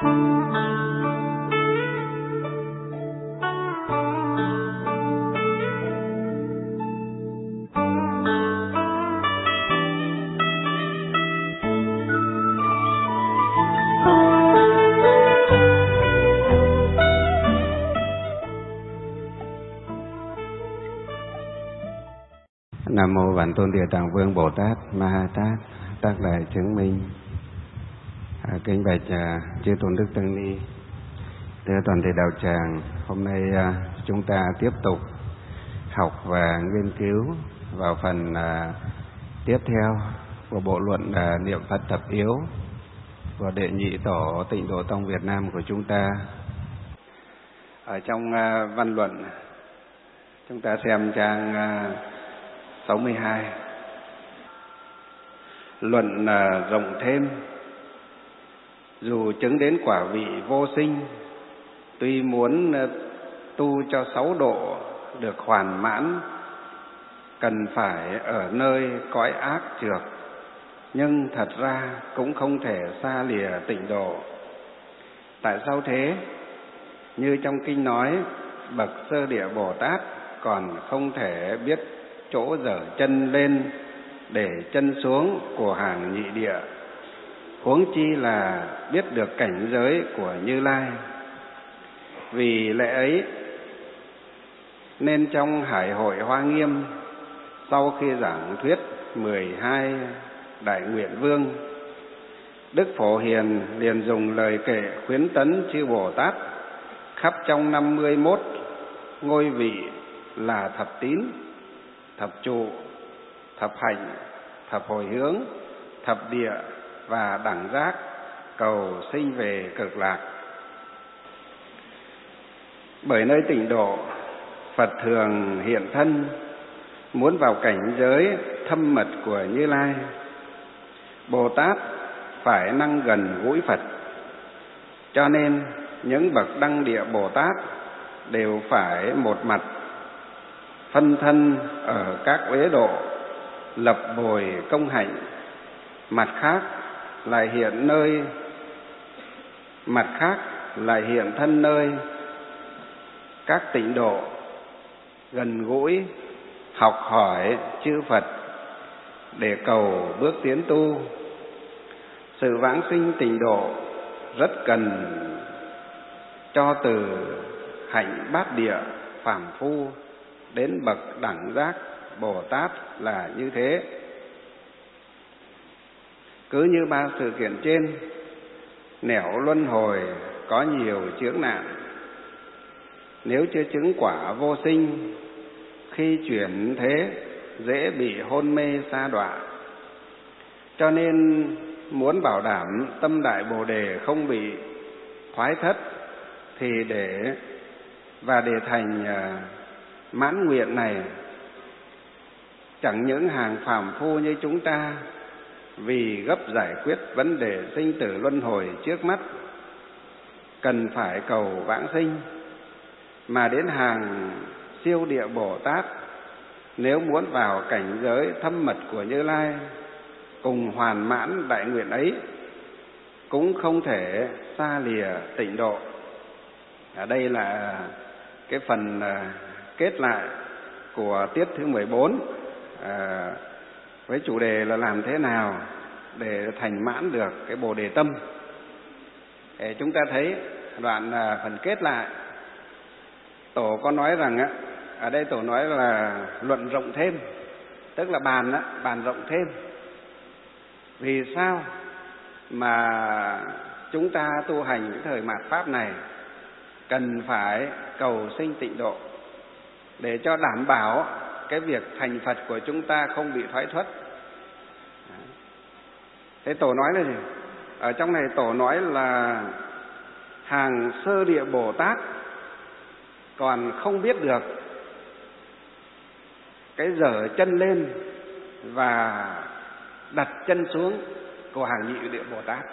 Nam mô Vạn Tôn Địa Tạng Vương Bồ Tát Ma Ha Tát, tác đại chứng minh. Kính bạch chư tôn đức tăng ni, thưa toàn thể đạo tràng, hôm nay chúng ta tiếp tục học và nghiên cứu vào phần tiếp theo của bộ luận niệm Phật thập yếu của đệ nhị tổ Tịnh Độ Tông Việt Nam của chúng ta. Ở trong văn luận, chúng ta xem trang 62. Luận rộng thêm: dù chứng đến quả vị vô sinh, tuy muốn tu cho 6 độ được hoàn mãn, cần phải ở nơi cõi ác trược, nhưng thật ra cũng không thể xa lìa tịnh độ. Tại sao thế? Như trong kinh nói, bậc sơ địa Bồ Tát còn không thể biết chỗ dở chân lên để chân xuống của hàng nhị địa, huống chi là biết được cảnh giới của Như Lai. Vì lẽ ấy nên trong Hải hội Hoa Nghiêm, sau khi giảng thuyết 12 đại nguyện vương, Đức Phổ Hiền liền dùng lời kệ khuyến tấn chư Bồ Tát khắp trong 51 ngôi vị là thập tín, thập trụ, thập hạnh, thập hồi hướng, thập địa và đẳng giác cầu sinh về cực lạc. Bởi nơi tịnh độ, Phật thường hiện thân, muốn vào cảnh giới thâm mật của Như Lai. Bồ Tát phải năng gần gũi Phật, cho nên những bậc đăng địa Bồ Tát đều phải một mặt phân thân ở các uế độ, lập bồi công hạnh, mặt khác lại hiện thân nơi các tịnh độ, gần gũi học hỏi chư Phật để cầu bước tiến tu. Sự vãng sinh tịnh độ rất cần cho từ hạnh bát địa phàm phu đến bậc đẳng giác Bồ Tát là như thế. Cứ như 3 sự kiện trên, nẻo luân hồi có nhiều chướng nạn. Nếu chưa chứng quả vô sinh, khi chuyển thế dễ bị hôn mê sa đọa. Cho nên muốn bảo đảm tâm đại Bồ Đề không bị thoái thất, thì để thành mãn nguyện này, chẳng những hàng phàm phu như chúng ta vì gấp giải quyết vấn đề sinh tử luân hồi trước mắt cần phải cầu vãng sinh, mà đến hàng siêu địa Bồ Tát nếu muốn vào cảnh giới thâm mật của Như Lai cùng hoàn mãn đại nguyện ấy cũng không thể xa lìa tịnh độ. Ở đây là cái phần kết lại của tiết thứ 14 với chủ đề là làm thế nào để thành mãn được cái Bồ Đề tâm. Để chúng ta thấy đoạn phần kết lại, tổ có nói rằng ở đây tổ nói là luận rộng thêm, tức là bàn rộng thêm. Vì sao mà chúng ta tu hành những thời mạt pháp này cần phải cầu sinh tịnh độ để cho đảm bảo cái việc thành Phật của chúng ta không bị thoái thất. Thế tổ nói là gì? Ở trong này tổ nói là hàng sơ địa Bồ Tát còn không biết được cái dở chân lên và đặt chân xuống của hàng nhị địa Bồ Tát.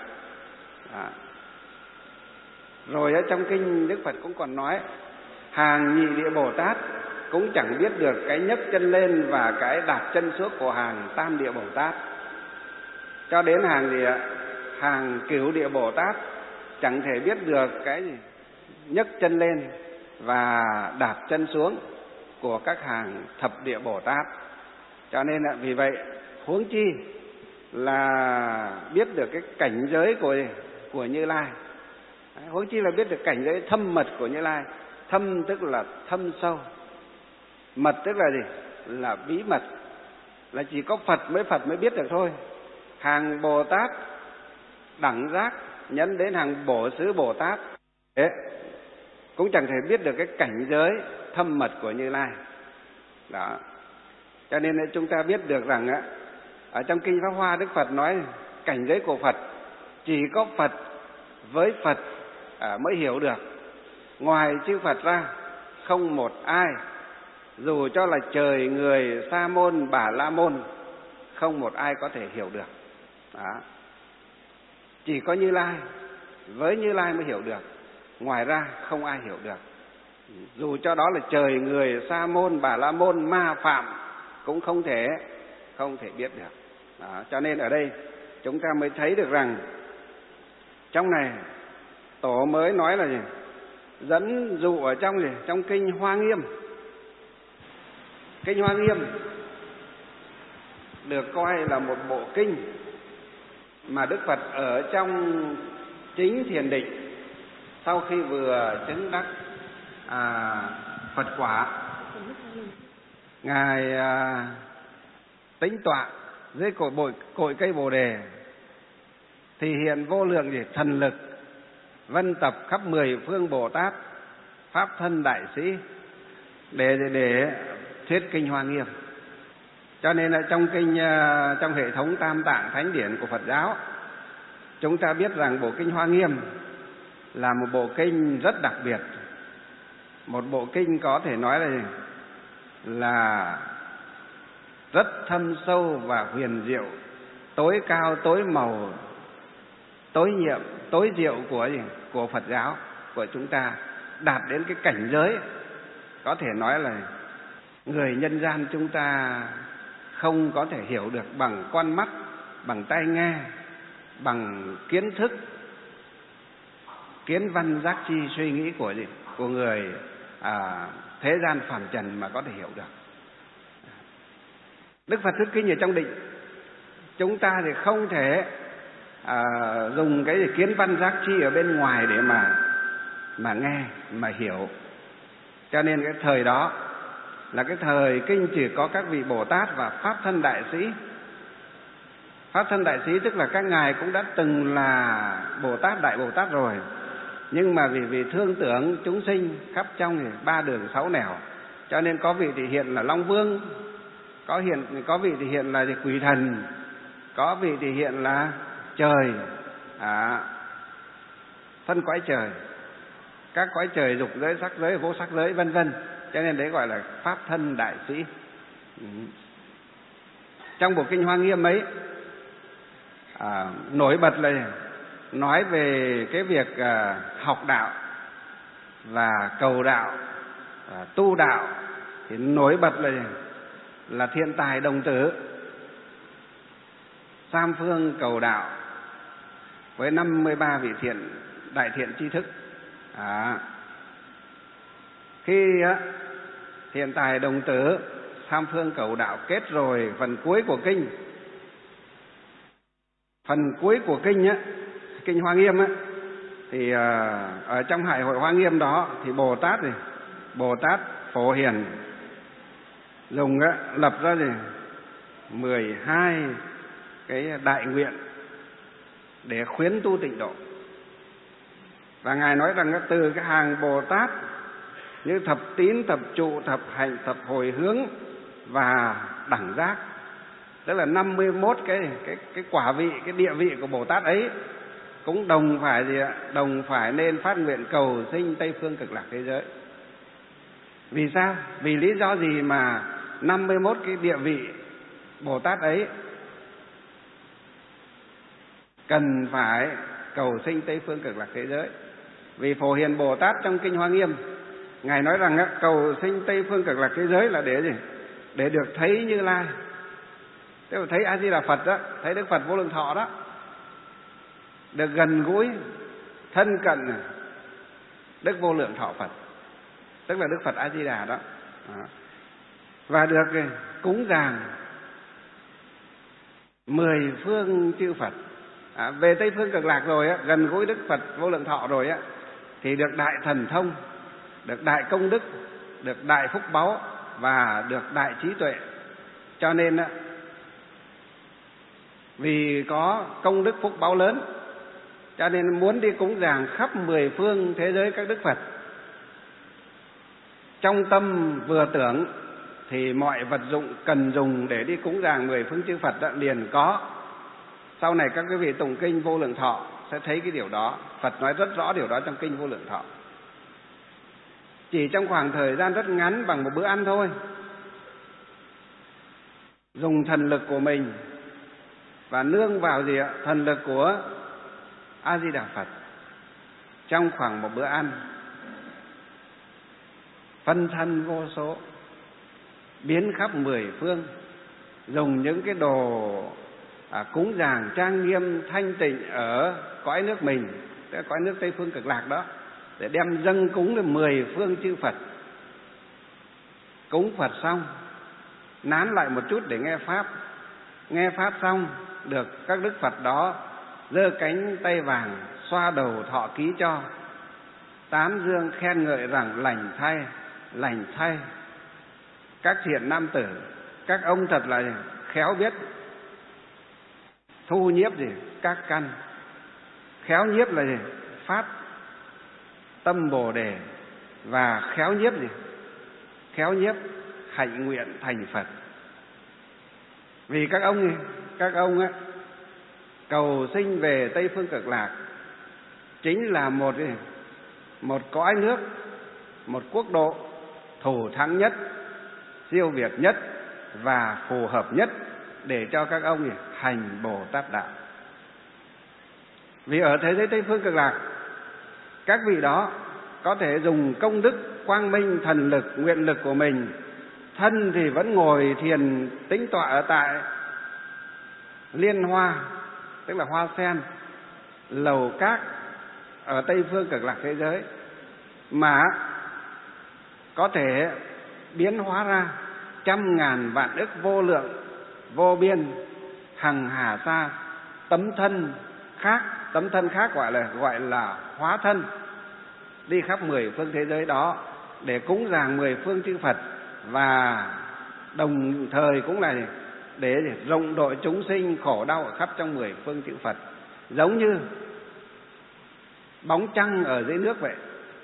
Rồi ở trong kinh Đức Phật cũng còn nói hàng nhị địa Bồ Tát cũng chẳng biết được cái nhấc chân lên và cái đặt chân xuống của hàng tam địa Bồ Tát. Cho đến hàng cửu địa Bồ Tát chẳng thể biết được cái gì nhấc chân lên và đạp chân xuống của các hàng thập địa Bồ Tát. Cho nên là vì vậy huống chi là biết được cái cảnh giới của Như Lai, huống chi là biết được cảnh giới thâm mật của Như Lai. Thâm tức là thâm sâu, mật tức là gì? Là bí mật, là chỉ có Phật mới biết được thôi. Hàng Bồ Tát đẳng giác nhấn đến hàng Bổ Xứ Bồ Tát đấy, cũng chẳng thể biết được cái cảnh giới thâm mật của Như Lai. Đó. Cho nên chúng ta biết được rằng á, ở trong Kinh Pháp Hoa Đức Phật nói cảnh giới của Phật chỉ có Phật với Phật mới hiểu được. Ngoài chư Phật ra không một ai, dù cho là trời người Sa môn Bà La môn, không một ai có thể hiểu được. Đó. Chỉ có Như Lai, với Như Lai mới hiểu được, ngoài ra không ai hiểu được. Dù cho đó là trời người Sa môn Bà La môn, ma phạm cũng không thể biết được. Đó. Cho nên ở đây chúng ta mới thấy được rằng trong này Tổ mới nói là gì? Dẫn dụ ở trong gì? Trong Kinh Hoa Nghiêm. Kinh Hoa Nghiêm được coi là một bộ kinh mà Đức Phật ở trong chính thiền định, sau khi vừa chứng đắc Phật quả, Ngài tĩnh tọa dưới cội cây Bồ Đề, thì hiện vô lượng gì? Thần lực vân tập khắp 10 phương Bồ Tát, pháp thân đại sĩ để thuyết Kinh Hoa Nghiêm. Cho nên là trong hệ thống Tam Tạng Thánh Điển của Phật giáo, chúng ta biết rằng bộ Kinh Hoa Nghiêm là một bộ kinh rất đặc biệt, một bộ kinh có thể nói là rất thâm sâu và huyền diệu, tối cao, tối màu, tối nhiệm, tối diệu của Phật giáo của chúng ta, đạt đến cái cảnh giới có thể nói là người nhân gian chúng ta không có thể hiểu được bằng con mắt, bằng tai nghe, bằng kiến thức, kiến văn giác chi suy nghĩ của người thế gian phàm trần mà có thể hiểu được. Đức Phật thuyết kinh ở trong định, chúng ta thì không thể dùng cái kiến văn giác chi ở bên ngoài để mà nghe, mà hiểu. Cho nên cái thời đó là cái thời kinh chỉ có các vị Bồ Tát và Pháp thân đại sĩ. Pháp thân đại sĩ tức là các ngài cũng đã từng là Bồ Tát, Đại Bồ Tát rồi, nhưng mà vì thương tưởng chúng sinh khắp trong thì 3 đường 6 nẻo, cho nên có vị thì hiện là Long Vương, có vị thì hiện là quỷ thần, có vị thì hiện là trời, phân cõi trời, các cõi trời dục giới, sắc giới, vô sắc giới, vân vân. Cho nên đấy gọi là Pháp thân đại sĩ. Trong bộ Kinh Hoa Nghiêm ấy nổi bật là nói về cái việc học đạo và cầu đạo, tu đạo, thì nổi bật là Thiện Tài Đồng Tử, Tam Phương Cầu Đạo với 53 vị đại thiện tri thức. Khi Thiện Tài Đồng Tử, Tam Phương Cầu Đạo kết rồi phần cuối của kinh, Kinh Hoa Nghiêm thì ở trong Hải hội Hoa Nghiêm đó thì Bồ Tát Phổ Hiền dùng lập ra 12 cái đại nguyện để khuyến tu tịnh độ. Và ngài nói rằng từ cái hàng Bồ Tát như thập tín, thập trụ, thập hạnh, thập hồi hướng và đẳng giác, tức là 51 cái quả vị, cái địa vị của Bồ Tát ấy cũng đồng phải nên phát nguyện cầu sinh Tây Phương Cực Lạc thế giới. Vì sao? Vì lý do gì mà 51 cái địa vị Bồ Tát ấy cần phải cầu sinh Tây Phương Cực Lạc thế giới? Vì Phổ Hiền Bồ Tát trong Kinh Hoa Nghiêm, ngài nói rằng cầu sinh Tây Phương Cực Lạc thế giới là để gì? Để được thấy Như Lai, tức là thấy A Di Đà Phật đó, thấy Đức Phật Vô Lượng Thọ đó, được gần gũi thân cận Đức Vô Lượng Thọ Phật, tức là Đức Phật A Di Đà đó. Và được cúng dường 10 phương chư Phật. Về Tây Phương Cực Lạc rồi gần gũi Đức Phật Vô Lượng Thọ rồi thì được đại thần thông, được đại công đức, được đại phúc báu và được đại trí tuệ. Cho nên vì có công đức phúc báu lớn, cho nên muốn đi cúng dường khắp 10 phương thế giới các Đức Phật. Trong tâm vừa tưởng thì mọi vật dụng cần dùng để đi cúng dường 10 phương chư Phật liền có. Sau này các quý vị tụng kinh Vô Lượng Thọ sẽ thấy cái điều đó. Phật nói rất rõ điều đó trong kinh Vô Lượng Thọ. Chỉ trong khoảng thời gian rất ngắn bằng một bữa ăn thôi, dùng thần lực của mình và nương vào thần lực của A Di Đà Phật, trong khoảng một bữa ăn, phân thân vô số, biến khắp 10 phương, dùng những cái đồ cúng dường trang nghiêm thanh tịnh ở cõi nước mình, tức là cõi nước Tây Phương Cực Lạc đó, để đem dâng cúng lên 10 phương chư Phật. Cúng Phật xong, nán lại một chút để nghe Pháp. Nghe Pháp xong, được các Đức Phật đó giơ cánh tay vàng xoa đầu thọ ký cho, tán dương khen ngợi rằng lành thay, lành thay. Các thiện nam tử, các ông thật là khéo biết thu nhiếp các căn, khéo nhiếp là phát tâm Bồ Đề, và khéo nhiếp khéo nhiếp hạnh nguyện thành Phật. Vì các ông cầu sinh về Tây Phương Cực Lạc chính là một cõi nước, một quốc độ thù thắng nhất, siêu việt nhất và phù hợp nhất để cho các ông hành Bồ Tát đạo. Vì ở thế giới Tây Phương Cực Lạc, các vị đó có thể dùng công đức, quang minh, thần lực, nguyện lực của mình, thân thì vẫn ngồi thiền tĩnh tọa ở tại Liên Hoa, tức là hoa sen, lầu cát ở Tây Phương Cực Lạc thế giới, mà có thể biến hóa ra trăm ngàn vạn ức vô lượng, vô biên, hằng hà sa tấm thân khác gọi là hóa thân, đi khắp 10 phương thế giới đó để cúng dường 10 phương chư Phật, và đồng thời cũng là để rộng độ chúng sinh khổ đau ở khắp trong 10 phương chư Phật, giống như bóng trăng ở dưới nước vậy.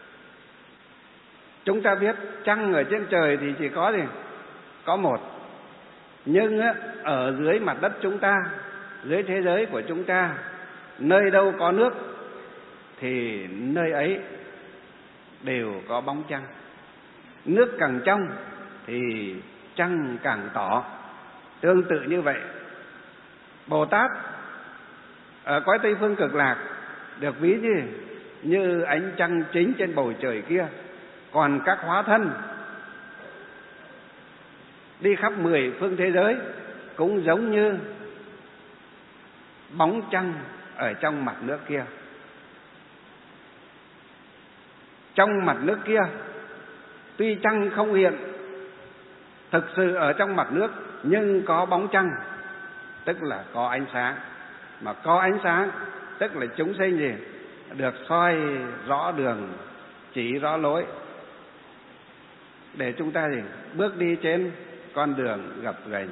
Chúng ta biết trăng ở trên trời thì chỉ có một, nhưng ở dưới mặt đất chúng ta, dưới thế giới của chúng ta, nơi đâu có nước thì nơi ấy đều có bóng trăng. Nước càng trong thì trăng càng tỏ. Tương tự như vậy, Bồ Tát ở cõi Tây Phương Cực Lạc được ví như ánh trăng chính trên bầu trời kia. Còn các hóa thân đi khắp 10 phương thế giới cũng giống như bóng trăng ở trong mặt nước kia. Trong mặt nước kia, tuy trăng không hiện thực sự ở trong mặt nước, nhưng có bóng trăng, tức là có ánh sáng. Mà có ánh sáng tức là chúng sinh được soi rõ đường, chỉ rõ lối, để chúng ta bước đi trên con đường gập ghềnh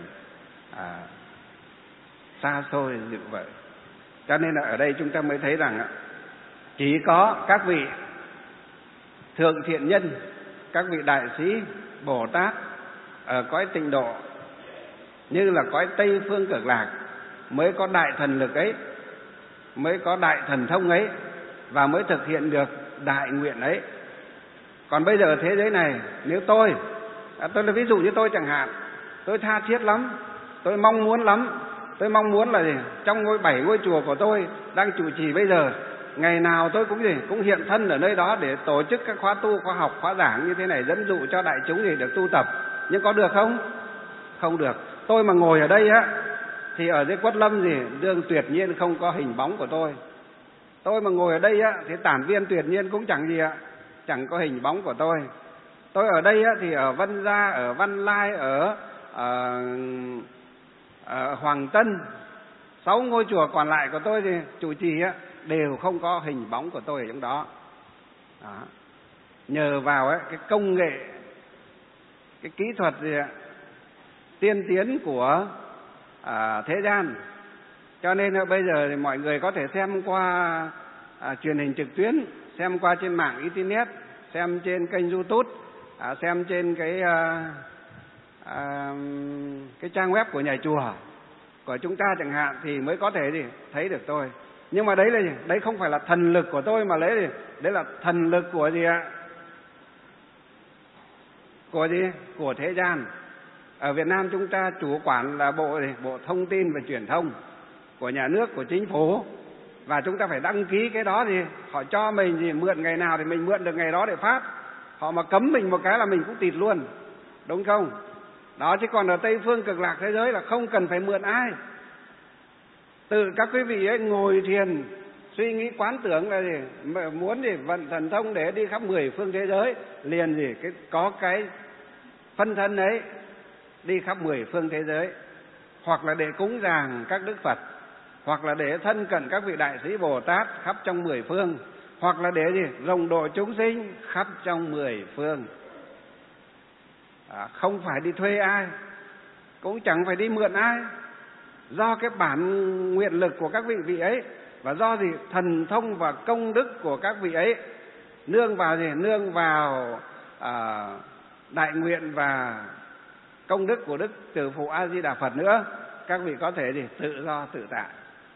xa xôi như vậy. Cho nên là ở đây chúng ta mới thấy rằng chỉ có các vị thượng thiện nhân, các vị đại sĩ Bồ Tát ở cõi tịnh độ, như là cõi Tây Phương Cực Lạc, mới có đại thần lực ấy, mới có đại thần thông ấy, và mới thực hiện được đại nguyện ấy. Còn bây giờ thế giới này, nếu tôi là ví dụ như tôi chẳng hạn, tôi tha thiết lắm, tôi mong muốn lắm, tôi mong muốn là trong 7 ngôi chùa của tôi đang trụ trì bây giờ, ngày nào tôi cũng hiện thân ở nơi đó để tổ chức các khóa tu, khóa học, khóa giảng như thế này, dẫn dụ cho đại chúng được tu tập. Nhưng có được không? Không được. Tôi mà ngồi ở đây thì ở dưới Quất Lâm đương tuyệt nhiên không có hình bóng của tôi. Tôi mà ngồi ở đây á thì Tản Viên tuyệt nhiên cũng chẳng gì ạ, chẳng có hình bóng của tôi. Tôi ở đây á thì ở Vân Gia, ở Văn Lai, ở Hoàng Tân, 6 ngôi chùa còn lại của tôi thì chủ trì á đều không có hình bóng của tôi ở trong đó. Đó. Nhờ vào cái công nghệ, cái kỹ thuật gì ạ, tiên tiến của thế gian, cho nên bây giờ thì mọi người có thể xem qua truyền hình trực tuyến, xem qua trên mạng internet, xem trên kênh YouTube, xem trên cái trang web của nhà chùa của chúng ta chẳng hạn, thì mới có thể gì thấy được tôi. Nhưng mà đấy là gì? Đấy không phải là thần lực của tôi, mà lấy gì? Đấy là thần lực của gì ạ? Của gì? Của thế gian. Ở Việt Nam chúng ta chủ quản là Bộ Thông tin và Truyền thông của nhà nước, của chính phủ, và chúng ta phải đăng ký cái đó. Thì họ cho mình gì mượn ngày nào thì mình mượn được ngày đó để phát. Họ mà cấm mình một cái là mình cũng tịt luôn, đúng không? Đó, chứ còn ở Tây phương Cực Lạc thế giới là không cần phải mượn ai. Tự các quý vị ấy ngồi thiền suy nghĩ quán tưởng là gì, muốn gì vận thần thông để đi khắp 10 phương thế giới, liền gì có cái phân thân ấy đi khắp 10 phương thế giới, hoặc là để cúng dường các đức Phật, hoặc là để thân cận các vị đại sĩ Bồ Tát khắp trong 10 phương, hoặc là để gì rộng độ chúng sinh khắp trong 10 phương. Không phải đi thuê ai, cũng chẳng phải đi mượn ai, do cái bản nguyện lực của các vị ấy, và do gì thần thông và công đức của các vị ấy, nương vào gì, nương vào đại nguyện và công đức của Đức Từ Phụ A Di Đà Phật nữa, các vị có thể gì tự do tự tại.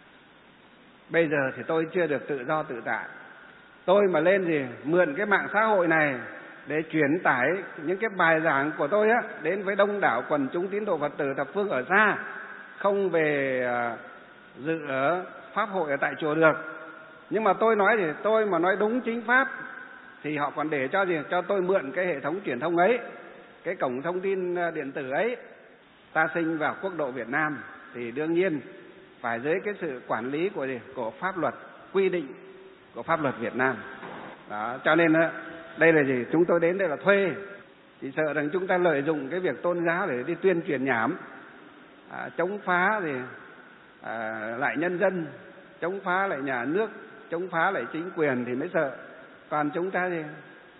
Bây giờ thì tôi chưa được tự do tự tại. Tôi mà lên gì mượn cái mạng xã hội này để truyền tải những cái bài giảng của tôi á đến với đông đảo quần chúng tín đồ Phật tử thập phương ở xa, không về dự ở pháp hội ở tại chùa được. Nhưng mà tôi nói thì tôi mà nói đúng chính pháp thì họ còn để cho gì, cho tôi mượn cái hệ thống truyền thông ấy, cái cổng thông tin điện tử ấy. Ta sinh vào quốc độ Việt Nam thì đương nhiên phải dưới cái sự quản lý của pháp luật, quy định của pháp luật Việt Nam. Đó, cho nên đây là gì? Chúng tôi đến đây là thuê, thì sợ rằng chúng ta lợi dụng cái việc tôn giáo để đi tuyên truyền nhảm, chống phá thì lại nhân dân, chống phá lại nhà nước, chống phá lại chính quyền thì mới sợ. Còn chúng ta thì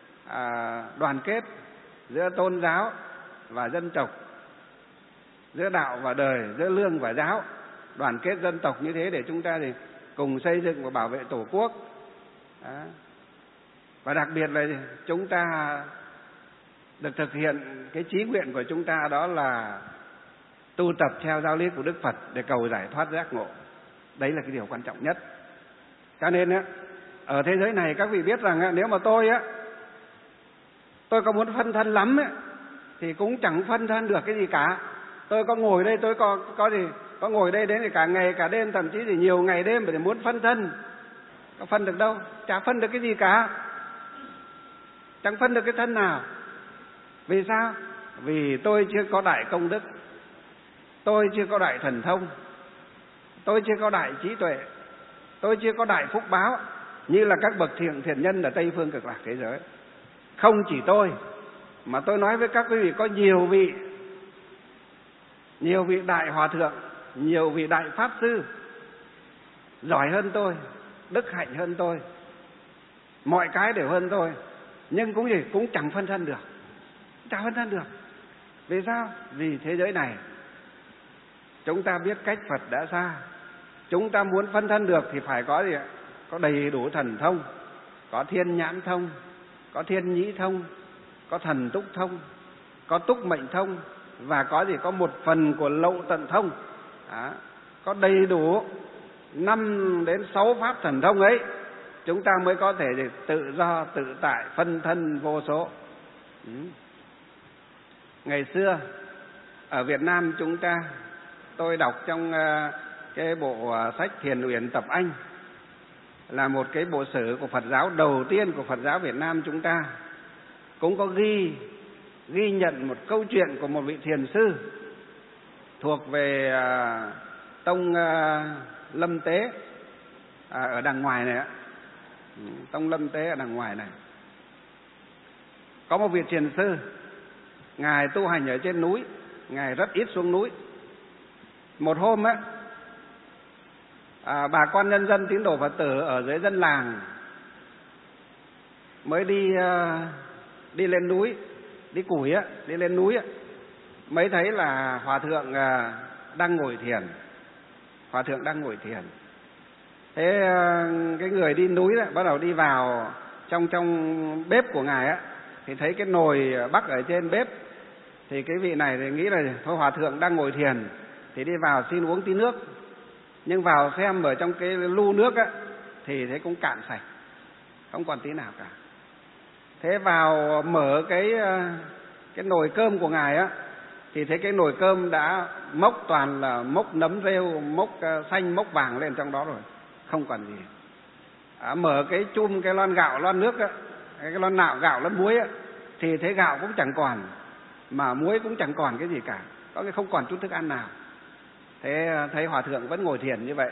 đoàn kết giữa tôn giáo và dân tộc, giữa đạo và đời, giữa lương và giáo, đoàn kết dân tộc như thế để chúng ta thì cùng xây dựng và bảo vệ Tổ quốc. Đó. Và đặc biệt là chúng ta được thực hiện cái chí nguyện của chúng ta, đó là tu tập theo giáo lý của Đức Phật để cầu giải thoát giác ngộ. Đấy là cái điều quan trọng nhất. Cho nên ở thế giới này các vị biết rằng nếu mà tôi có muốn phân thân lắm thì cũng chẳng phân thân được cái gì cả. Tôi có ngồi đây, tôi có ngồi đây đến thì cả ngày cả đêm, thậm chí thì nhiều ngày đêm để muốn phân thân, có phân được đâu, chả phân được cái gì cả, chẳng phân được cái thân nào. Vì sao? Vì tôi chưa có đại công đức, tôi chưa có đại thần thông, tôi chưa có đại trí tuệ, tôi chưa có đại phúc báo như là các bậc thiện nhân ở Tây phương Cực Lạc thế giới. Không chỉ tôi, mà tôi nói với các quý vị, có nhiều vị đại hòa thượng, nhiều vị đại pháp sư giỏi hơn tôi, đức hạnh hơn tôi, mọi cái đều hơn tôi, nhưng cũng chẳng phân thân được, chẳng phân thân được. Vì sao? Vì thế giới này chúng ta biết cách Phật đã xa. Chúng ta muốn phân thân được thì phải có gì ạ? Có đầy đủ thần thông, có thiên nhãn thông, có thiên nhĩ thông, có thần túc thông, có túc mệnh thông, và có một phần của lậu tận thông. Có đầy đủ 5 đến 6 pháp thần thông ấy, chúng ta mới có thể tự do tự tại, phân thân vô số. Ngày xưa ở Việt Nam chúng ta, tôi đọc trong cái bộ sách Thiền Uyển Tập Anh, là một cái bộ sử của Phật giáo đầu tiên của Phật giáo Việt Nam chúng ta, cũng có ghi nhận một câu chuyện của một vị thiền sư thuộc về tông Lâm Tế ở đằng ngoài này. tông lâm tế ở đằng ngoài này. Có một vị thiền sư, ngài tu hành ở trên núi, ngài rất ít xuống núi. Một hôm á, bà con nhân dân tín đồ Phật tử ở dưới dân làng mới đi lên núi, đi củi á, đi lên núi á, mới thấy là hòa thượng đang ngồi thiền. Hòa thượng đang ngồi thiền. Thế cái người đi núi đó, bắt đầu đi vào trong bếp của ngài á, thì thấy cái nồi bắc ở trên bếp. Thì cái vị này thì nghĩ là thôi hòa thượng đang ngồi thiền, thì đi vào xin uống tí nước. Nhưng vào xem ở trong cái lu nước á, thì thấy cũng cạn sạch, không còn tí nào cả. Thế vào mở cái nồi cơm của ngài á, thì thấy cái nồi cơm đã mốc toàn là mốc nấm rêu, mốc xanh, mốc vàng lên trong đó rồi, không còn gì. Mở cái chum, cái lon gạo, lon nước á, cái lon nạo gạo, lon muối á, thì thấy gạo cũng chẳng còn, mà muối cũng chẳng còn cái gì cả, có cái không còn chút thức ăn nào. Thế thấy hòa thượng vẫn ngồi thiền như vậy.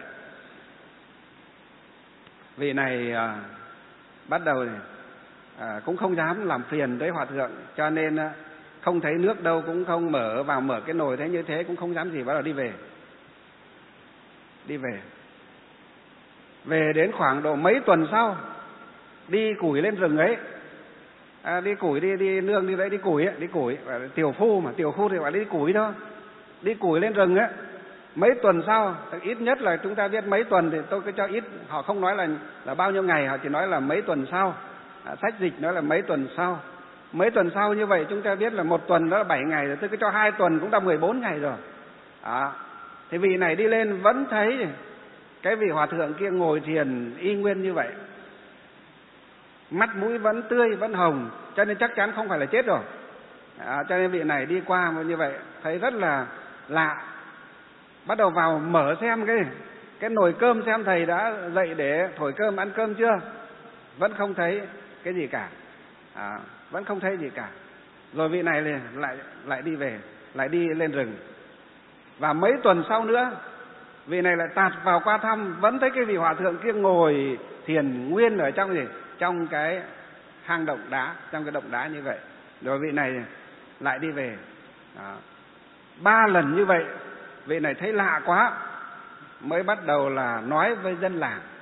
Vị này bắt đầu cũng không dám làm phiền tới hòa thượng, cho nên không thấy nước đâu, cũng không mở cái nồi, thấy như thế cũng không dám gì, bắt đầu đi về. Về đến khoảng độ mấy tuần sau, đi củi lên rừng ấy, đi củi, đi nương đi đấy, đi củi, tiểu phu thì gọi là đi củi thôi, đi củi lên rừng ấy. Mấy tuần sau, ít nhất là chúng ta biết mấy tuần thì tôi cứ cho ít, họ không nói là bao nhiêu ngày, họ chỉ nói là mấy tuần sau. Sách dịch nói là mấy tuần sau. Mấy tuần sau như vậy chúng ta biết là một tuần đó là 7 ngày rồi, tôi cứ cho 2 tuần cũng đã 14 ngày rồi. Thì vị này đi lên vẫn thấy cái vị hòa thượng kia ngồi thiền y nguyên như vậy. Mắt mũi vẫn tươi, vẫn hồng, cho nên chắc chắn không phải là chết rồi. Cho nên vị này đi qua như vậy thấy rất là lạ. Bắt đầu vào mở xem cái nồi cơm, xem thầy đã dậy để thổi cơm, ăn cơm chưa. Vẫn không thấy cái gì cả, vẫn không thấy gì cả. Rồi vị này lại đi về, lại đi lên rừng. Và mấy tuần sau nữa, vị này lại tạt vào qua thăm, vẫn thấy cái vị hòa thượng kia ngồi thiền nguyên ở trong cái hang động đá, trong cái động đá như vậy. Rồi vị này lại đi về. 3 lần như vậy, vị này thấy lạ quá, mới bắt đầu là nói với dân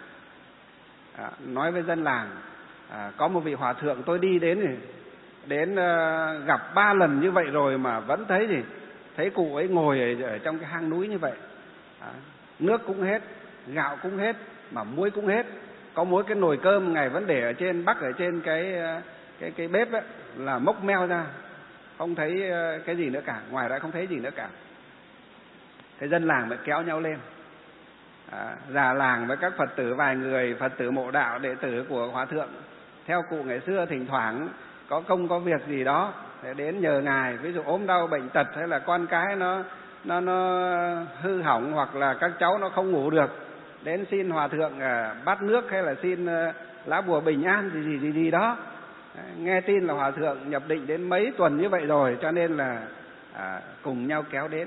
làng. Có một vị hòa thượng tôi đi đến gặp 3 lần như vậy rồi mà vẫn thấy cụ ấy ngồi ở trong cái hang núi như vậy. Nước cũng hết, gạo cũng hết, mà muối cũng hết. Có mỗi cái nồi cơm ngài vẫn để ở trên, bắc ở trên cái bếp ấy, là mốc meo ra, không thấy cái gì nữa cả, ngoài ra không thấy gì nữa cả. Thế dân làng mới kéo nhau lên. Già làng với các Phật tử, vài người Phật tử mộ đạo, đệ tử của hòa thượng theo cụ ngày xưa, thỉnh thoảng có công có việc gì đó để đến nhờ ngài, ví dụ ốm đau bệnh tật, hay là con cái nó hư hỏng, hoặc là các cháu nó không ngủ được, đến xin hòa thượng bát nước, hay là xin lá bùa bình an gì đó. Nghe tin là hòa thượng nhập định đến mấy tuần như vậy rồi, cho nên là cùng nhau kéo đến.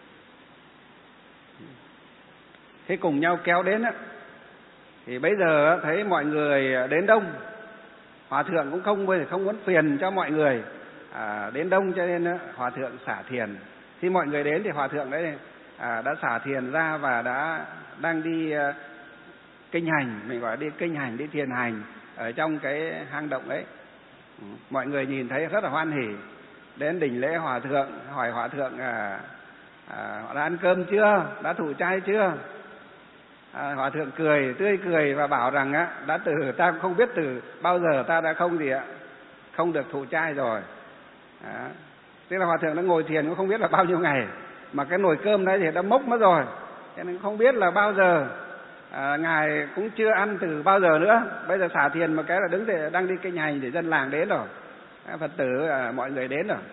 Thế cùng nhau kéo đến á, thì bây giờ thấy mọi người đến đông, hòa thượng cũng không muốn phiền cho mọi người đến đông, cho nên hòa thượng xả thiền. Khi mọi người đến thì hòa thượng đấy đã xả thiền ra và đang đi kinh hành, mình gọi là đi kinh hành, đi thiền hành ở trong cái hang động ấy. Mọi người nhìn thấy rất là hoan hỉ, đến đỉnh lễ hòa thượng, hỏi hòa thượng họ đã ăn cơm chưa, đã thụ trai chưa. Hòa thượng tươi cười và bảo rằng ta không biết từ bao giờ ta đã không được thụ trai rồi. Tức là hòa thượng đã ngồi thiền cũng không biết là bao nhiêu ngày, mà cái nồi cơm đấy thì đã mốc mất rồi, cho nên không biết là bao giờ. Ngài cũng chưa ăn từ bao giờ nữa, bây giờ xả thiền một cái là đứng để đang đi kinh hành để dân làng đến rồi, Phật tử mọi người đến rồi.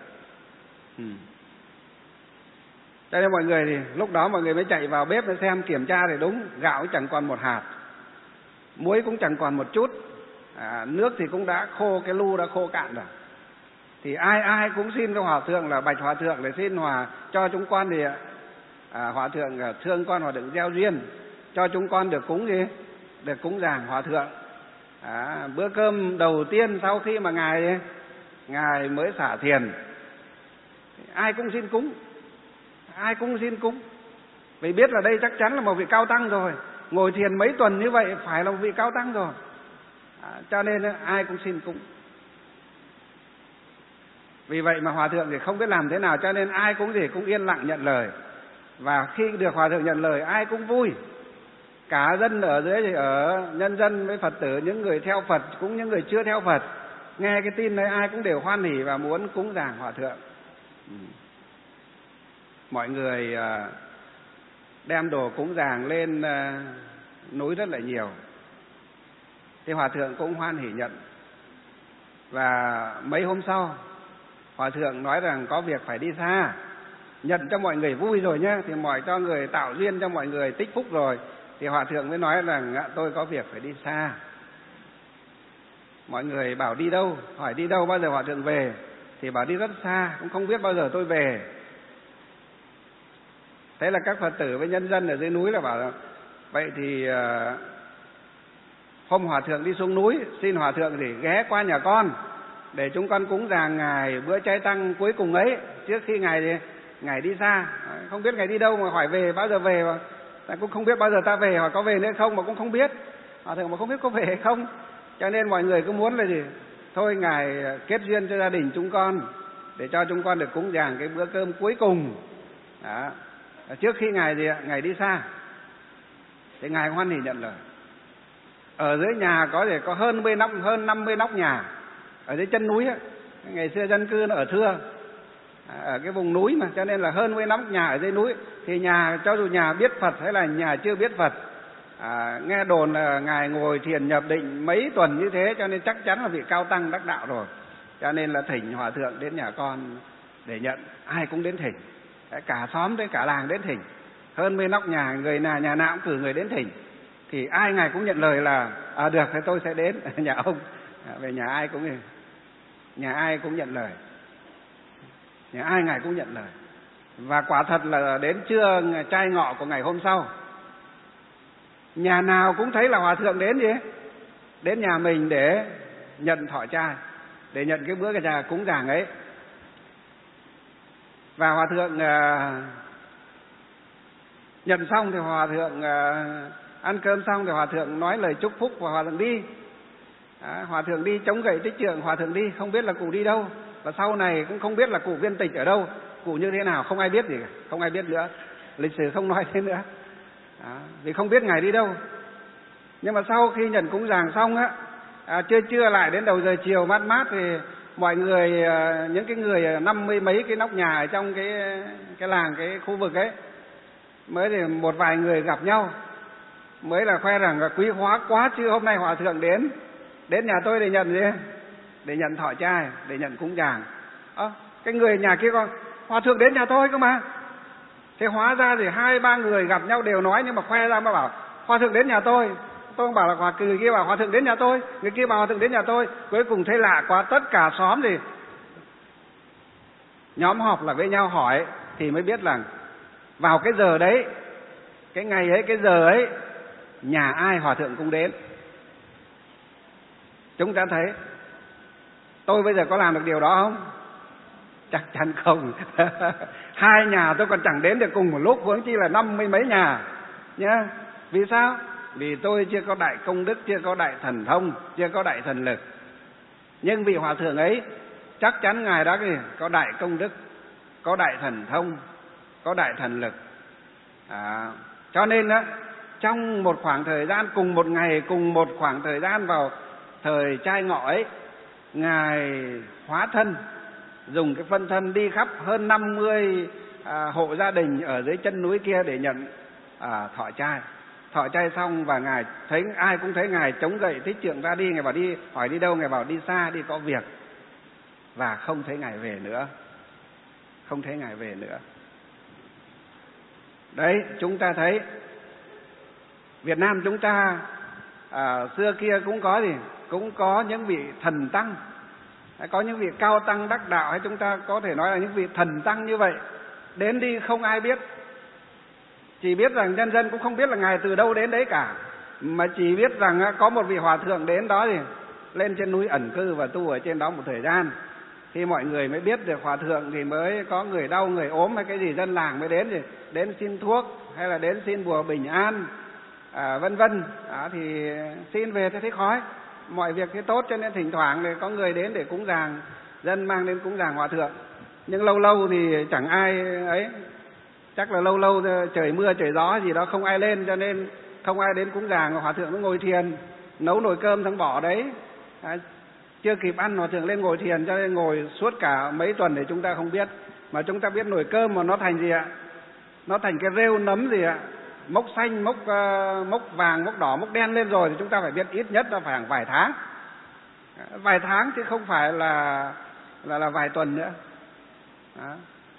Cho nên mọi người thì lúc đó mọi người mới chạy vào bếp để xem, kiểm tra thì đúng, gạo chẳng còn một hạt, muối cũng chẳng còn một chút, nước thì cũng đã khô, cái lu đã khô cạn rồi. Thì ai cũng xin cái hòa thượng là bạch hòa thượng để xin cho chúng con thì hòa thượng thương con hòa thượng gieo duyên, cho chúng con được cúng được cúng dường hòa thượng. Bữa cơm đầu tiên sau khi mà ngài mới xả thiền, ai cũng xin cúng, ai cũng xin cúng, vì biết là đây chắc chắn là một vị cao tăng rồi, ngồi thiền mấy tuần như vậy phải là một vị cao tăng rồi, cho nên ai cũng xin cúng. Vì vậy mà hòa thượng thì không biết làm thế nào, cho nên ai cũng cũng yên lặng nhận lời. Và khi được hòa thượng nhận lời, ai cũng vui. Cả dân ở dưới thì ở nhân dân với Phật tử, những người theo Phật cũng những người chưa theo Phật, nghe cái tin này ai cũng đều hoan hỉ và muốn cúng dường hòa thượng. Mọi người đem đồ cúng dường lên núi rất là nhiều. Thì hòa thượng cũng hoan hỉ nhận. Và mấy hôm sau, hòa thượng nói rằng có việc phải đi xa, nhận cho mọi người vui rồi nhá, thì cho người tạo duyên cho mọi người tích phúc rồi, thì hòa thượng mới nói rằng tôi có việc phải đi xa. Mọi người bảo đi đâu, hỏi đi đâu, bao giờ hòa thượng về, thì bảo đi rất xa, cũng không biết bao giờ tôi về. Thế là các Phật tử với nhân dân ở dưới núi là bảo vậy thì hôm hòa thượng đi xuống núi, xin hòa thượng thì ghé qua nhà con để chúng con cúng dường ngài bữa chay tăng cuối cùng ấy, trước khi ngài đi xa. Không biết ngài đi đâu mà hỏi về bao giờ về, mà ta cũng không biết bao giờ ta về, hoặc có về nữa không mà cũng không biết. Hòa thượng mà không biết có về hay không, cho nên mọi người cứ muốn là gì, thôi ngài kết duyên cho gia đình chúng con để cho chúng con được cúng dường cái bữa cơm cuối cùng đó, trước khi ngài đi xa. Thì ngài hoan hỉ nhận lời. Ở dưới nhà có thể có hơn 50 nóc nhà ở dưới chân núi ấy. Ngày xưa dân cư nó ở thưa ở cái vùng núi mà, cho nên là hơn 10 nóc nhà ở dưới núi. Thì nhà cho dù nhà biết Phật hay là nhà chưa biết Phật, nghe đồn là ngài ngồi thiền nhập định mấy tuần như thế, cho nên chắc chắn là vị cao tăng đắc đạo rồi. Cho nên là thỉnh hòa thượng đến nhà con để nhận, ai cũng đến thỉnh, cả xóm đến cả làng đến thỉnh, hơn 10 nóc nhà, người nào nhà nào cũng cử người đến thỉnh. Thì ai ngài cũng nhận lời là được thì tôi sẽ đến nhà ông. Về nhà ai cũng nhận lời, nhà ai ngài cũng nhận lời. Và quả thật là đến trưa trai ngọ của ngày hôm sau, nhà nào cũng thấy là hòa thượng đến nhà mình để nhận thọ trai, để nhận cái bữa cái cúng dường ấy. Và hòa thượng nhận xong thì hòa thượng ăn cơm xong thì hòa thượng nói lời chúc phúc và hòa thượng đi. Hòa thượng đi chống gậy Tích Trượng, hòa thượng đi không biết là cụ đi đâu, và sau này cũng không biết là cụ viên tịch ở đâu, cụ như thế nào không ai biết gì cả, không ai biết nữa, lịch sử không nói thế nữa. Vì không biết ngài đi đâu. Nhưng mà sau khi nhận cúng dường xong trưa lại đến đầu giờ chiều mát mát thì mọi người, những cái người 50 mấy cái nóc nhà ở trong cái làng, cái khu vực ấy, mới thì một vài người gặp nhau, mới là khoe rằng là quý hóa quá chứ, hôm nay hòa thượng đến nhà tôi để nhận gì, để nhận thọ trai, để nhận cúng dường. Cái người nhà kia con, hòa thượng đến nhà tôi cơ mà. Thế hóa ra thì 2-3 người gặp nhau đều nói, nhưng mà khoe ra mà bảo hòa thượng đến nhà tôi. Tôi bảo là người kia bảo hòa thượng đến nhà tôi, người kia bảo hòa thượng đến nhà tôi. Cuối cùng thấy lạ quá, tất cả xóm thì nhóm họp là với nhau hỏi, thì mới biết là vào cái giờ đấy, cái ngày ấy, cái giờ ấy, nhà ai hòa thượng cũng đến. Chúng ta thấy tôi bây giờ có làm được điều đó không? Chắc chắn không. 2 nhà tôi còn chẳng đến được cùng một lúc, huống chi là 50 mấy nhà nhá. Vì sao? Vì tôi chưa có đại công đức, chưa có đại thần thông, chưa có đại thần lực. Nhưng vị hòa thượng ấy chắc chắn ngài đã có đại công đức, có đại thần thông, có đại thần lực. Cho nên trong một khoảng thời gian, cùng một ngày, cùng một khoảng thời gian vào thời trai ngọ ấy, ngài hóa thân, dùng cái phân thân đi khắp hơn 50 hộ gia đình ở dưới chân núi kia để nhận thọ trai. Thọ trai xong và ngài thấy, ai cũng thấy ngài chống gậy Tích Trượng ra đi. Ngài bảo đi, hỏi đi đâu, ngài bảo đi xa, đi có việc. Và không thấy ngài về nữa, không thấy ngài về nữa. Đấy, chúng ta thấy Việt Nam chúng ta xưa kia cũng có những vị thần tăng, có những vị cao tăng đắc đạo, hay chúng ta có thể nói là những vị thần tăng như vậy, đến đi không ai biết, chỉ biết rằng nhân dân cũng không biết là ngài từ đâu đến đấy cả, mà chỉ biết rằng có một vị hòa thượng đến đó thì lên trên núi ẩn cư và tu ở trên đó một thời gian. Khi mọi người mới biết được hòa thượng thì mới có người đau, người ốm hay cái gì dân làng mới đến, thì đến xin thuốc hay là đến xin bùa bình an, vân vân. Thì xin về thì thấy khỏi, mọi việc thì tốt, cho nên thỉnh thoảng thì có người đến để cúng dường, dân mang đến cúng dường hòa thượng. Nhưng lâu lâu thì chẳng ai ấy, chắc là lâu lâu trời mưa trời gió gì đó không ai lên, cho nên không ai đến cúng dường. Hòa thượng nó ngồi thiền, nấu nồi cơm thằng bỏ đấy, chưa kịp ăn hòa thượng lên ngồi thiền, cho nên ngồi suốt cả mấy tuần để chúng ta không biết. Mà chúng ta biết nồi cơm mà nó thành gì ạ? Nó thành cái rêu nấm gì ạ? Mốc xanh, mốc vàng, mốc đỏ, mốc đen lên rồi thì chúng ta phải biết ít nhất là phải vài tháng. Vài tháng chứ không phải là vài tuần nữa. Đó.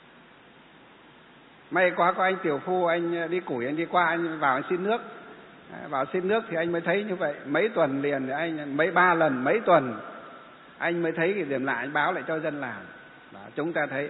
May quá có anh tiểu phu, anh đi củi, anh đi qua, anh vào anh xin nước. Vào xin nước thì anh mới thấy như vậy. Mấy tuần liền thì anh, mấy 3 lần, mấy tuần anh mới thấy cái điểm lại, anh báo lại cho dân làm. Đó, chúng ta thấy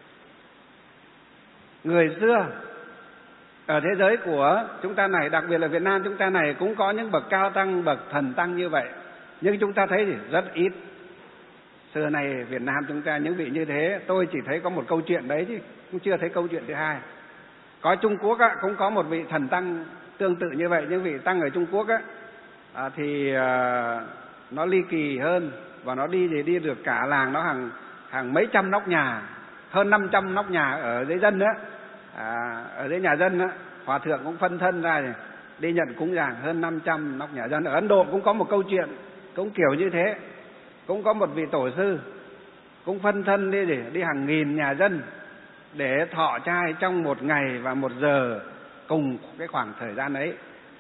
người xưa ở thế giới của chúng ta này, đặc biệt là Việt Nam chúng ta này, cũng có những bậc cao tăng, bậc thần tăng như vậy. Nhưng chúng ta thấy thì rất ít. Xưa này Việt Nam chúng ta những vị như thế, tôi chỉ thấy có một câu chuyện đấy chứ cũng chưa thấy câu chuyện thứ hai. Có Trung Quốc cũng có một vị thần tăng tương tự như vậy, những vị tăng ở Trung Quốc thì nó ly kỳ hơn, và nó đi được cả làng, nó hàng mấy trăm nóc nhà, hơn 500 nóc nhà ở dưới dân nữa, ở dưới nhà dân đó. Hòa thượng cũng phân thân ra thì đi nhận cúng dường hơn 500 nóc nhà dân. Ở Ấn Độ cũng có một câu chuyện cũng kiểu như thế, cũng có một vị tổ sư cũng phân thân đi hàng nghìn nhà dân để thọ trai trong một ngày và một giờ cùng cái khoảng thời gian ấy.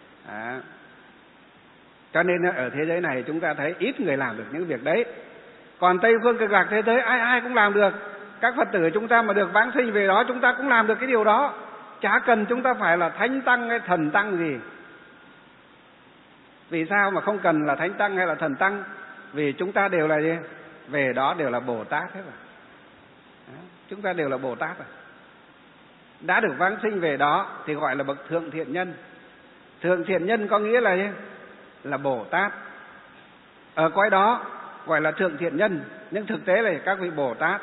Cho nên ở thế giới này chúng ta thấy ít người làm được những việc đấy. Còn Tây phương Cực Lạc thế giới ai cũng làm được. Các Phật tử chúng ta mà được vãng sinh về đó, chúng ta cũng làm được cái điều đó. Chả cần chúng ta phải là thánh tăng hay thần tăng gì. Vì sao mà không cần là thánh tăng hay là thần tăng? Vì chúng ta đều là gì? Về đó đều là Bồ Tát hết rồi. Chúng ta đều là Bồ Tát rồi. Đã được vãng sinh về đó thì gọi là bậc thượng thiện nhân. Thượng thiện nhân có nghĩa là gì? Là Bồ Tát. Ở cõi đó gọi là thượng thiện nhân, nhưng thực tế là các vị Bồ Tát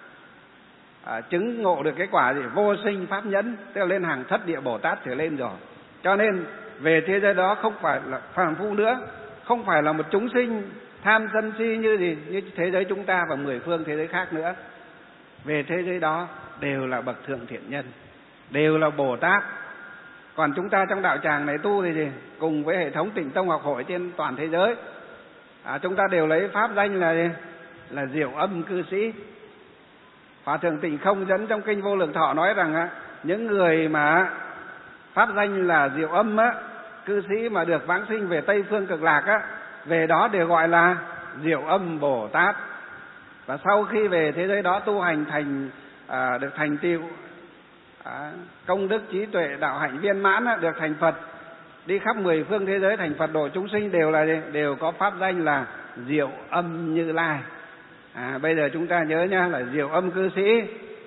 chứng ngộ được cái quả gì? Vô sinh pháp nhẫn, tức là lên hàng thất địa Bồ Tát trở lên rồi. Cho nên về thế giới đó không phải là phàm phu nữa, không phải là một chúng sinh tham sân si như thế giới chúng ta và 10 phương thế giới khác nữa. Về thế giới đó đều là bậc thượng thiện nhân, đều là Bồ Tát. Còn chúng ta trong đạo tràng này tu thì gì? Cùng với hệ thống Tịnh Tông học hội trên toàn thế giới, chúng ta đều lấy pháp danh là gì? Là Diệu Âm Cư Sĩ. Hòa thượng Tịnh Không dẫn trong kinh Vô Lượng Thọ nói rằng những người mà pháp danh là Diệu Âm Cư Sĩ mà được vãng sinh về Tây phương Cực Lạc về đó đều gọi là Diệu Âm Bồ Tát. Và sau khi về thế giới đó tu hành được thành tựu công đức trí tuệ đạo hạnh viên mãn, được thành Phật, đi khắp 10 phương thế giới thành Phật độ chúng sinh, đều có pháp danh là Diệu Âm Như Lai. Bây giờ chúng ta nhớ nha, là Diệu Âm Cư Sĩ,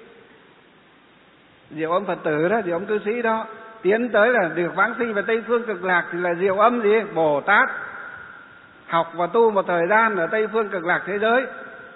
Diệu Âm Phật tử đó, Diệu Âm Cư Sĩ đó. Tiến tới là được vãng sinh về Tây phương Cực Lạc thì là Diệu Âm gì? Bồ Tát. Học và tu một thời gian ở Tây phương Cực Lạc thế giới,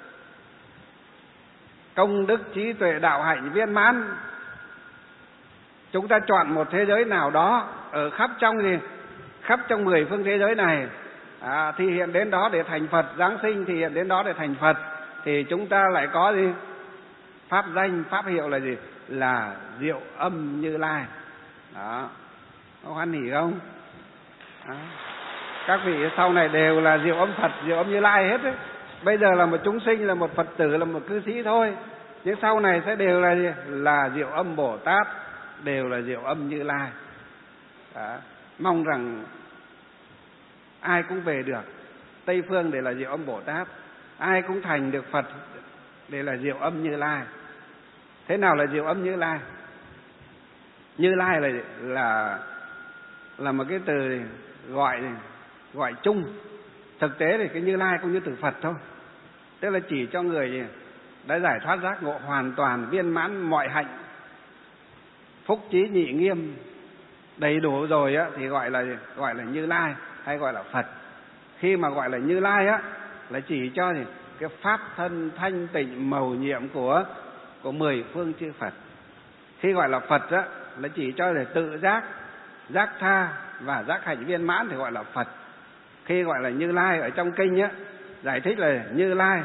công đức trí tuệ đạo hạnh viên mãn. Chúng ta chọn một thế giới nào đó ở khắp trong 10 phương thế giới này, thì hiện đến đó để thành Phật, giáng sinh thì hiện đến đó để thành Phật, thì chúng ta lại có gì? Pháp danh, pháp hiệu là gì? Là Diệu Âm Như Lai. Đó, có hoan hỉ không? Đó. Các vị sau này đều là Diệu Âm Phật, Diệu Âm Như Lai hết ấy. Bây giờ là một chúng sinh, là một Phật tử, là một cư sĩ thôi, nhưng sau này sẽ đều là gì? Là Diệu Âm Bồ Tát, đều là Diệu Âm Như Lai. Đó. Mong rằng ai cũng về được Tây phương để là Diệu Âm Bồ Tát, ai cũng thành được Phật để là Diệu Âm Như Lai. Thế nào là Diệu Âm Như Lai? Như Lai là một cái từ gọi chung. Thực tế thì cái Như Lai cũng như từ Phật thôi, tức là chỉ cho người đã giải thoát giác ngộ hoàn toàn viên mãn mọi hạnh, phúc trí nhị nghiêm, đầy đủ rồi á thì gọi là Như Lai hay gọi là Phật. Khi mà gọi là Như Lai á là chỉ cho thì cái pháp thân thanh tịnh mầu nhiệm của 10 phương chư Phật. Khi gọi là Phật á là chỉ cho để tự giác, giác tha và giác hạnh viên mãn thì gọi là Phật. Khi gọi là Như Lai ở trong kinh á giải thích là Như Lai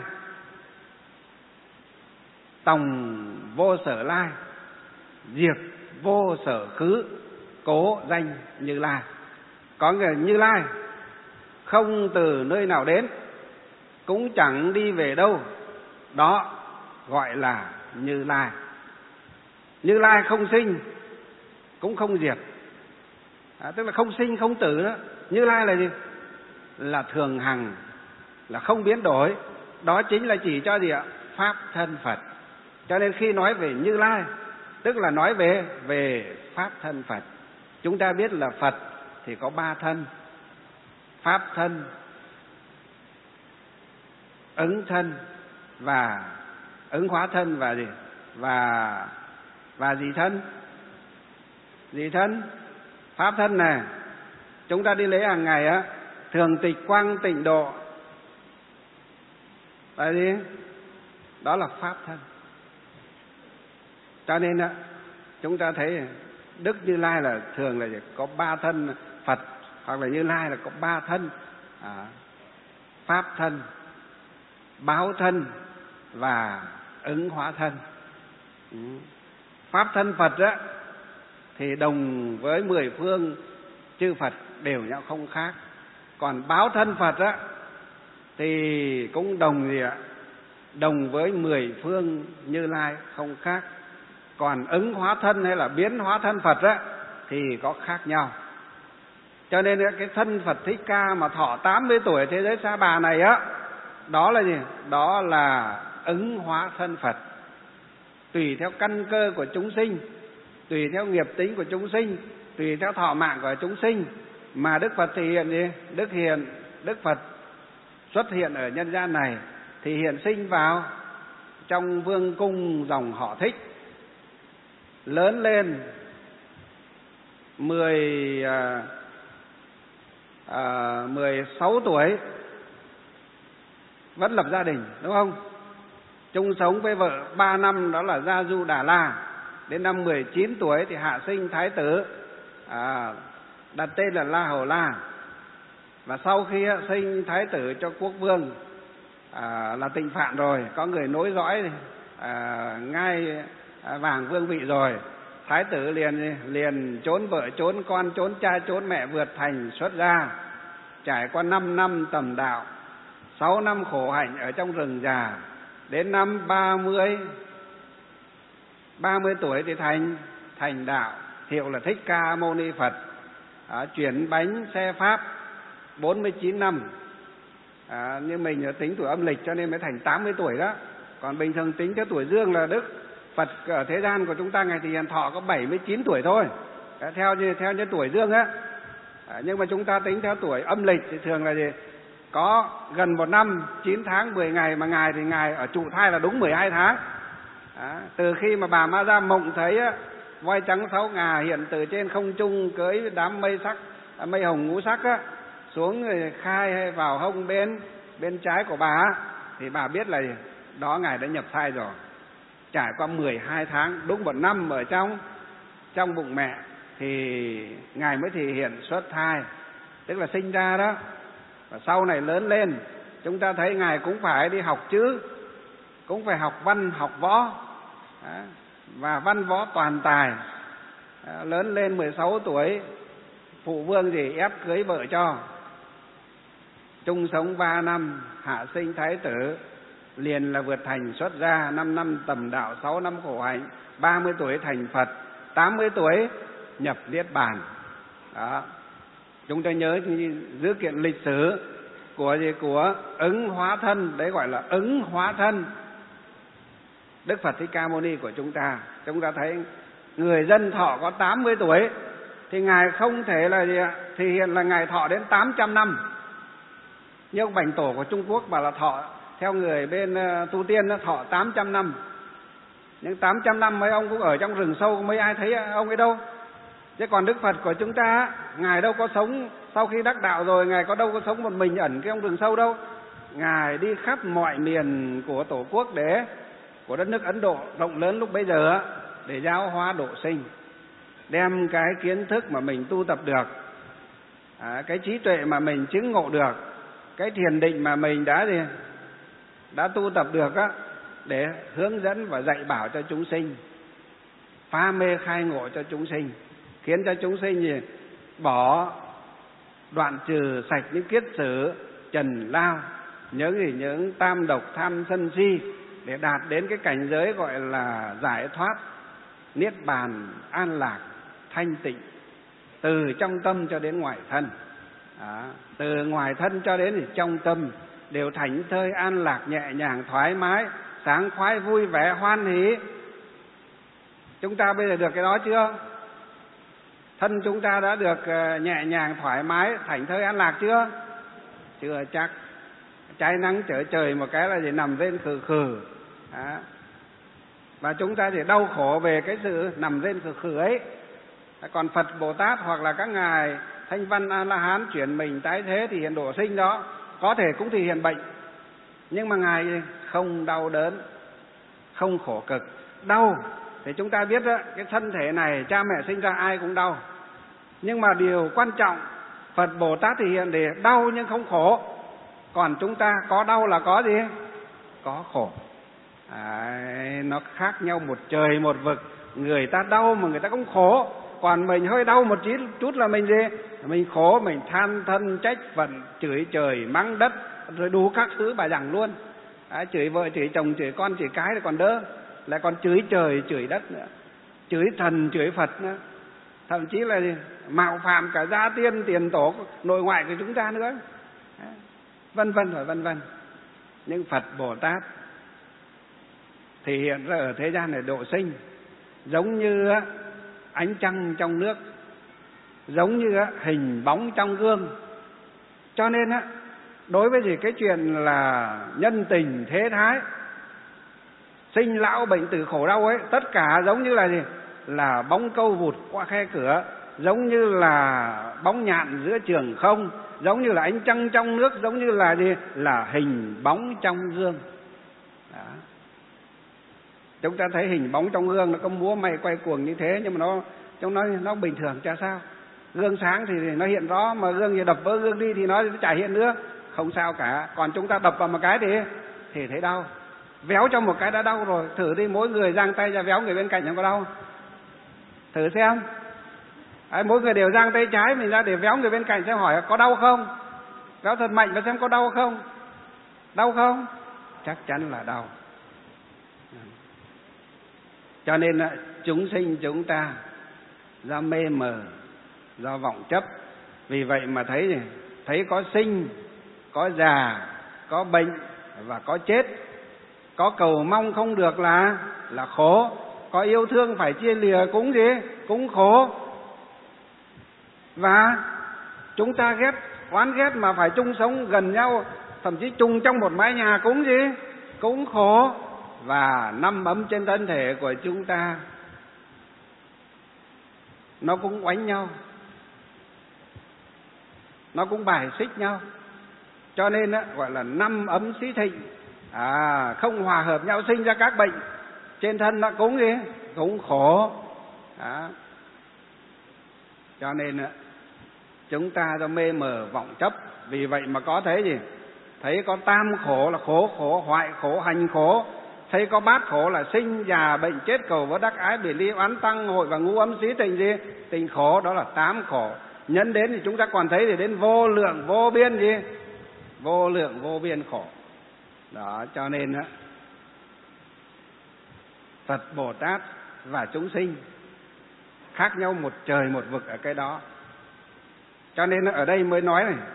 tòng vô sở lai, diệt vô sở khứ, cố danh Như Lai. Có người Như Lai không từ nơi nào đến, cũng chẳng đi về đâu, đó gọi là Như Lai. Như Lai không sinh cũng không diệt, tức là không sinh không tử nữa. Như Lai là gì? Là thường hằng, là không biến đổi. Đó chính là chỉ cho gì ạ? Pháp thân Phật. Cho nên khi nói về Như Lai tức là nói về pháp thân Phật. Chúng ta biết là Phật thì có 3 thân: pháp thân, ứng thân và ứng hóa thân, và gì? Và gì thân? Gì thân? Pháp thân này chúng ta đi lễ hàng ngày á, thường tịch quang tịnh độ là gì? Đó là pháp thân. Cho nên á chúng ta thấy Đức Như Lai là thường là có 3 thân Phật, hoặc là Như Lai là có 3 thân: pháp thân, báo thân và ứng hóa thân. Pháp thân Phật á thì đồng với 10 phương chư Phật đều nhau không khác. Còn báo thân Phật á thì cũng đồng gì ạ? Đồng với 10 phương Như Lai không khác. Còn ứng hóa thân hay là biến hóa thân Phật á thì có khác nhau. Cho nên cái thân Phật Thích Ca mà thọ 80 tuổi thế giới Sa Bà này á, đó là gì? Đó là ứng hóa thân Phật. Tùy theo căn cơ của chúng sinh, tùy theo nghiệp tính của chúng sinh, tùy theo thọ mạng của chúng sinh mà Đức Phật thì hiện gì? Đức Phật xuất hiện ở nhân gian này thì hiện sinh vào trong vương cung dòng họ Thích, lớn lên 16 tuổi vẫn lập gia đình, đúng không? Chung sống với vợ 3 năm, đó là Gia Du Đà La. Đến năm 19 tuổi thì hạ sinh thái tử, đặt tên là La Hầu La. Và sau khi sinh thái tử cho quốc vương là Tịnh Phạn rồi, có người nối dõi ngai vàng vương vị rồi, thái tử liền trốn vợ, trốn con, trốn cha, trốn mẹ, vượt thành xuất gia, trải qua 5 năm tầm đạo, 6 năm khổ hạnh ở trong rừng già. Đến năm 30 tuổi thì thành đạo, hiệu là Thích Ca Mâu Ni Phật. Chuyển bánh xe Pháp 49 năm. Như mình tính tuổi âm lịch cho nên mới thành 80 tuổi đó. Còn bình thường tính theo tuổi dương là Đức Phật ở thế gian của chúng ta ngày thì hiện thọ có 79 tuổi thôi, theo như tuổi dương á. Nhưng mà chúng ta tính theo tuổi âm lịch thì thường là gì? Có gần 1 năm 9 tháng 10 ngày, mà ngài thì ngài ở trụ thai là đúng 12 tháng. Từ khi mà bà Ma Da mộng thấy voi trắng 6 ngà hiện từ trên không trung cưỡi đám mây hồng ngũ sắc á, xuống khai hay vào hông bên trái của bà, thì bà biết là đó ngài đã nhập thai rồi. Trải qua 12 tháng, đúng 1 năm ở trong bụng mẹ thì ngài mới thể hiện xuất thai, tức là sinh ra đó. Và sau này lớn lên, chúng ta thấy ngài cũng phải đi học chữ, cũng phải học văn học võ, và văn võ toàn tài. Lớn lên 16 tuổi, phụ vương gì ép cưới vợ cho. Chung sống 3 năm, hạ sinh thái tử, liền là vượt thành xuất gia, 5 năm tầm đạo, 6 năm khổ hạnh, 30 tuổi thành Phật, 80 tuổi nhập Niết Bàn. Đó. Chúng ta nhớ dữ kiện lịch sử của ứng hóa thân, đấy gọi là ứng hóa thân Đức Phật Thích Ca Mâu Ni của chúng ta. Chúng ta thấy người dân thọ có 80 tuổi thì ngài không thể là gì ạ? Thì hiện là ngài thọ đến 800 năm. Như ông Bành Tổ của Trung Quốc bảo là thọ theo người bên tu tiên nó thọ 800 năm. Nhưng 800 năm mấy ông cũng ở trong rừng sâu, mấy ai thấy ông ấy đâu. Chứ còn Đức Phật của chúng ta, Ngài đâu có sống sau khi đắc đạo rồi, Ngài có đâu có sống một mình ẩn trong rừng sâu đâu. Ngài đi khắp mọi miền của Tổ quốc của đất nước Ấn Độ rộng lớn lúc bấy giờ để giáo hóa độ sinh, đem cái kiến thức mà mình tu tập được, cái trí tuệ mà mình chứng ngộ được, cái thiền định mà mình đã tu tập được để hướng dẫn và dạy bảo cho chúng sinh, phá mê khai ngộ cho chúng sinh, khiến cho chúng sinh bỏ, đoạn trừ sạch những kiết sử trần lao, những tam độc tham sân si, để đạt đến cái cảnh giới gọi là giải thoát, niết bàn, an lạc, thanh tịnh, từ trong tâm cho đến ngoài thân. Từ ngoài thân cho đến trong tâm đều thảnh thơi, an lạc, nhẹ nhàng, thoải mái, sáng khoái, vui vẻ, hoan hỷ. Chúng ta bây giờ được cái đó chưa? Thân chúng ta đã được nhẹ nhàng, thoải mái, thảnh thơi, an lạc chưa? Chưa chắc. Trái nắng trở trời một cái là nằm rên khừ khừ. Và chúng ta thì đau khổ về cái sự nằm rên khừ khừ ấy. Còn Phật Bồ Tát hoặc là các ngài Thanh Văn A La Hán chuyển mình tái thế thì hiện độ sinh đó, có thể cũng thì hiện bệnh, nhưng mà ngài không đau đớn, không khổ cực. Đau thì chúng ta biết đó, cái thân thể này cha mẹ sinh ra ai cũng đau, nhưng mà điều quan trọng Phật Bồ Tát thì hiện để đau nhưng không khổ. Còn chúng ta có đau là có gì? Có khổ. Nó khác nhau một trời một vực. Người ta đau mà người ta cũng khổ, còn mình hơi đau một chút là mình gì? Mình khổ, mình than thân trách phận, chửi trời mắng đất, rồi đủ các thứ bài giảng luôn. Chửi vợ, chửi chồng, chửi con, chửi cái thì còn đỡ, lại còn chửi trời, chửi đất nữa, chửi thần, chửi Phật nữa, thậm chí là mạo phạm cả gia tiên, tiền tổ, nội ngoại của chúng ta nữa, vân vân và vân vân. Nhưng Phật Bồ Tát thì hiện ra ở thế gian này độ sinh, giống như ánh trăng trong nước, giống như hình bóng trong gương. Cho nên đối với gì cái chuyện là nhân tình thế thái, sinh lão bệnh tử khổ đau ấy, tất cả giống như là gì? Là bóng câu vụt qua khe cửa, giống như là bóng nhạn giữa trường không, giống như là ánh trăng trong nước, giống như là gì? Là hình bóng trong gương. Đó. Chúng ta thấy hình bóng trong gương nó có múa may quay cuồng như thế, nhưng mà nó bình thường chả sao. Gương sáng thì nó hiện rõ, mà gương gì đập vỡ gương đi thì nó chả hiện nữa, không sao cả. Còn chúng ta đập vào một cái thì thấy đau, véo trong một cái đã đau rồi. Thử đi, mỗi người giang tay ra véo người bên cạnh không có đau? Thử xem. Mỗi người đều giang tay trái mình ra để véo người bên cạnh xem, hỏi có đau không? Véo thật mạnh và xem có đau không? Đau không? Chắc chắn là đau. Cho nên chúng sinh chúng ta do mê mờ, do vọng chấp, vì vậy mà thấy có sinh, có già, có bệnh và có chết. Có cầu mong không được là khổ, có yêu thương phải chia lìa cũng gì? Cũng khổ. Và chúng ta oán ghét mà phải chung sống gần nhau, thậm chí chung trong một mái nhà cũng gì? Cũng khổ. Và năm ấm trên thân thể của chúng ta nó cũng oánh nhau, nó cũng bài xích nhau. Cho nên gọi là năm ấm xí thịnh, không hòa hợp nhau sinh ra các bệnh trên thân, nó cũng gì? Cũng khổ. Cho nên chúng ta do mê mờ vọng chấp, vì vậy mà có thấy gì? Thấy có tam khổ là khổ, hoại khổ, hành khổ. Thấy có bát khổ là sinh, già, bệnh, chết, cầu vỡ, đắc ái, biệt ly, oán, tăng hội và ngũ ấm xí tình gì? Tình khổ, đó là tám khổ. Nhân đến thì chúng ta còn thấy thì đến vô lượng vô biên gì? Vô lượng vô biên khổ. Đó, cho nên Phật Bồ Tát và chúng sinh khác nhau một trời một vực ở cái đó. Cho nên ở đây mới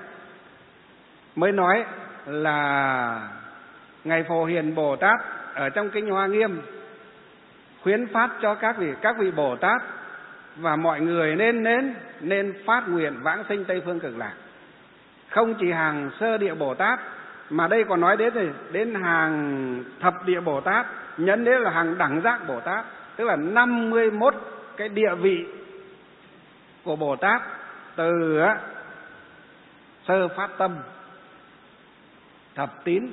nói là Ngài Phổ Hiền Bồ Tát ở trong Kinh Hoa Nghiêm khuyến phát cho các vị Bồ Tát và mọi người nên phát nguyện vãng sinh Tây Phương Cực Lạc. Không chỉ hàng sơ địa Bồ Tát, mà đây còn nói đến hàng thập địa Bồ Tát, nhấn đến là hàng đẳng giác Bồ Tát, tức là 51 cái địa vị của Bồ Tát từ sơ phát tâm, thập tín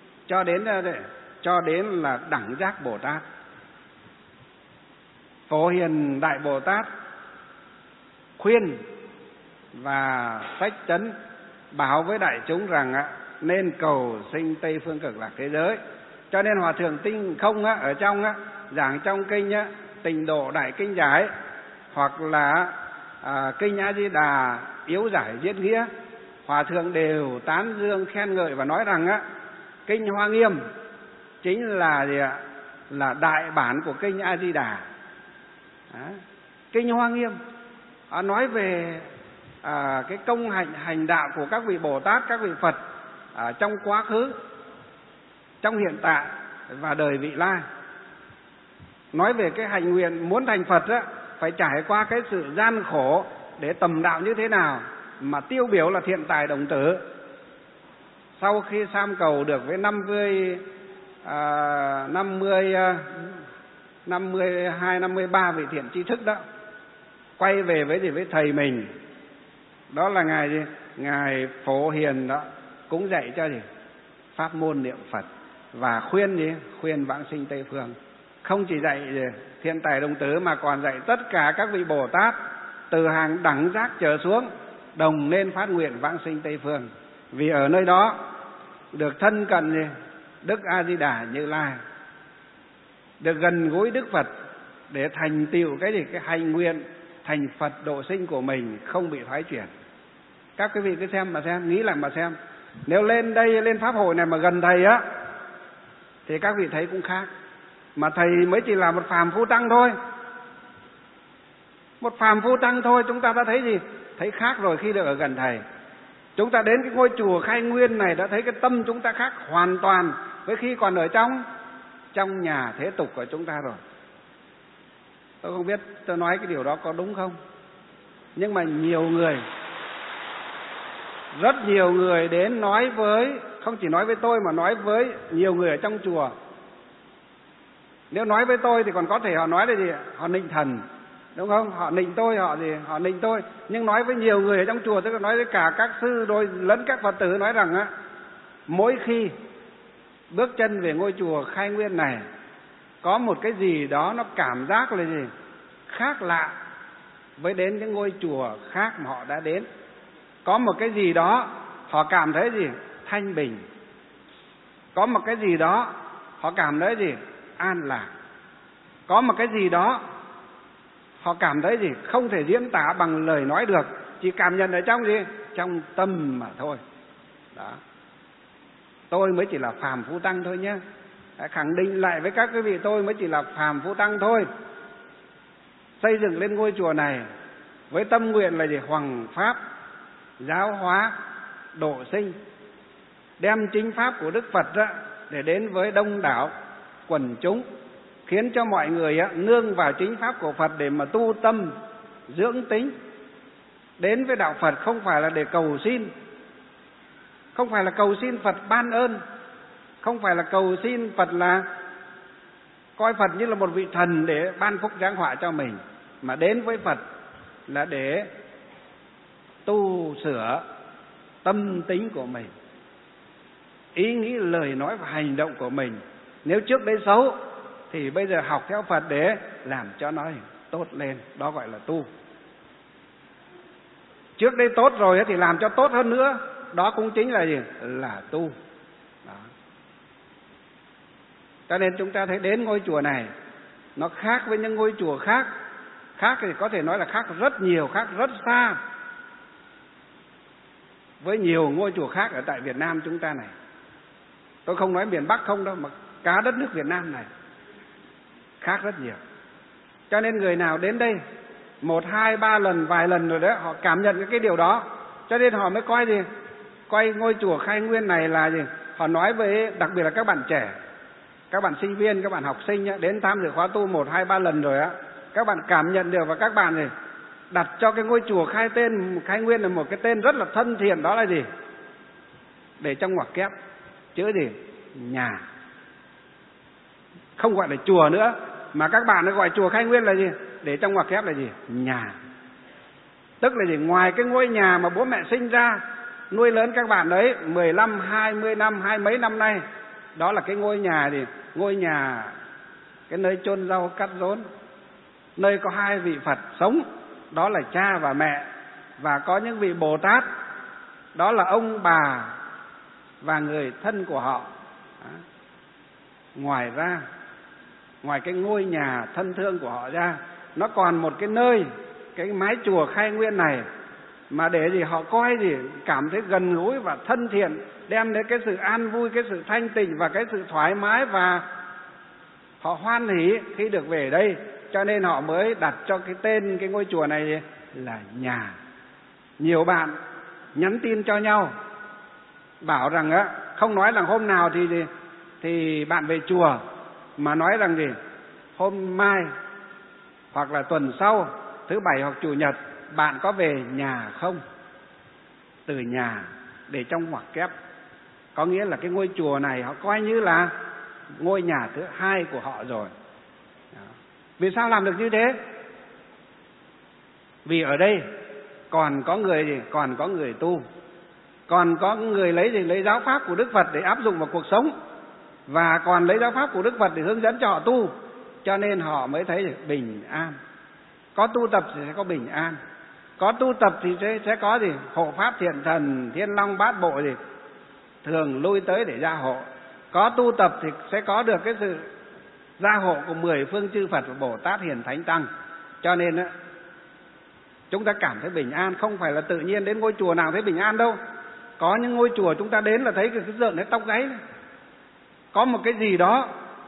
cho đến là đẳng giác Bồ Tát. Phổ Hiền Đại Bồ Tát khuyên và sách chấn bảo với đại chúng rằng nên cầu sinh Tây Phương Cực Lạc thế giới. Cho nên Hòa Thượng Tinh Không ở trong giảng trong kinh Tịnh Độ Đại Kinh Giải, hoặc là kinh A Di Đà Yếu Giải Diễn Nghĩa, Hòa Thượng đều tán dương khen ngợi và nói rằng kinh Hoa Nghiêm chính là gì ạ? Là đại bản của kinh A Di Đà. Kinh Hoa Nghiêm nói về cái công hành đạo của các vị Bồ Tát, các vị Phật trong quá khứ, trong hiện tại và đời vị lai. Nói về cái hành nguyện muốn thành Phật phải trải qua cái sự gian khổ để tầm đạo như thế nào, mà tiêu biểu là Thiện Tài Đồng Tử. Sau khi sám cầu được với 52-53 vị thiện tri thức đó, quay về với thầy mình, đó là ngài gì? Ngài Phổ Hiền đó, cũng dạy cho gì? Pháp môn niệm Phật và khuyên gì? Khuyên vãng sinh Tây Phương. Không chỉ dạy gì? Thiện Tài Đồng Tử mà còn dạy tất cả các vị Bồ Tát từ hàng đẳng giác trở xuống đồng nên phát nguyện vãng sinh Tây Phương. Vì ở nơi đó được thân cận gì? Đức A Di Đà Như Lai, được gần gũi Đức Phật để thành tựu cái gì? Cái hành nguyện thành Phật độ sinh của mình không bị thoái chuyển. Các quý vị cứ xem mà xem, nghĩ lại mà xem. Nếu lên đây, lên pháp hội này mà gần thầy thì các vị thấy cũng khác. Mà thầy mới chỉ là một phàm phu tăng thôi. Một phàm phu tăng thôi, chúng ta đã thấy gì? Thấy khác rồi khi được ở gần thầy. Chúng ta đến cái ngôi chùa Khai Nguyên này đã thấy cái tâm chúng ta khác hoàn toàn với khi còn ở trong nhà thế tục của chúng ta rồi. Tôi không biết tôi nói cái điều đó có đúng không, nhưng mà nhiều người, rất nhiều người đến nói với, không chỉ nói với tôi mà nói với nhiều người ở trong chùa. Nếu nói với tôi thì còn có thể họ nói là gì? Họ nịnh thần, đúng không? Họ nịnh tôi, họ nịnh tôi. Nhưng nói với nhiều người ở trong chùa, tức là nói với cả các sư đôi lẫn các Phật tử, nói rằng mỗi khi bước chân về ngôi chùa Khai Nguyên này, có một cái gì đó nó cảm giác là gì? Khác lạ với đến những ngôi chùa khác mà họ đã đến. Có một cái gì đó họ cảm thấy gì? Thanh bình. Có một cái gì đó họ cảm thấy gì? An lạc. Có một cái gì đó họ cảm thấy gì? Không thể diễn tả bằng lời nói được, chỉ cảm nhận ở trong gì? Trong tâm mà thôi. Đó. Tôi mới chỉ là phàm phu tăng thôi nhé. Khẳng định lại với các quý vị, tôi mới chỉ là phàm phu tăng thôi. Xây dựng lên ngôi chùa này với tâm nguyện là gì? Hoằng pháp, giáo hóa, độ sinh, đem chính pháp của Đức Phật để đến với đông đảo quần chúng, khiến cho mọi người nương vào chính pháp của Phật để mà tu tâm, dưỡng tính. Đến với đạo Phật không phải là để cầu xin, không phải là cầu xin Phật ban ơn, không phải là cầu xin Phật là coi Phật như là một vị thần để ban phúc giáng họa cho mình, mà đến với Phật là để tu sửa tâm tính của mình, ý nghĩ, lời nói và hành động của mình. Nếu trước đây xấu thì bây giờ học theo Phật để làm cho nó tốt lên, đó gọi là tu. Trước đây tốt rồi thì làm cho tốt hơn nữa, đó cũng chính là gì? Là tu. Đó. Cho nên chúng ta thấy đến ngôi chùa này nó khác với những ngôi chùa khác. Khác thì có thể nói là khác rất nhiều, khác rất xa với nhiều ngôi chùa khác ở tại Việt Nam chúng ta này. Tôi không nói miền Bắc không đâu, mà cả đất nước Việt Nam này khác rất nhiều. Cho nên người nào đến đây 1, 2, 3 lần, vài lần rồi đấy, họ cảm nhận cái điều đó. Cho nên họ mới coi gì? Coi ngôi chùa Khai Nguyên này là gì? Họ nói với, đặc biệt là các bạn trẻ, các bạn sinh viên, các bạn học sinh đến tham dự khóa tu 1, 2, 3 lần rồi các bạn cảm nhận được, và các bạn gì? Đặt cho cái ngôi chùa Khai Nguyên là một cái tên rất là thân thiện, đó là gì? Để trong ngoặc kép chữ gì? Nhà. Không gọi là chùa nữa, mà các bạn nó gọi chùa Khai Nguyên là gì? Để trong ngoặc kép là gì? Nhà. Tức là gì? Ngoài cái ngôi nhà mà bố mẹ sinh ra nuôi lớn các bạn đấy 15, 20 năm, 20 mấy năm nay, đó là cái ngôi nhà gì? Ngôi nhà, cái nơi chôn rau cắt rốn, nơi có hai vị Phật sống, đó là cha và mẹ, và có những vị Bồ Tát, đó là ông bà và người thân của họ. Ngoài ra, ngoài cái ngôi nhà thân thương của họ ra, nó còn một cái nơi, cái mái chùa Khai Nguyên này, mà để gì họ coi gì cảm thấy gần gũi và thân thiện, đem đến cái sự an vui, cái sự thanh tịnh và cái sự thoải mái, và họ hoan hỉ khi được về đây. Cho nên họ mới đặt cho cái tên cái ngôi chùa này là nhà. Nhiều bạn nhắn tin cho nhau bảo rằng á, không nói rằng hôm nào thì bạn về chùa, mà nói rằng gì hôm mai hoặc là tuần sau, thứ bảy hoặc chủ nhật, bạn có về nhà không? Từ nhà để trong ngoặc kép, có nghĩa là cái ngôi chùa này họ coi như là ngôi nhà thứ hai của họ rồi. Vì sao làm được như thế? Vì ở đây còn có người gì? Còn có người tu, còn có người lấy giáo pháp của Đức Phật để áp dụng vào cuộc sống, và còn lấy giáo pháp của Đức Phật để hướng dẫn cho họ tu, cho nên họ mới thấy bình an. Có tu tập thì sẽ có bình an, có tu tập thì sẽ có gì? Hộ pháp thiện thần, thiên long bát bộ gì thường lui tới để gia hộ. Có tu tập thì sẽ có được cái sự gia hộ của 10 phương chư Phật và Bồ Tát Hiền Thánh Tăng. Cho nên á, chúng ta cảm thấy bình an không phải là tự nhiên đến ngôi chùa nào thấy bình an đâu. Có những ngôi chùa chúng ta đến là thấy cái rợn hết tóc gáy. Có một cái gì đó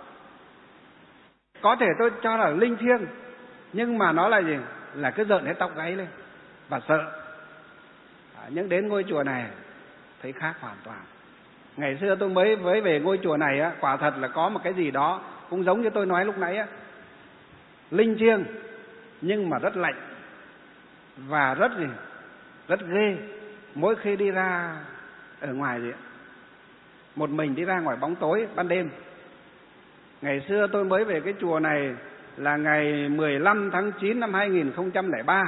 có thể tôi cho là linh thiêng, nhưng mà nó là gì? Là cứ rợn hết tóc gáy lên và sợ. Nhưng đến ngôi chùa này thấy khác hoàn toàn. Ngày xưa tôi mới về ngôi chùa này á, quả thật là có một cái gì đó cũng giống như tôi nói lúc nãy á, linh thiêng nhưng mà rất lạnh và rất ghê. Mỗi khi đi ra ở ngoài gì, một mình đi ra ngoài bóng tối ban đêm. Ngày xưa tôi mới về cái chùa này là ngày 15 tháng 9 năm 2003.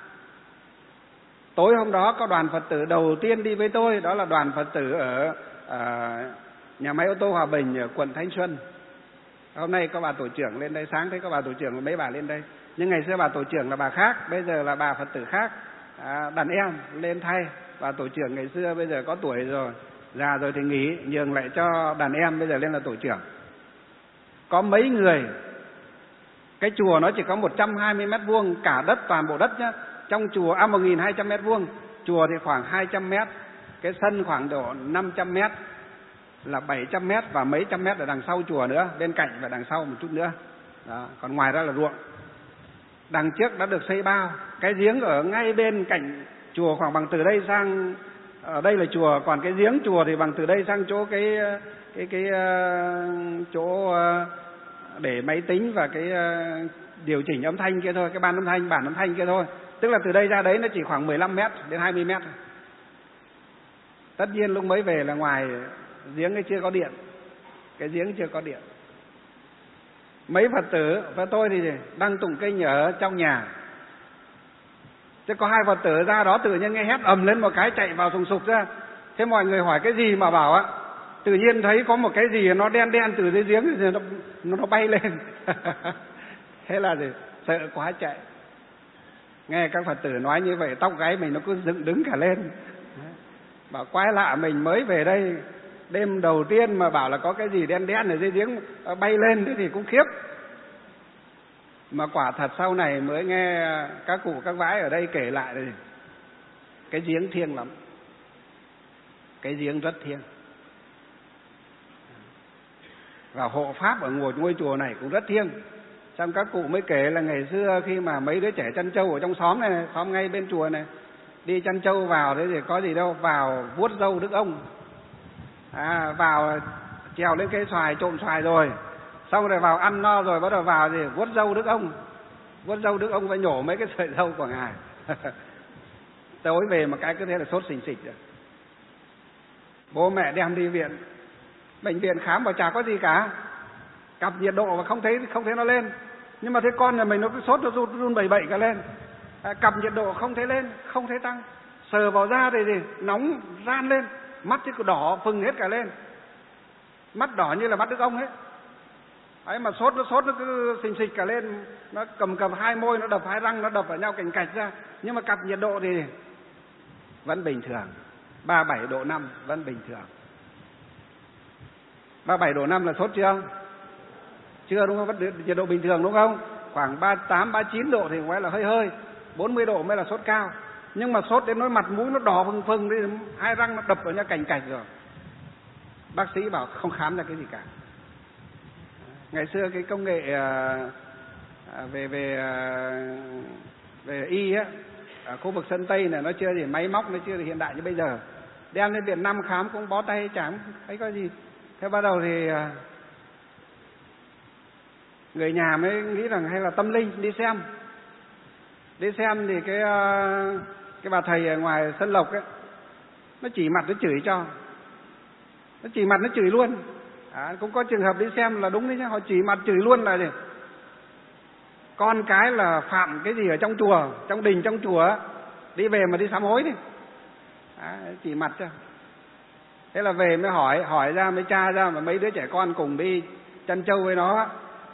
Tối hôm đó có đoàn Phật tử đầu tiên đi với tôi, đó là đoàn Phật tử ở nhà máy ô tô Hòa Bình ở quận Thanh Xuân. Hôm nay có bà tổ trưởng lên đây, sáng thấy có bà tổ trưởng và mấy bà lên đây. Nhưng ngày xưa bà tổ trưởng là bà khác, bây giờ là bà Phật tử khác, đàn em lên thay. Bà tổ trưởng ngày xưa bây giờ có tuổi rồi, già rồi thì nghỉ, nhường lại cho đàn em bây giờ lên là tổ trưởng. Có mấy người, cái chùa nó chỉ có 120 mét vuông, cả đất, toàn bộ đất nhá. Trong chùa 1.200 mét vuông, chùa thì khoảng 200 mét, cái sân khoảng độ 500 mét, là 700 mét và mấy trăm mét ở đằng sau chùa nữa, bên cạnh và đằng sau một chút nữa. Đó, còn ngoài ra là ruộng. Đằng trước đã được xây bao, cái giếng ở ngay bên cạnh chùa khoảng bằng từ đây sang, ở đây là chùa, còn cái giếng chùa thì bằng từ đây sang chỗ cái chỗ để máy tính và cái điều chỉnh âm thanh kia thôi, cái bản âm thanh kia thôi. Tức là từ đây ra đấy nó chỉ khoảng 15 mét đến 20 mét. Tất nhiên lúc mới về là ngoài giếng ấy chưa có điện, cái giếng chưa có điện. Mấy Phật tử và tôi thì đang tụng kinh ở trong nhà. Thế có 2 Phật tử ra đó tự nhiên nghe hét ầm lên một cái, chạy vào sùng sục ra. Thế mọi người hỏi cái gì mà bảo á, tự nhiên thấy có một cái gì nó đen đen từ dưới giếng thì nó bay lên. Thế là gì? Sợ quá chạy. Nghe các Phật tử nói như vậy, tóc gáy mình nó cứ dựng đứng cả lên. Bảo quái lạ, mình mới về đây đêm đầu tiên mà bảo là có cái gì đen đen ở dưới giếng bay lên, thế thì cũng khiếp. Mà quả thật sau này mới nghe các cụ các vãi ở đây kể lại rồi. Cái giếng thiêng lắm, cái giếng rất thiêng. Và hộ pháp ở ngôi chùa này cũng rất thiêng. Xong các cụ mới kể là ngày xưa khi mà mấy đứa trẻ chăn trâu ở trong xóm này, xóm ngay bên chùa này, đi chăn trâu vào thế thì có gì đâu, vào vuốt râu Đức Ông, vào trèo lên cây xoài trộm xoài rồi, xong rồi vào ăn no rồi bắt đầu vào thì vuốt râu Đức Ông, vuốt râu Đức Ông phải nhổ mấy cái sợi râu của ngài. Tối về mà cái cứ thế là sốt xình xịch rồi. Bố mẹ đem đi viện, bệnh viện khám bảo chả có gì cả, cặp nhiệt độ mà không thấy nó lên. Nhưng mà thế con nhà mình nó cứ sốt, nó run bẩy bẩy cả lên. Cầm nhiệt độ không thấy lên, không thấy tăng. Sờ vào da thì nóng ran lên, mắt thì đỏ phừng hết cả lên, mắt đỏ như là mắt đứa ông ấy. Ấy mà sốt nó cứ xình xịch cả lên, nó cầm hai môi, nó đập hai răng, nó đập vào nhau cành cạch ra. Nhưng mà cặp nhiệt độ thì vẫn bình thường, 37 độ 5 vẫn bình thường. 37 độ 5 là sốt chưa? Chưa đúng không? Vẫn nhiệt độ bình thường đúng không? Khoảng 38, 39 độ thì gọi là hơi, 40 độ mới là sốt cao. Nhưng mà sốt đến nỗi mặt mũi nó đỏ phừng phừng đi, hai răng nó đập vào nhau cành cạch rồi. Bác sĩ bảo không khám ra cái gì cả. Ngày xưa cái công nghệ về y á, ở khu vực Sơn Tây này nó chưa gì máy móc, nó chưa hiện đại như bây giờ. Đem lên Việt Nam khám cũng bó tay chẳng thấy có gì. Thế bắt đầu thì người nhà mới nghĩ rằng hay là tâm linh, đi xem thì cái bà thầy ở ngoài Sơn Lộc ấy, nó chỉ mặt nó chửi cho, nó chỉ mặt nó chửi luôn. Cũng có trường hợp đi xem là đúng đấy chứ, họ chỉ mặt chửi luôn là gì? Con cái là phạm cái gì ở trong chùa, trong đình trong chùa, đi về mà đi sám hối đi. Chỉ mặt cho. Thế là về mới hỏi ra, mới tra ra, mà mấy đứa trẻ con cùng đi chăn trâu với nó.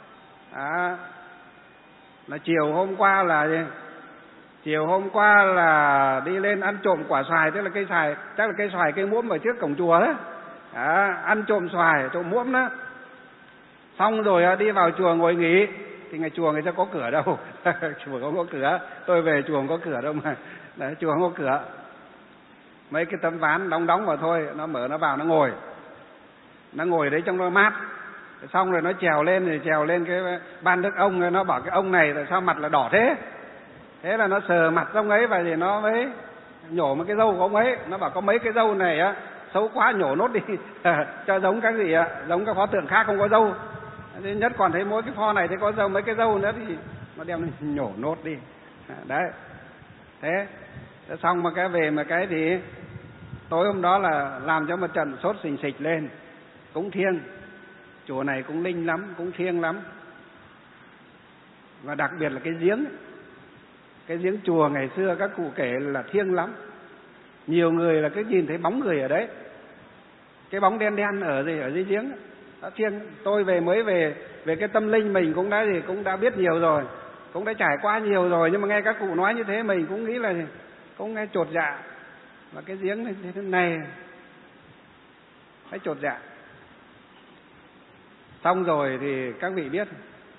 Là chiều hôm qua là đi lên ăn trộm quả xoài, tức là cây xoài, chắc là cây xoài cây muỗng ở trước cổng chùa đó. Ăn trộm xoài, trộm muỗng đó. Xong rồi đi vào chùa ngồi nghỉ. Thì ngày chùa người ta có cửa đâu. Chùa không có cửa. Tôi về chùa không có cửa đâu mà. Đấy, chùa không có cửa. Mấy cái tấm ván đóng vào thôi. Nó mở nó vào nó ngồi. Nó ngồi đấy trong nó mát. Xong rồi nó trèo lên cái ban đức ông. Nó bảo cái ông này tại sao mặt là đỏ thế. Thế là nó sờ mặt ông ấy và thì nó mới nhổ một cái râu của ông ấy. Nó bảo có mấy cái râu này á xấu quá, nhổ nốt đi. Cho giống cái gì ạ, giống các pho tượng khác không có râu. Thế nhất còn thấy mỗi cái pho này thì có râu, mấy cái râu nữa thì nó đem nhổ nốt đi. Đấy. Thế xong mà cái về mà cái thì tối hôm đó là làm cho một trận sốt xình xịch lên. Cũng thiêng. Chùa này cũng linh lắm, cũng thiêng lắm. Và đặc biệt là cái giếng. Cái giếng chùa ngày xưa các cụ kể là thiêng lắm. Nhiều người là cứ nhìn thấy bóng người ở đấy. Cái bóng đen ở dưới giếng. Đã thiêng. Tôi mới về cái tâm linh mình cũng đã biết nhiều rồi. Cũng đã trải qua nhiều rồi. Nhưng mà nghe các cụ nói như thế mình cũng nghĩ là cũng nghe chột dạ. Và cái giếng như thế này phải chột dạ. Xong rồi thì các vị biết,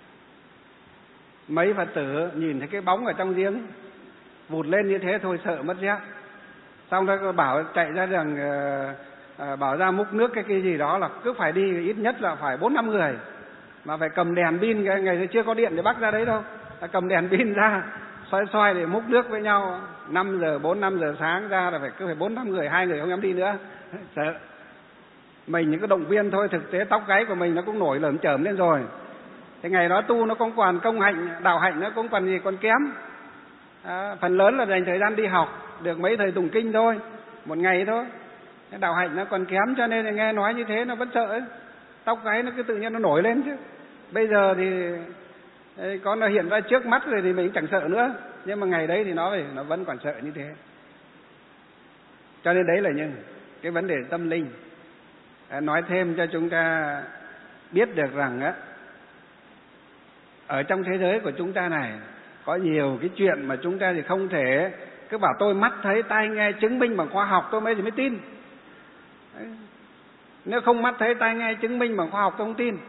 mấy Phật tử nhìn thấy cái bóng ở trong giếng vụt lên như thế thôi sợ mất giác. Xong rồi bảo chạy ra rằng bảo ra múc nước cái gì đó là cứ phải đi ít nhất là phải 4-5 người. Mà phải cầm đèn pin, cái ngày chưa có điện để bắt ra đấy đâu. Cầm đèn pin ra xoay để múc nước với nhau. 4-5 giờ sáng ra là cứ phải 4-5 người, 2 người không dám đi nữa. Sợ. Mình những cái động viên thôi, thực tế tóc gáy của mình nó cũng nổi lởm chởm lên rồi. Thế ngày đó tu nó cũng còn công hạnh, đạo hạnh nó cũng còn kém. Phần lớn là dành thời gian đi học, được mấy thời tụng kinh thôi, một ngày thôi. Đạo hạnh nó còn kém cho nên là nghe nói như thế nó vẫn sợ ấy. Tóc gáy nó cứ tự nhiên nó nổi lên chứ. Bây giờ thì có nó hiện ra trước mắt rồi thì mình chẳng sợ nữa. Nhưng mà ngày đấy thì nó vẫn còn sợ như thế. Cho nên đấy là những cái vấn đề tâm linh. Nói thêm cho chúng ta biết được rằng á, ở trong thế giới của chúng ta này có nhiều cái chuyện mà chúng ta thì không thể cứ bảo tôi mắt thấy tai nghe chứng minh bằng khoa học tôi mới tin. Đấy. Nếu không mắt thấy tai nghe chứng minh bằng khoa học tôi không tin.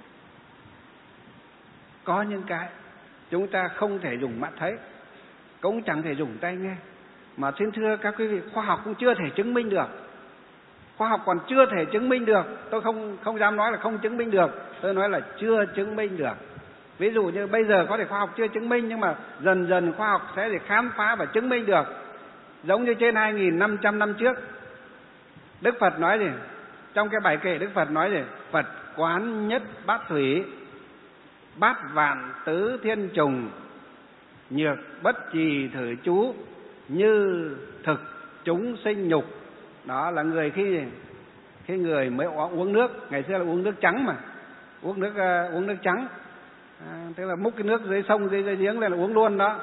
Có những cái chúng ta không thể dùng mắt thấy, cũng chẳng thể dùng tai nghe. Mà xin thưa các quý vị, khoa học cũng chưa thể chứng minh được. Khoa học còn chưa thể chứng minh được. Tôi không dám nói là không chứng minh được, tôi nói là chưa chứng minh được. Ví dụ như bây giờ có thể khoa học chưa chứng minh, nhưng mà dần dần khoa học sẽ để khám phá và chứng minh được. Giống như trên 2.500 năm trước, Đức Phật nói gì? Trong cái bài kệ Đức Phật nói gì? Phật quán nhất bát thủy, bát vạn tứ thiên trùng, nhược bất trì thử chú, như thực chúng sinh nhục. Đó là người khi người mới uống nước, ngày xưa là uống nước trắng mà, uống nước trắng. Tức là múc cái nước dưới sông dưới giếng lên là uống luôn đó, thì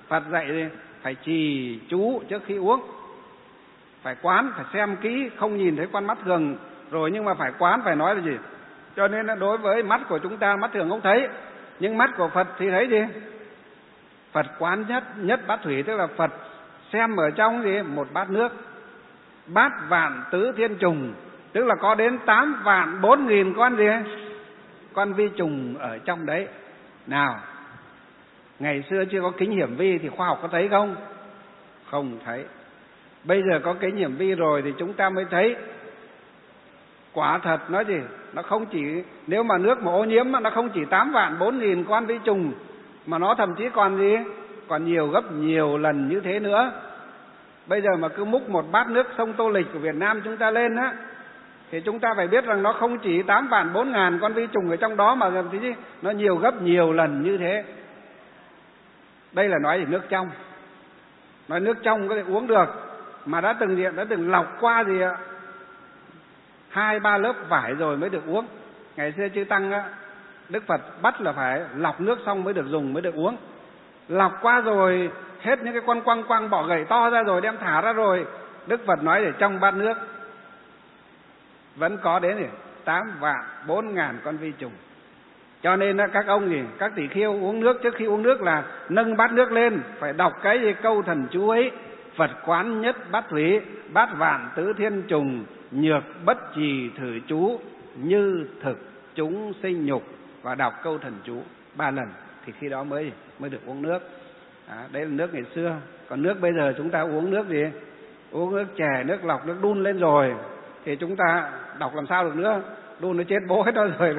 Phật dạy thì phải trì chú trước khi uống, phải quán, phải xem kỹ, không nhìn thấy con mắt thường rồi nhưng mà phải quán, phải nói là gì. Cho nên đối với mắt của chúng ta, mắt thường không thấy, nhưng mắt của Phật thì thấy gì? Phật quán nhất bát thủy, tức là Phật xem ở trong gì? Một bát nước, bát vạn tứ thiên trùng, tức là có đến 8.004.000 con gì? Con vi trùng ở trong đấy. Nào, ngày xưa chưa có kính hiển vi thì khoa học có thấy không? Không thấy. Bây giờ có kính hiển vi rồi thì chúng ta mới thấy. Quả thật nói gì? Nó không chỉ, nếu mà nước mà ô nhiễm nó không chỉ 8.004.000 con vi trùng, mà nó thậm chí còn gì? Còn nhiều gấp nhiều lần như thế nữa. Bây giờ mà cứ múc một bát nước sông Tô Lịch của Việt Nam chúng ta lên á, thì chúng ta phải biết rằng nó không chỉ 8.004.000 con vi trùng ở trong đó, mà nó nhiều gấp nhiều lần như thế. Đây là nói về nước trong. Nói nước trong có thể uống được, mà đã từng lọc qua gì ạ? 2-3 lớp vải rồi mới được uống. Ngày xưa chư Tăng á, Đức Phật bắt là phải lọc nước xong mới được dùng, mới được uống. Lọc qua rồi, hết những cái con quăng bỏ gậy to ra rồi, đem thả ra rồi, Đức Phật nói để trong bát nước vẫn có đến 8.004.000 con vi trùng. Cho nên các ông gì, các tỷ kheo uống nước, trước khi uống nước là nâng bát nước lên, phải đọc cái gì câu thần chú ấy: Phật quán nhất bát thủy, bát vạn tứ thiên trùng, nhược bất trì thử chú, như thực chúng sinh nhục. Và đọc câu thần chú 3 lần thì khi đó mới được uống nước. Đấy là nước ngày xưa. Còn nước bây giờ chúng ta uống nước gì? Uống nước chè, nước lọc, nước đun lên rồi thì chúng ta đọc làm sao được nữa? Đun nó chết bố hết đó rồi,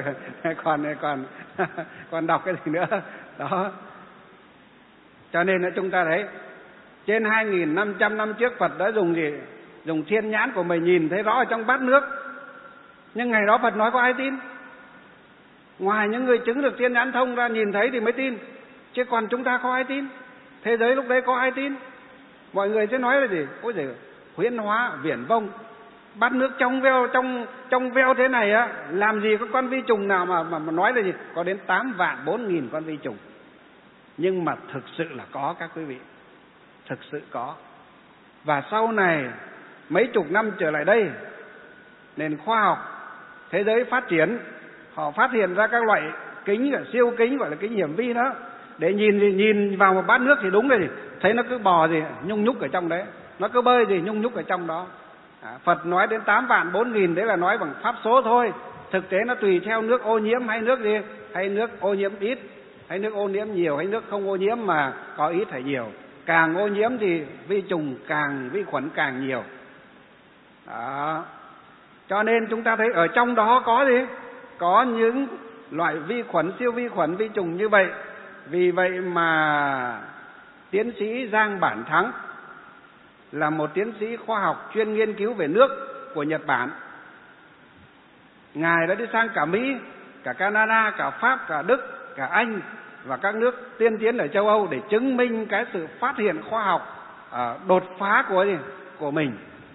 còn đọc cái gì nữa đó. Cho nên là chúng ta thấy trên 2.500 năm trước Phật đã dùng gì? Dùng thiên nhãn của mình nhìn thấy rõ ở trong bát nước. Nhưng ngày đó Phật nói có ai tin? Ngoài những người chứng được thiên nhãn thông ra nhìn thấy thì mới tin, chứ còn chúng ta có ai tin? Thế giới lúc đấy có ai tin? Mọi người sẽ nói là gì? Ôi giời, huyễn hóa viển vông, bát nước trong veo thế này á, làm gì có con vi trùng nào mà nói là gì? Có đến 8.004.000 con vi trùng. Nhưng mà thực sự là có các quý vị, thực sự có. Và sau này mấy chục năm trở lại đây, nền khoa học thế giới phát triển, họ phát hiện ra các loại kính, siêu kính gọi là kính hiển vi đó, để nhìn vào một bát nước thì đúng rồi, thấy nó cứ bò gì nhung nhúc ở trong đấy, nó cứ bơi gì nhung nhúc ở trong đó. Phật nói đến 8.004.000 đấy là nói bằng pháp số thôi. Thực tế nó tùy theo nước ô nhiễm hay nước gì, hay nước ô nhiễm ít, hay nước ô nhiễm nhiều, hay nước không ô nhiễm mà có ít hay nhiều. Càng ô nhiễm thì vi trùng càng, vi khuẩn càng nhiều đó. Cho nên chúng ta thấy ở trong đó có gì? Có những loại vi khuẩn, siêu vi khuẩn, vi trùng như vậy. Vì vậy mà tiến sĩ Giang Bản Thắng là một tiến sĩ khoa học chuyên nghiên cứu về nước của Nhật Bản. Ngài đã đi sang cả Mỹ, cả Canada, cả Pháp, cả Đức, cả Anh và các nước tiên tiến ở châu Âu để chứng minh cái sự phát hiện khoa học đột phá của mình.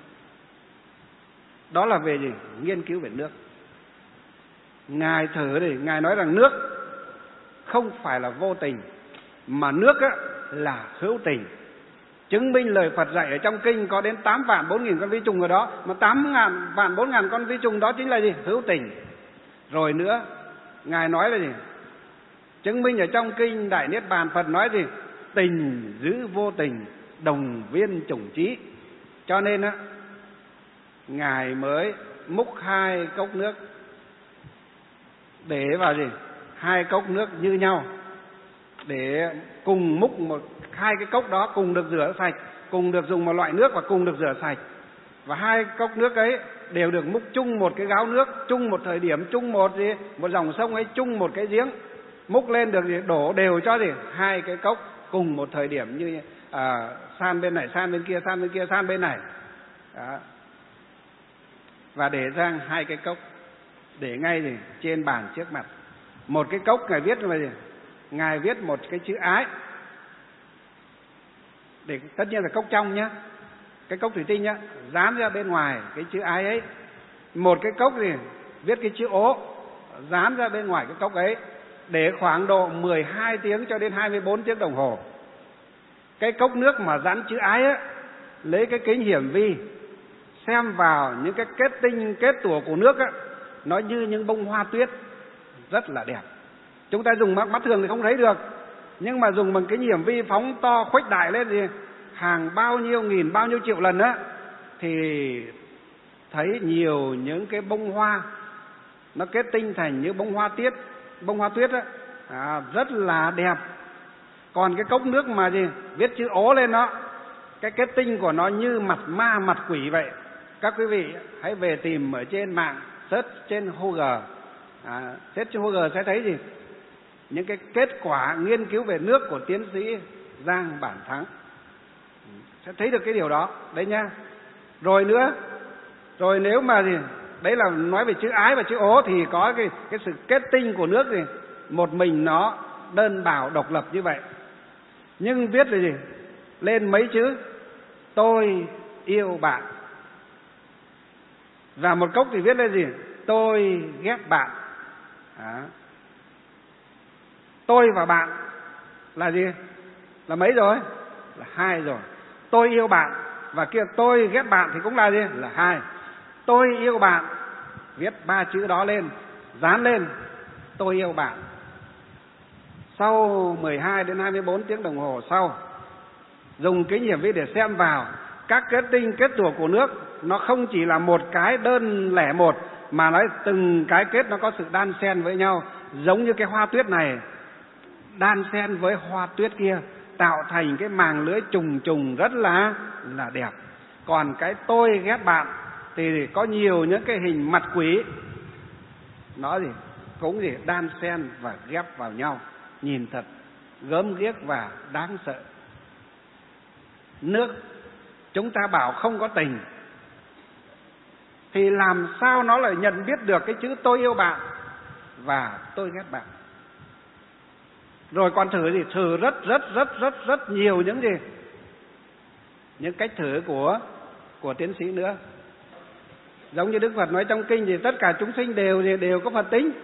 Đó là về gì? Nghiên cứu về nước. Ngài thử thì Ngài nói rằng nước không phải là vô tình, mà nước là hữu tình. Chứng minh lời Phật dạy ở trong kinh có đến 8.004.000 con vi trùng ở đó, mà 8.004.000 con vi trùng đó chính là gì? Hữu tình. Rồi nữa, Ngài nói là gì? Chứng minh ở trong kinh Đại Niết Bàn, Phật nói gì? Tình giữ vô tình, đồng viên chủng trí. Cho nên Ngài mới múc 2 cốc nước, để vào gì? 2 cốc nước như nhau, để cùng múc 2 cái cốc đó cùng được rửa sạch, cùng được dùng một loại nước và cùng được rửa sạch. Và 2 cốc nước ấy đều được múc chung một cái gáo nước, chung một thời điểm, chung một dòng sông ấy, chung một cái giếng. Múc lên được đổ đều cho 2 cái cốc cùng một thời điểm, như san bên này, san bên kia, san bên kia, san bên này đó. Và để sang 2 cái cốc, để ngay trên bàn trước mặt. Một cái cốc Ngài viết là gì? Ngài viết một cái chữ ái, để tất nhiên là cốc trong nhá, cái cốc thủy tinh nhá, dán ra bên ngoài cái chữ ái ấy. Một cái cốc thì viết cái chữ ố, dán ra bên ngoài cái cốc ấy, để khoảng độ 12 tiếng cho đến 24 tiếng đồng hồ. Cái cốc nước mà dán chữ ái á, lấy cái kính hiển vi xem vào những cái kết tinh kết tủa của nước á, nó như những bông hoa tuyết rất là đẹp. Chúng ta dùng mắt thường thì không thấy được, nhưng mà dùng bằng kính hiển vi phóng to khuếch đại lên thì hàng bao nhiêu nghìn bao nhiêu triệu lần á, thì thấy nhiều những cái bông hoa nó kết tinh thành như bông hoa tuyết á, rất là đẹp. Còn cái cốc nước mà viết chữ ố lên đó, cái kết tinh của nó như mặt ma mặt quỷ vậy. Các quý vị hãy về tìm ở trên mạng, search trên Google, search trên Google sẽ thấy những cái kết quả nghiên cứu về nước của tiến sĩ Giang Bản Thắng, sẽ thấy được cái điều đó đấy nha. Rồi nữa, rồi nếu mà đấy là nói về chữ ái và chữ ố, thì có cái sự kết tinh của nước một mình nó đơn bảo độc lập như vậy. Nhưng viết là lên mấy chữ tôi yêu bạn, và một cốc thì viết lên tôi ghét bạn. Tôi và bạn là là mấy rồi? Là 2 rồi. Tôi yêu bạn và kia tôi ghét bạn thì cũng là là 2. Tôi yêu bạn, viết 3 chữ đó lên, dán lên tôi yêu bạn. Sau 12 đến 24 tiếng đồng hồ sau, dùng kính hiển vi để xem vào các kết tinh kết tủa của nước, nó không chỉ là một cái đơn lẻ một, mà nói từng cái kết nó có sự đan xen với nhau, giống như cái hoa tuyết này đan xen với hoa tuyết kia, tạo thành cái màng lưới trùng trùng rất là đẹp. Còn cái tôi ghét bạn thì có nhiều những cái hình mặt quỷ, nó cũng đan xen và ghép vào nhau, nhìn thật gớm ghiếc và đáng sợ. Nước chúng ta bảo không có tình, thì làm sao nó lại nhận biết được cái chữ tôi yêu bạn và tôi ghét bạn? Rồi còn thử rất nhiều những cách thử của tiến sĩ nữa. Giống như Đức Phật nói trong kinh thì tất cả chúng sinh đều có Phật tính.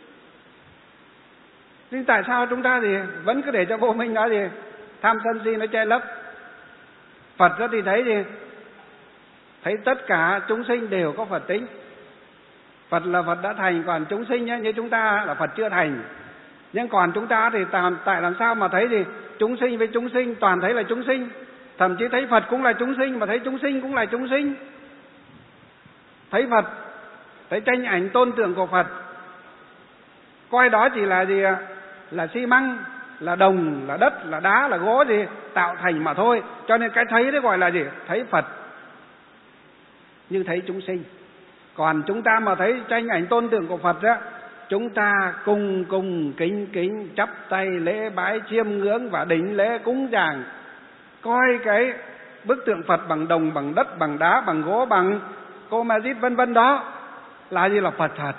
Nhưng tại sao chúng ta vẫn cứ để cho vô minh nó tham sân si nó che lấp? Phật đó thì thấy tất cả chúng sinh đều có Phật tính. Phật là Phật đã thành, còn chúng sinh như chúng ta là Phật chưa thành. Nhưng còn chúng ta thì tại làm sao mà thấy chúng sinh với chúng sinh toàn thấy là chúng sinh, thậm chí thấy Phật cũng là chúng sinh, mà thấy chúng sinh cũng là chúng sinh. Thấy Phật, thấy tranh ảnh tôn tượng của Phật, coi đó chỉ là là xi măng, là đồng, là đất, là đá, là gỗ tạo thành mà thôi. Cho nên cái thấy đấy gọi là thấy Phật như thấy chúng sinh. Còn chúng ta mà thấy tranh ảnh tôn tượng của Phật á, chúng ta cung kính chắp tay lễ bái chiêm ngưỡng và đỉnh lễ cúng dường, coi cái bức tượng Phật bằng đồng, bằng đất, bằng đá, bằng gỗ, bằng cô ma dít vân vân đó là là Phật thật.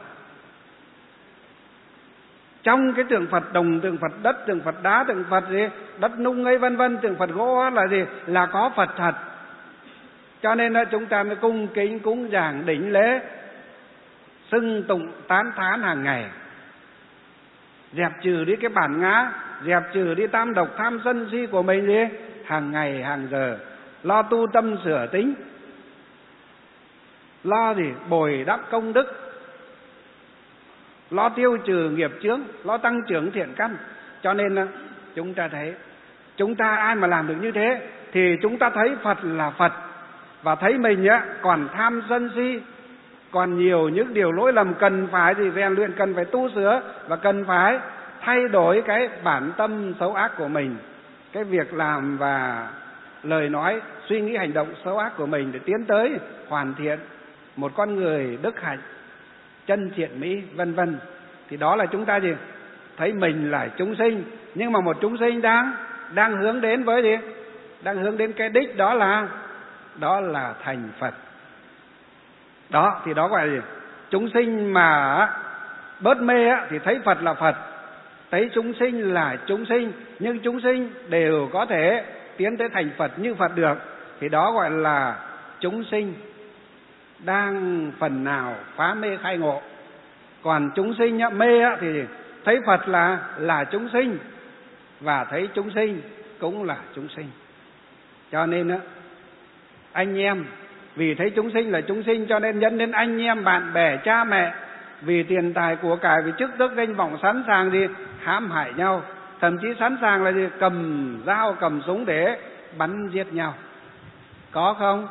Trong cái tượng Phật đồng, tượng Phật đất, tượng Phật đá, tượng Phật đất nung ấy vân vân, tượng Phật gỗ là là có Phật thật. Cho nên là chúng ta mới cung kính cúng dường đỉnh lễ, xưng tụng tán thán hàng ngày, dẹp trừ đi cái bản ngã, dẹp trừ đi tam độc tham sân si của mình hàng ngày hàng giờ, lo tu tâm sửa tính, lo bồi đắp công đức, lo tiêu trừ nghiệp chướng, lo tăng trưởng thiện căn. Cho nên chúng ta thấy, chúng ta ai mà làm được như thế thì chúng ta thấy Phật là Phật, và thấy mình còn tham sân si, còn nhiều những điều lỗi lầm cần phải rèn luyện, cần phải tu sửa, và cần phải thay đổi cái bản tâm xấu ác của mình, cái việc làm và lời nói, suy nghĩ, hành động xấu ác của mình, để tiến tới hoàn thiện một con người đức hạnh, chân thiện mỹ vân vân. Thì đó là chúng ta thấy mình là chúng sinh, nhưng mà một chúng sinh đang hướng đến đang hướng đến cái đích, đó là thành Phật. Đó thì đó gọi là chúng sinh mà bớt mê thì thấy Phật là Phật, thấy chúng sinh là chúng sinh, nhưng chúng sinh đều có thể tiến tới thành Phật như Phật được, thì đó gọi là chúng sinh đang phần nào phá mê khai ngộ. Còn chúng sinh mê thì thấy Phật là chúng sinh, và thấy chúng sinh cũng là chúng sinh. Cho nên á, anh em vì thấy chúng sinh là chúng sinh cho nên dẫn đến anh em bạn bè cha mẹ vì tiền tài của cải, vì chức tước danh vọng sẵn sàng gì hãm hại nhau, thậm chí sẵn sàng là gì cầm dao cầm súng để bắn giết nhau. Có không?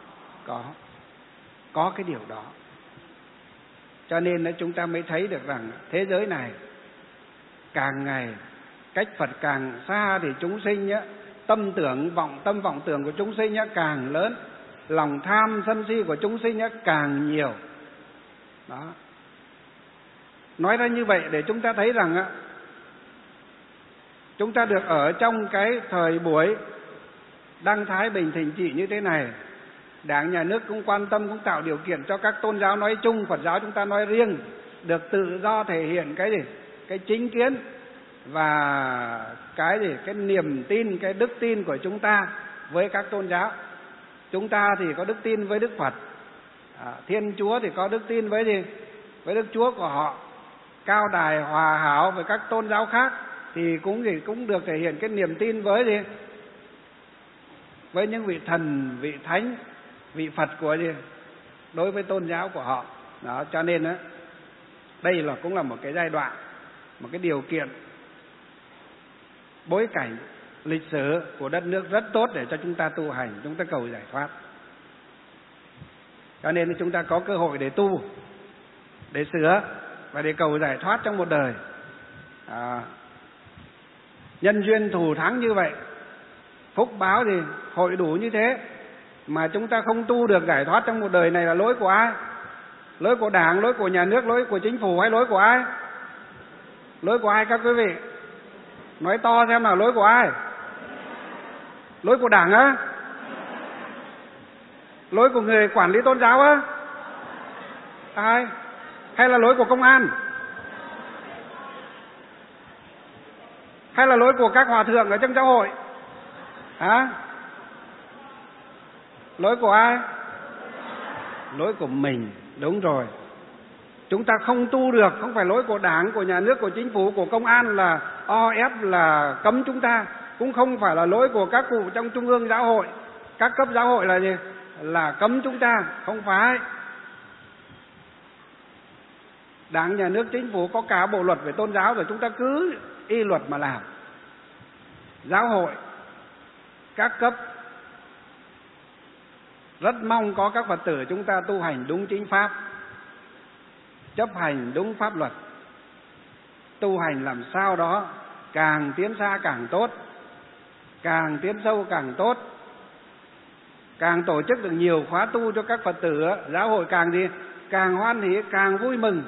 Có cái điều đó. Cho nên là chúng ta mới thấy được rằng thế giới này càng ngày cách Phật càng xa thì chúng sinh á, tâm vọng tưởng của chúng sinh á càng lớn, lòng tham sân si của chúng sinh á càng nhiều. Đó. Nói ra như vậy để chúng ta thấy rằng á, chúng ta được ở trong cái thời buổi đang thái bình thịnh trị như thế này, Đảng nhà nước cũng quan tâm, cũng tạo điều kiện cho các tôn giáo nói chung, Phật giáo chúng ta nói riêng được tự do thể hiện cái gì? Cái chính kiến và cái gì? Cái niềm tin, cái đức tin của chúng ta với các tôn giáo. Chúng ta thì có đức tin với Đức Phật, Thiên Chúa thì có đức tin với gì? Với Đức Chúa của họ. Cao Đài Hòa Hảo với các tôn giáo khác thì cũng được thể hiện cái niềm tin với gì? Với những vị thần, vị thánh, vị Phật của gì? Đối với tôn giáo của họ. Đó, cho nên đó, đây cũng là một cái giai đoạn, một cái điều kiện, bối cảnh lịch sử của đất nước rất tốt để cho chúng ta tu hành, chúng ta cầu giải thoát. Cho nên chúng ta có cơ hội để tu, để sửa và để cầu giải thoát trong một đời. Nhân duyên thù thắng như vậy, phúc báo thì hội đủ như thế, mà chúng ta không tu được giải thoát trong một đời này là lỗi của ai? Lỗi của Đảng, lỗi của nhà nước, lỗi của chính phủ hay lỗi của ai? Lỗi của ai các quý vị? Nói to xem nào, lỗi của ai? Lỗi của Đảng á? Lỗi của người quản lý tôn giáo á? Ai? Hay là lỗi của công an? Hay là lỗi của các hòa thượng ở trong giáo hội? Hả? Lỗi của ai? Lỗi của mình, đúng rồi. Chúng ta không tu được, không phải lỗi của Đảng, của nhà nước, của chính phủ, của công an là ép là cấm chúng ta, cũng không phải là lỗi của các cụ trong trung ương giáo hội, các cấp giáo hội là gì? Là cấm chúng ta, không phải. Đảng, nhà nước, chính phủ có cả bộ luật về tôn giáo rồi, chúng ta cứ y luật mà làm. Giáo hội, các cấp rất mong có các Phật tử chúng ta tu hành đúng chính pháp, chấp hành đúng pháp luật, tu hành làm sao đó càng tiến xa càng tốt, càng tiến sâu càng tốt, càng tổ chức được nhiều khóa tu cho các Phật tử, giáo hội càng gì? Càng hoan hỷ, càng vui mừng.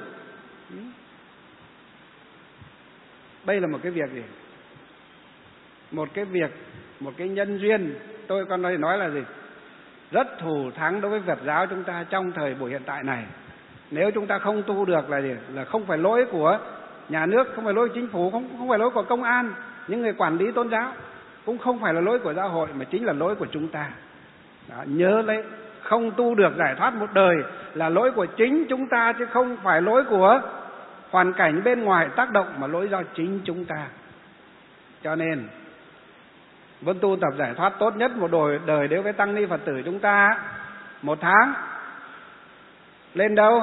Đây là một cái việc gì? Một cái nhân duyên, tôi còn nói là gì? Rất thù thắng đối với Phật giáo chúng ta trong thời buổi hiện tại này. Nếu chúng ta không tu được là gì? Là không phải lỗi của nhà nước, không phải lỗi của chính phủ, không phải lỗi của công an, những người quản lý tôn giáo, cũng không phải là lỗi của giáo hội, mà chính là lỗi của chúng ta. Đó, nhớ lấy, không tu được giải thoát một đời là lỗi của chính chúng ta, chứ không phải lỗi của hoàn cảnh bên ngoài tác động, mà lỗi do chính chúng ta. Cho nên vẫn tu tập giải thoát tốt nhất một đời đối với tăng ni Phật tử chúng ta. 1 tháng lên đâu?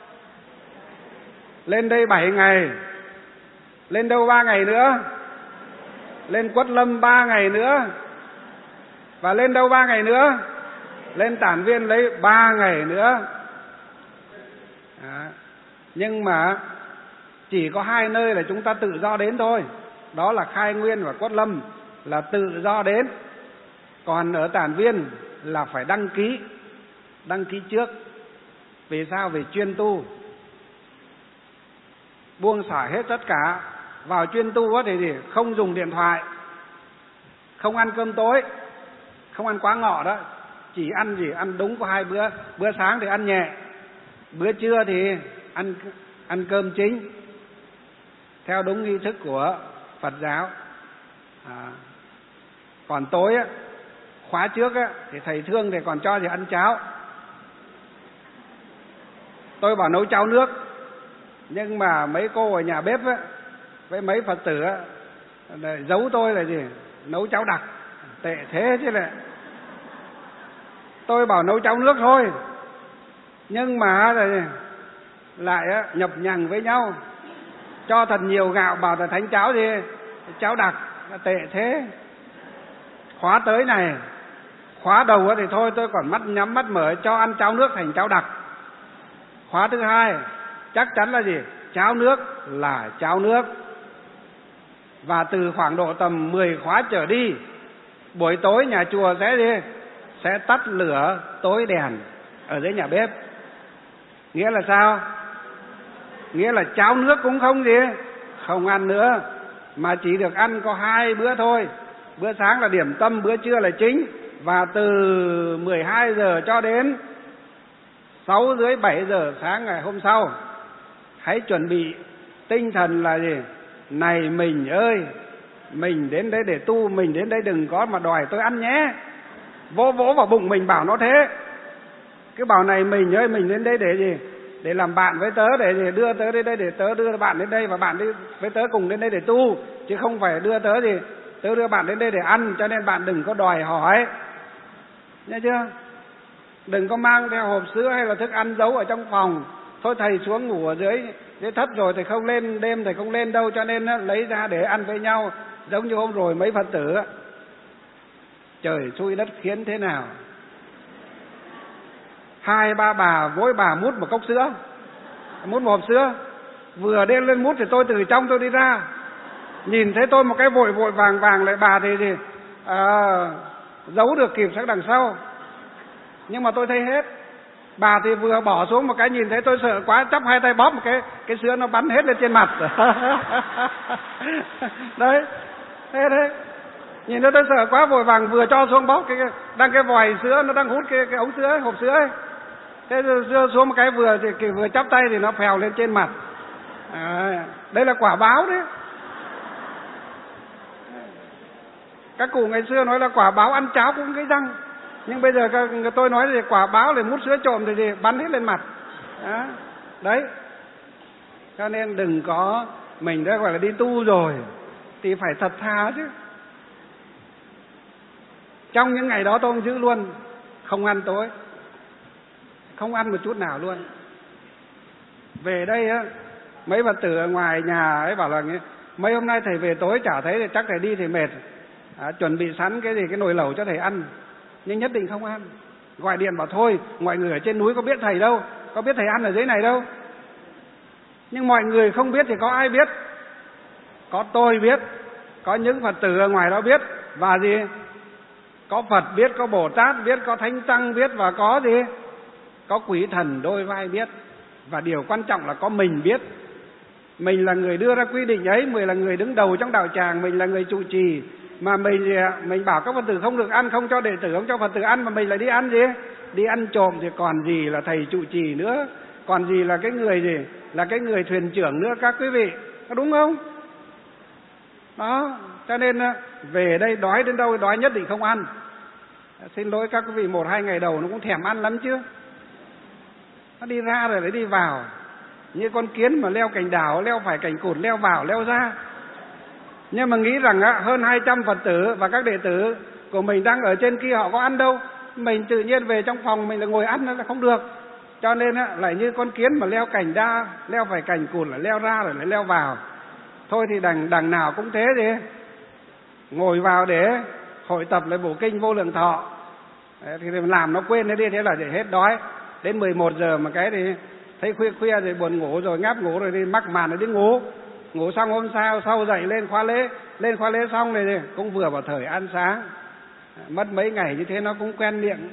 Lên đây 7 ngày. Lên đâu 3 ngày nữa? Lên Quất Lâm 3 ngày nữa. Và lên đâu 3 ngày nữa? Lên Tản Viên lấy 3 ngày nữa. Nhưng mà chỉ có 2 nơi là chúng ta tự do đến thôi. Đó là Khai Nguyên và Quất Lâm, là tự do đến. Còn ở Tản Viên là phải đăng ký trước. Vì sao? Vì chuyên tu, buông xả hết tất cả. Vào chuyên tu thì không dùng điện thoại, không ăn cơm tối, không ăn quá ngọ đó, chỉ ăn đúng có 2 bữa. Bữa sáng thì ăn nhẹ, bữa trưa thì ăn cơm chính theo đúng nghi thức của Phật giáo. Còn tối khóa trước thì thầy Thương thì còn cho thì ăn cháo. Tôi bảo nấu cháo nước, nhưng mà mấy cô ở nhà bếp với mấy Phật tử giấu tôi là gì? Nấu cháo đặc. Tệ thế chứ lại. Tôi bảo nấu cháo nước thôi, nhưng mà lại nhập nhằng với nhau, cho thật nhiều gạo bảo là thánh cháo gì, cháo đặc, tệ thế. Khóa tới này, khóa đầu thì thôi tôi còn mắt nhắm mắt mở cho ăn cháo nước thành cháo đặc. Khóa thứ hai chắc chắn là gì? Cháo nước là cháo nước. Và từ khoảng độ tầm 10 khóa trở đi, buổi tối nhà chùa sẽ gì? Sẽ tắt lửa tối đèn ở dưới nhà bếp. Nghĩa là sao? Nghĩa là cháo nước cũng không gì? Không ăn nữa, mà chỉ được ăn có 2 bữa thôi. Bữa sáng là điểm tâm, bữa trưa là chính. Và từ 12 giờ cho đến 6 rưỡi 7 giờ sáng ngày hôm sau, hãy chuẩn bị tinh thần là gì? Này mình ơi, mình đến đây để tu, mình đến đây đừng có mà đòi tôi ăn nhé. Vỗ vỗ vào bụng mình bảo nó thế. Cứ bảo này mình ơi, mình đến đây để gì? Để làm bạn với tớ, để đưa tớ đến đây, để tớ đưa bạn đến đây, và bạn đi với tớ cùng đến đây để tu, chứ không phải đưa tớ gì. Tớ đưa bạn đến đây để ăn, cho nên bạn đừng có đòi hỏi. Nghe chưa? Đừng có mang theo hộp sữa hay là thức ăn giấu ở trong phòng. Thôi thầy xuống ngủ ở dưới thất rồi, thầy không lên, đêm thầy không lên đâu, cho nên lấy ra để ăn với nhau. Giống như hôm rồi mấy Phật tử, trời xui đất khiến thế nào, 2-3 bà vối bà mút một cốc sữa, mút một hộp sữa. Vừa đem lên mút thì tôi từ trong tôi đi ra, nhìn thấy tôi một cái vội vội vàng vàng lại bà thì gì giấu được kịp sang đằng sau. Nhưng mà tôi thấy hết. Bà thì vừa bỏ xuống một cái, nhìn thấy tôi sợ quá, chắp 2 tay bóp một cái sữa nó bắn hết lên trên mặt. Đấy, thế đấy. Nhìn thấy tôi sợ quá, vội vàng vừa cho xuống bóp cái vòi sữa, nó đang hút cái ống sữa, hộp sữa ấy. Thế rồi xuống một cái vừa chắp tay thì nó phèo lên trên mặt. Đây là quả báo đấy. Các cụ ngày xưa nói là quả báo ăn cháo cũng cái răng. Nhưng bây giờ tôi nói là quả báo là mút sữa trộm thì gì bắn hết lên mặt. Đấy. Cho nên đừng có, mình đã gọi là đi tu rồi thì phải thật thà chứ. Trong những ngày đó tôi cũng giữ luôn, không ăn tối, không ăn một chút nào luôn. Về đây mấy Phật tử ở ngoài nhà ấy bảo là mấy hôm nay thầy về tối chả thấy thì chắc thầy đi thì mệt, chuẩn bị sẵn cái nồi lẩu cho thầy ăn, nhưng nhất định không ăn. Gọi điện bảo thôi, mọi người ở trên núi có biết thầy đâu, có biết thầy ăn ở dưới này đâu. Nhưng mọi người không biết thì có ai biết? Có tôi biết, có những Phật tử ở ngoài đó biết, và gì? Có Phật biết, có Bồ Tát biết, có Thánh Tăng biết, và có gì? Có quỷ thần đôi vai biết. Và điều quan trọng là có mình biết. Mình là người đưa ra quy định ấy, mình là người đứng đầu trong đạo tràng, mình là người trụ trì. Mà mình bảo các Phật tử không được ăn, không cho đệ tử, không cho Phật tử ăn, mà mình lại đi ăn gì? Đi ăn trộm thì còn gì là thầy trụ trì nữa, còn gì là cái người gì? Là cái người thuyền trưởng nữa các quý vị, có đúng không? Đó, cho nên về đây đói đến đâu đói nhất định không ăn. Xin lỗi các quý vị, 1-2 ngày đầu nó cũng thèm ăn lắm chứ. Nó đi ra rồi lại đi vào, như con kiến mà leo cành đào, leo phải cành cụt, leo vào leo ra. Nhưng mà nghĩ rằng hơn 200 Phật tử và các đệ tử của mình đang ở trên kia họ có ăn đâu. Mình tự nhiên về trong phòng mình là ngồi ăn là không được. Cho nên lại như con kiến mà leo cành đa, leo phải cành cụt là leo ra rồi lại leo vào. Thôi thì đằng nào cũng thế đi, ngồi vào để hội tập lại bộ kinh Vô Lượng Thọ. Thì làm nó quên đi, thế là để hết đói. Đến 11 giờ mà cái thì thấy khuya rồi buồn ngủ rồi, ngáp ngủ rồi đi mắc màn rồi đi ngủ. Ngủ xong hôm sau dậy lên khóa lễ xong này cũng vừa vào thời ăn sáng. Mất mấy ngày như thế nó cũng quen miệng.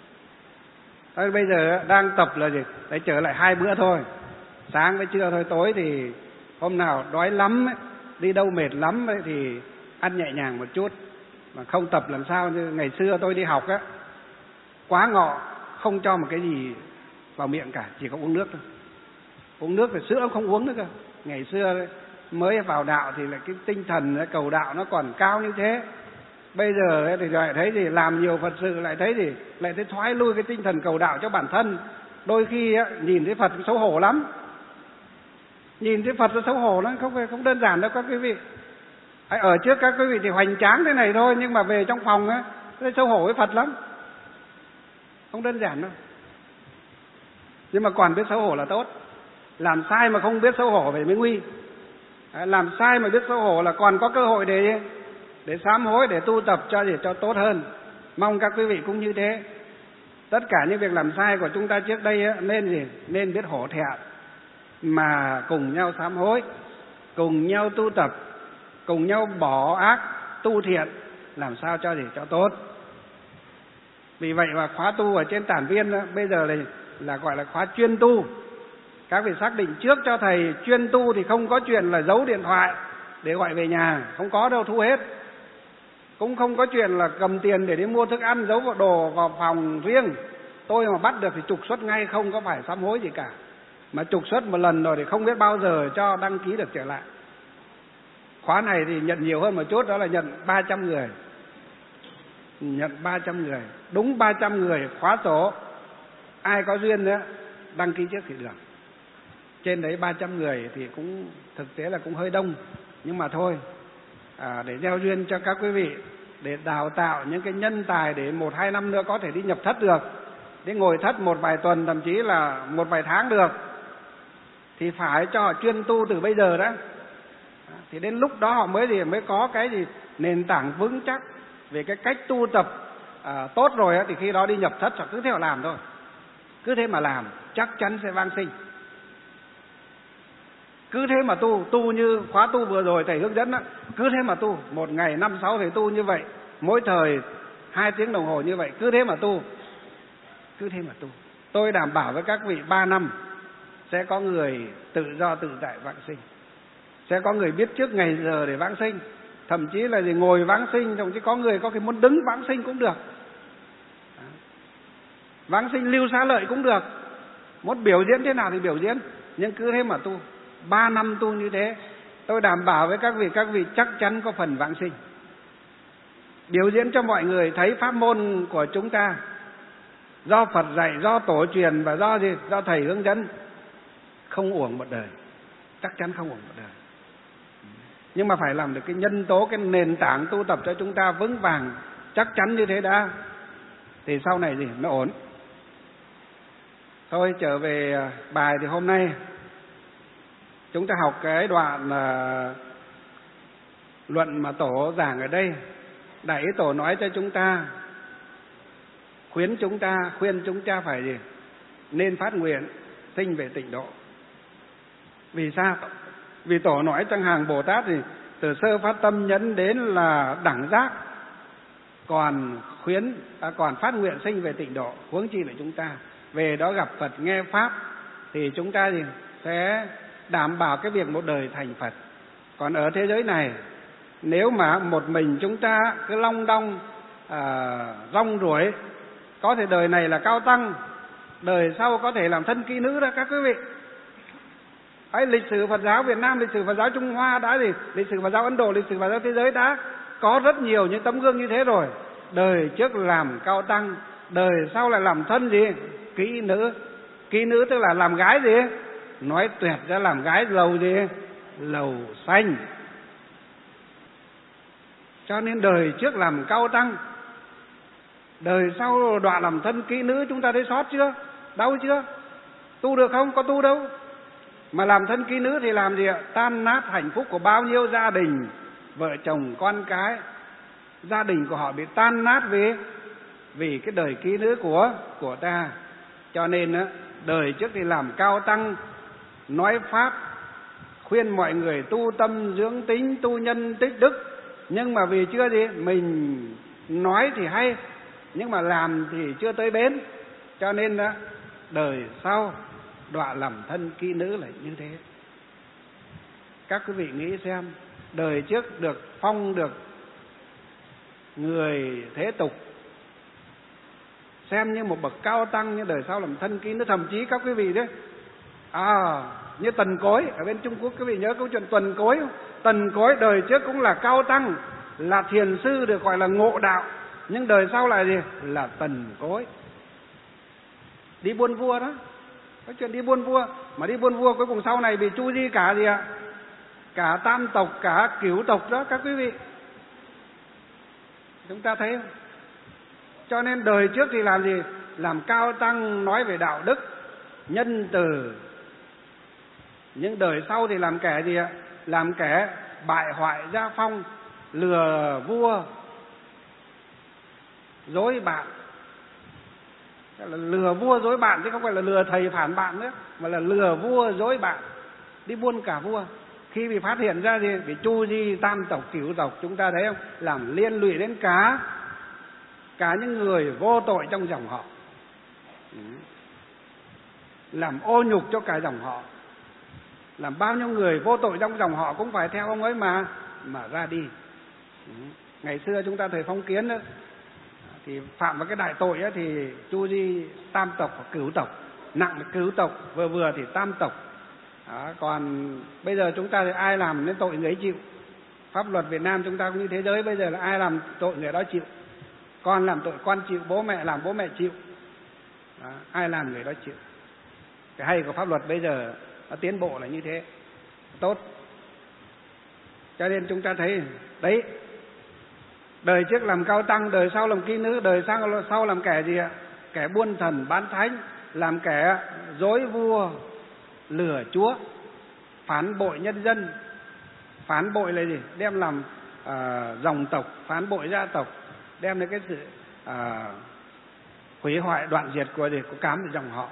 Thôi bây giờ đang tập là gì? Để trở lại 2 bữa thôi, sáng với trưa thôi. Tối thì hôm nào đói lắm ấy, đi đâu mệt lắm ấy, thì ăn nhẹ nhàng một chút. Mà không tập làm sao như ngày xưa tôi đi học quá ngọ không cho một cái gì vào miệng cả, chỉ có uống nước thôi. Uống nước thì sữa không uống nữa cơ. Ngày xưa mới vào đạo thì là cái tinh thần cầu đạo nó còn cao như thế. Bây giờ thì lại thấy gì làm nhiều Phật sự, lại thấy thoái lui cái tinh thần cầu đạo cho bản thân. Đôi khi nhìn thấy Phật xấu hổ lắm. Nhìn thấy Phật nó xấu hổ, nó không đơn giản đâu các quý vị. Ở trước các quý vị thì hoành tráng thế này thôi, nhưng mà về trong phòng nó xấu hổ với Phật lắm. không đơn giản đâu. Nhưng mà còn biết xấu hổ là tốt. Làm sai mà không biết xấu hổ vậy mới nguy. Làm sai mà biết xấu hổ là còn có cơ hội để sám hối, để tu tập cho tốt hơn. Mong các quý vị cũng như thế. Tất cả những việc làm sai của chúng ta trước đây nên biết hổ thẹn, mà cùng nhau sám hối, cùng nhau tu tập, cùng nhau bỏ ác tu thiện, làm sao cho tốt. Vì vậy mà khóa tu ở trên Tản Viên đó, bây giờ là gọi là khóa chuyên tu. Các vị xác định trước cho thầy chuyên tu thì không có chuyện là giấu điện thoại để gọi về nhà, không có đâu, thu hết. Cũng không có chuyện là cầm tiền để đi mua thức ăn giấu vào đồ vào phòng riêng. Tôi mà bắt được thì trục xuất ngay, không có phải sám hối gì cả. Mà trục xuất một lần rồi thì không biết bao giờ cho đăng ký được trở lại. Khóa này thì nhận nhiều hơn một chút, đó là nhận 300 người. Nhận 300 người, đúng 300 người khóa sổ. Ai có duyên nữa đăng ký trước thì được. Trên đấy 300 người thì cũng thực tế là cũng hơi đông. Nhưng mà thôi, để gieo duyên cho các quý vị, để đào tạo những cái nhân tài để 1-2 năm nữa có thể đi nhập thất được, để ngồi thất một vài tuần, thậm chí là một vài tháng được, thì phải cho họ chuyên tu từ bây giờ đó. Thì đến lúc đó họ mới có cái nền tảng vững chắc về cái cách tu tập tốt rồi thì khi đó đi nhập thất họ cứ thế họ làm thôi. Cứ thế mà làm chắc chắn sẽ vãng sinh. Cứ thế mà tu như khóa tu vừa rồi thầy hướng dẫn đó, cứ thế mà tu, một ngày 5-6 thầy tu như vậy, mỗi thời 2 tiếng đồng hồ như vậy, cứ thế mà tu. Cứ thế mà tu. Tôi đảm bảo với các vị 3 năm sẽ có người tự do tự tại vãng sinh. Sẽ có người biết trước ngày giờ để vãng sinh. Thậm chí là ngồi vãng sinh, thậm chí có người có cái muốn đứng vãng sinh cũng được. Vãng sinh lưu xá lợi cũng được. Muốn biểu diễn thế nào thì biểu diễn, nhưng cứ thế mà tu. 3 năm tu như thế, tôi đảm bảo với các vị chắc chắn có phần vãng sinh. Biểu diễn cho mọi người thấy pháp môn của chúng ta do Phật dạy, do tổ truyền và do thầy hướng dẫn, không uổng một đời. Chắc chắn không uổng một đời. Nhưng mà phải làm được cái nhân tố, cái nền tảng tu tập cho chúng ta vững vàng, chắc chắn như thế đã, thì sau này nó ổn. Thôi trở về bài thì hôm nay chúng ta học cái đoạn luận mà tổ giảng ở đây. Đại ý tổ nói cho chúng ta, khuyên chúng ta phải nên phát nguyện sinh về tịnh độ. Vì sao? Vì tổ nói trong hàng Bồ Tát thì từ sơ phát tâm nhấn đến là đẳng giác, còn phát nguyện sinh về tịnh độ. Huống chi là chúng ta về đó gặp Phật nghe pháp thì chúng ta sẽ đảm bảo cái việc một đời thành Phật. Còn ở thế giới này, nếu mà một mình chúng ta cứ long đong rong ruổi, có thể đời này là cao tăng, đời sau có thể làm thân kỹ nữ đó các quý vị. Lịch sử Phật giáo Việt Nam, lịch sử Phật giáo Trung Hoa đã lịch sử Phật giáo Ấn Độ, lịch sử Phật giáo thế giới đã có rất nhiều những tấm gương như thế rồi. Đời trước làm cao tăng, đời sau lại làm thân kỹ nữ. Kỹ nữ tức là làm gái nói tuyệt ra làm gái lầu xanh. Cho nên đời trước làm cao tăng, đời sau đoạn làm thân kỹ nữ. Chúng ta thấy xót chưa? Đau chưa? Tu được không? Có tu đâu. Mà làm thân kỹ nữ thì làm gì ạ? Tan nát hạnh phúc của bao nhiêu gia đình, vợ chồng con cái. Gia đình của họ bị tan nát vì cái đời kỹ nữ của ta. Cho nên đời trước thì làm cao tăng, nói pháp, khuyên mọi người tu tâm dưỡng tính, tu nhân tích đức. Nhưng mà vì chưa mình nói thì hay, nhưng mà làm thì chưa tới bến. Cho nên đời sau đọa làm thân kỹ nữ là như thế. Các quý vị nghĩ xem, đời trước được phong được người thế tục, xem như một bậc cao tăng, nhưng đời sau làm thân kỹ nữ. Thậm chí các quý vị đấy, như Tần Cối ở bên Trung Quốc, quý vị nhớ câu chuyện Tần Cối không? Tần Cối đời trước cũng là cao tăng, là thiền sư, được gọi là ngộ đạo, nhưng đời sau là là Tần Cối. Đi buôn vua đó, có chuyện đi buôn vua, mà đi buôn vua cuối cùng sau này bị chu di cả cả tam tộc, cả cửu tộc đó các quý vị. Chúng ta thấy không? Cho nên đời trước thì làm gì? làm cao tăng, nói về đạo đức, nhân từ. Nhưng đời sau thì làm kẻ gì ạ? Làm kẻ bại hoại gia phong, lừa vua, dối bạn. Là lừa vua dối bạn chứ không phải là lừa thầy phản bạn nữa, mà là lừa vua dối bạn, đi buôn cả vua. Khi bị phát hiện ra thì bị chu di tam tộc cửu tộc, chúng ta thấy không? Làm liên lụy đến cả những người vô tội trong dòng họ, làm ô nhục cho cả dòng họ, làm bao nhiêu người vô tội trong dòng họ cũng phải theo ông ấy mà ra đi. Ngày xưa chúng ta thời phong kiến đó, thì phạm vào cái đại tội ấy, thì chu di tam tộc và cửu tộc, nặng là cửu tộc, vừa thì tam tộc. Đó, còn bây giờ chúng ta thì ai làm nên tội người ấy chịu. Pháp luật Việt Nam chúng ta cũng như thế giới, bây giờ là ai làm tội người đó chịu. Con làm tội con chịu, bố mẹ làm bố mẹ chịu. Đó, ai làm người đó chịu. Cái hay của pháp luật bây giờ nó tiến bộ là như thế, tốt. Cho nên chúng ta thấy đấy, đời trước làm cao tăng, đời sau làm kỹ nữ, đời sau làm kẻ gì ạ? Kẻ buôn thần bán thánh, làm kẻ dối vua lừa chúa, phản bội nhân dân. Phản bội là gì? Đem làm dòng tộc, phản bội gia tộc, đem đến cái sự hủy hoại đoạn diệt của cám dòng họ.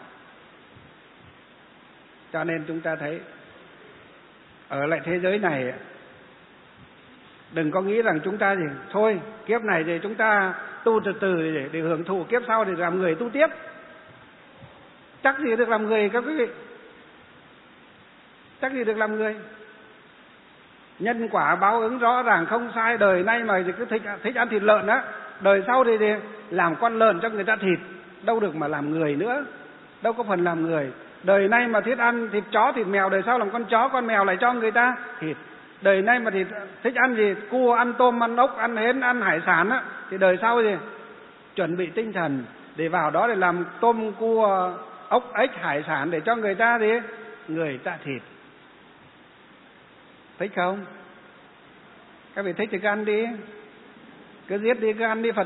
Cho nên chúng ta thấy ở lại thế giới này, đừng có nghĩ rằng chúng ta gì thôi kiếp này thì chúng ta tu từ từ để hưởng thụ kiếp sau thì làm người tu tiếp. Chắc gì được làm người các quý vị, chắc gì được làm người. Nhân quả báo ứng rõ ràng không sai. Đời nay mà cứ thích ăn thịt lợn á, đời sau thì làm con lợn cho người ta thịt, đâu được mà làm người nữa, đâu có phần làm người. Đời nay mà thích ăn thịt chó thịt mèo, đời sau làm con chó con mèo lại cho người ta thịt. Đời nay mà thì thích ăn gì, cua, ăn tôm, ăn ốc, ăn hến, ăn hải sản á, thì đời sau gì chuẩn bị tinh thần để vào đó để làm tôm, cua, ốc, ếch, hải sản để cho người ta thịt. Thích không? Các vị thích thì cứ ăn đi, cứ giết đi, cứ ăn đi. Phật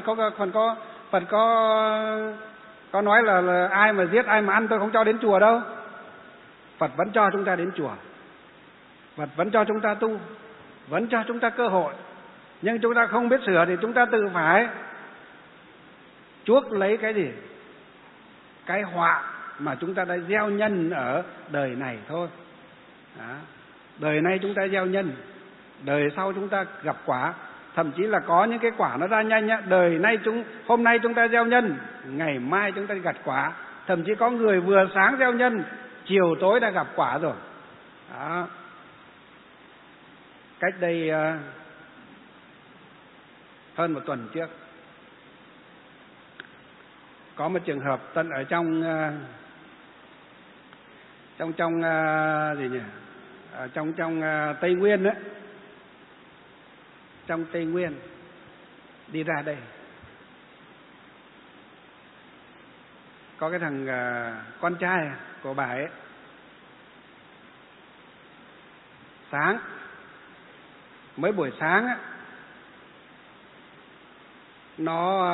có nói là ai mà giết ai mà ăn tôi không cho đến chùa đâu. Phật vẫn cho chúng ta đến chùa, Phật vẫn cho chúng ta tu, vẫn cho chúng ta cơ hội. Nhưng chúng ta không biết sửa thì chúng ta tự phải chuốc lấy cái gì? Cái họa mà chúng ta đã gieo nhân ở đời này thôi. Đó. Đời nay chúng ta gieo nhân, đời sau chúng ta gặp quả. Thậm chí là có những cái quả nó ra nhanh nhá. Hôm nay chúng ta gieo nhân, ngày mai chúng ta gặt quả. Thậm chí có người vừa sáng gieo nhân, chiều tối đã gặp quả rồi. Đó. Cách đây hơn một tuần trước, có một trường hợp tận ở trong gì nhỉ? Trong Tây Nguyên đấy, trong Tây Nguyên đi ra đây, có cái thằng con trai của bà ấy, sáng mới buổi sáng á, nó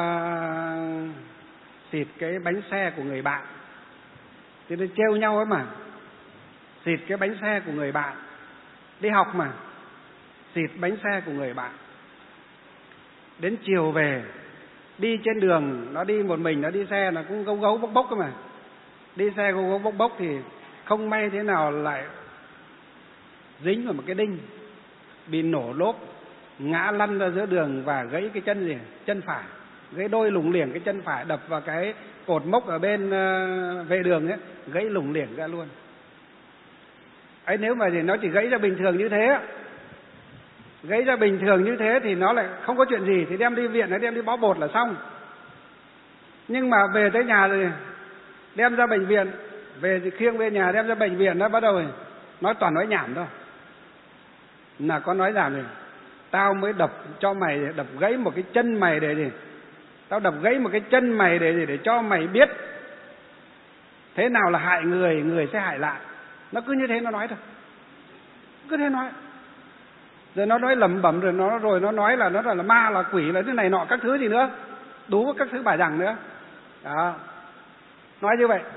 xịt cái bánh xe của người bạn, thì nó trêu nhau ấy mà, xịt cái bánh xe của người bạn, đi học mà xịt bánh xe của người bạn. Đến chiều về, đi trên đường, nó đi một mình, nó đi xe nó cũng gấu gấu bốc bốc cơ mà, đi xe gấu gấu bốc bốc thì không may thế nào lại dính vào một cái đinh, bị nổ lốp, ngã lăn ra giữa đường và gãy cái chân phải, gãy đôi lủng liềng cái chân phải, đập vào cái cột mốc ở bên vệ đường ấy, gãy lủng liềng ra luôn. Ấy nếu mà nó chỉ gãy ra bình thường như thế, gãy ra bình thường như thế thì nó lại không có chuyện gì, thì đem đi viện, đem đi bó bột là xong. Nhưng mà về tới nhà rồi đem ra bệnh viện, về thì khiêng về nhà đem ra bệnh viện, nó bắt đầu toàn nói nhảm thôi. Là có nói rằng tao mới đập cho mày, đập gãy một cái chân mày để gì? Tao đập gãy một cái chân mày để cho mày biết thế nào là hại người, người sẽ hại lại. Nó cứ như thế nó nói thôi, cứ thế nói. Rồi nó nói lẩm bẩm, rồi nó nói là nó là ma, là quỷ, là thế này nọ các thứ gì nữa, đủ các thứ bài đằng nữa. Đó. nói như vậy.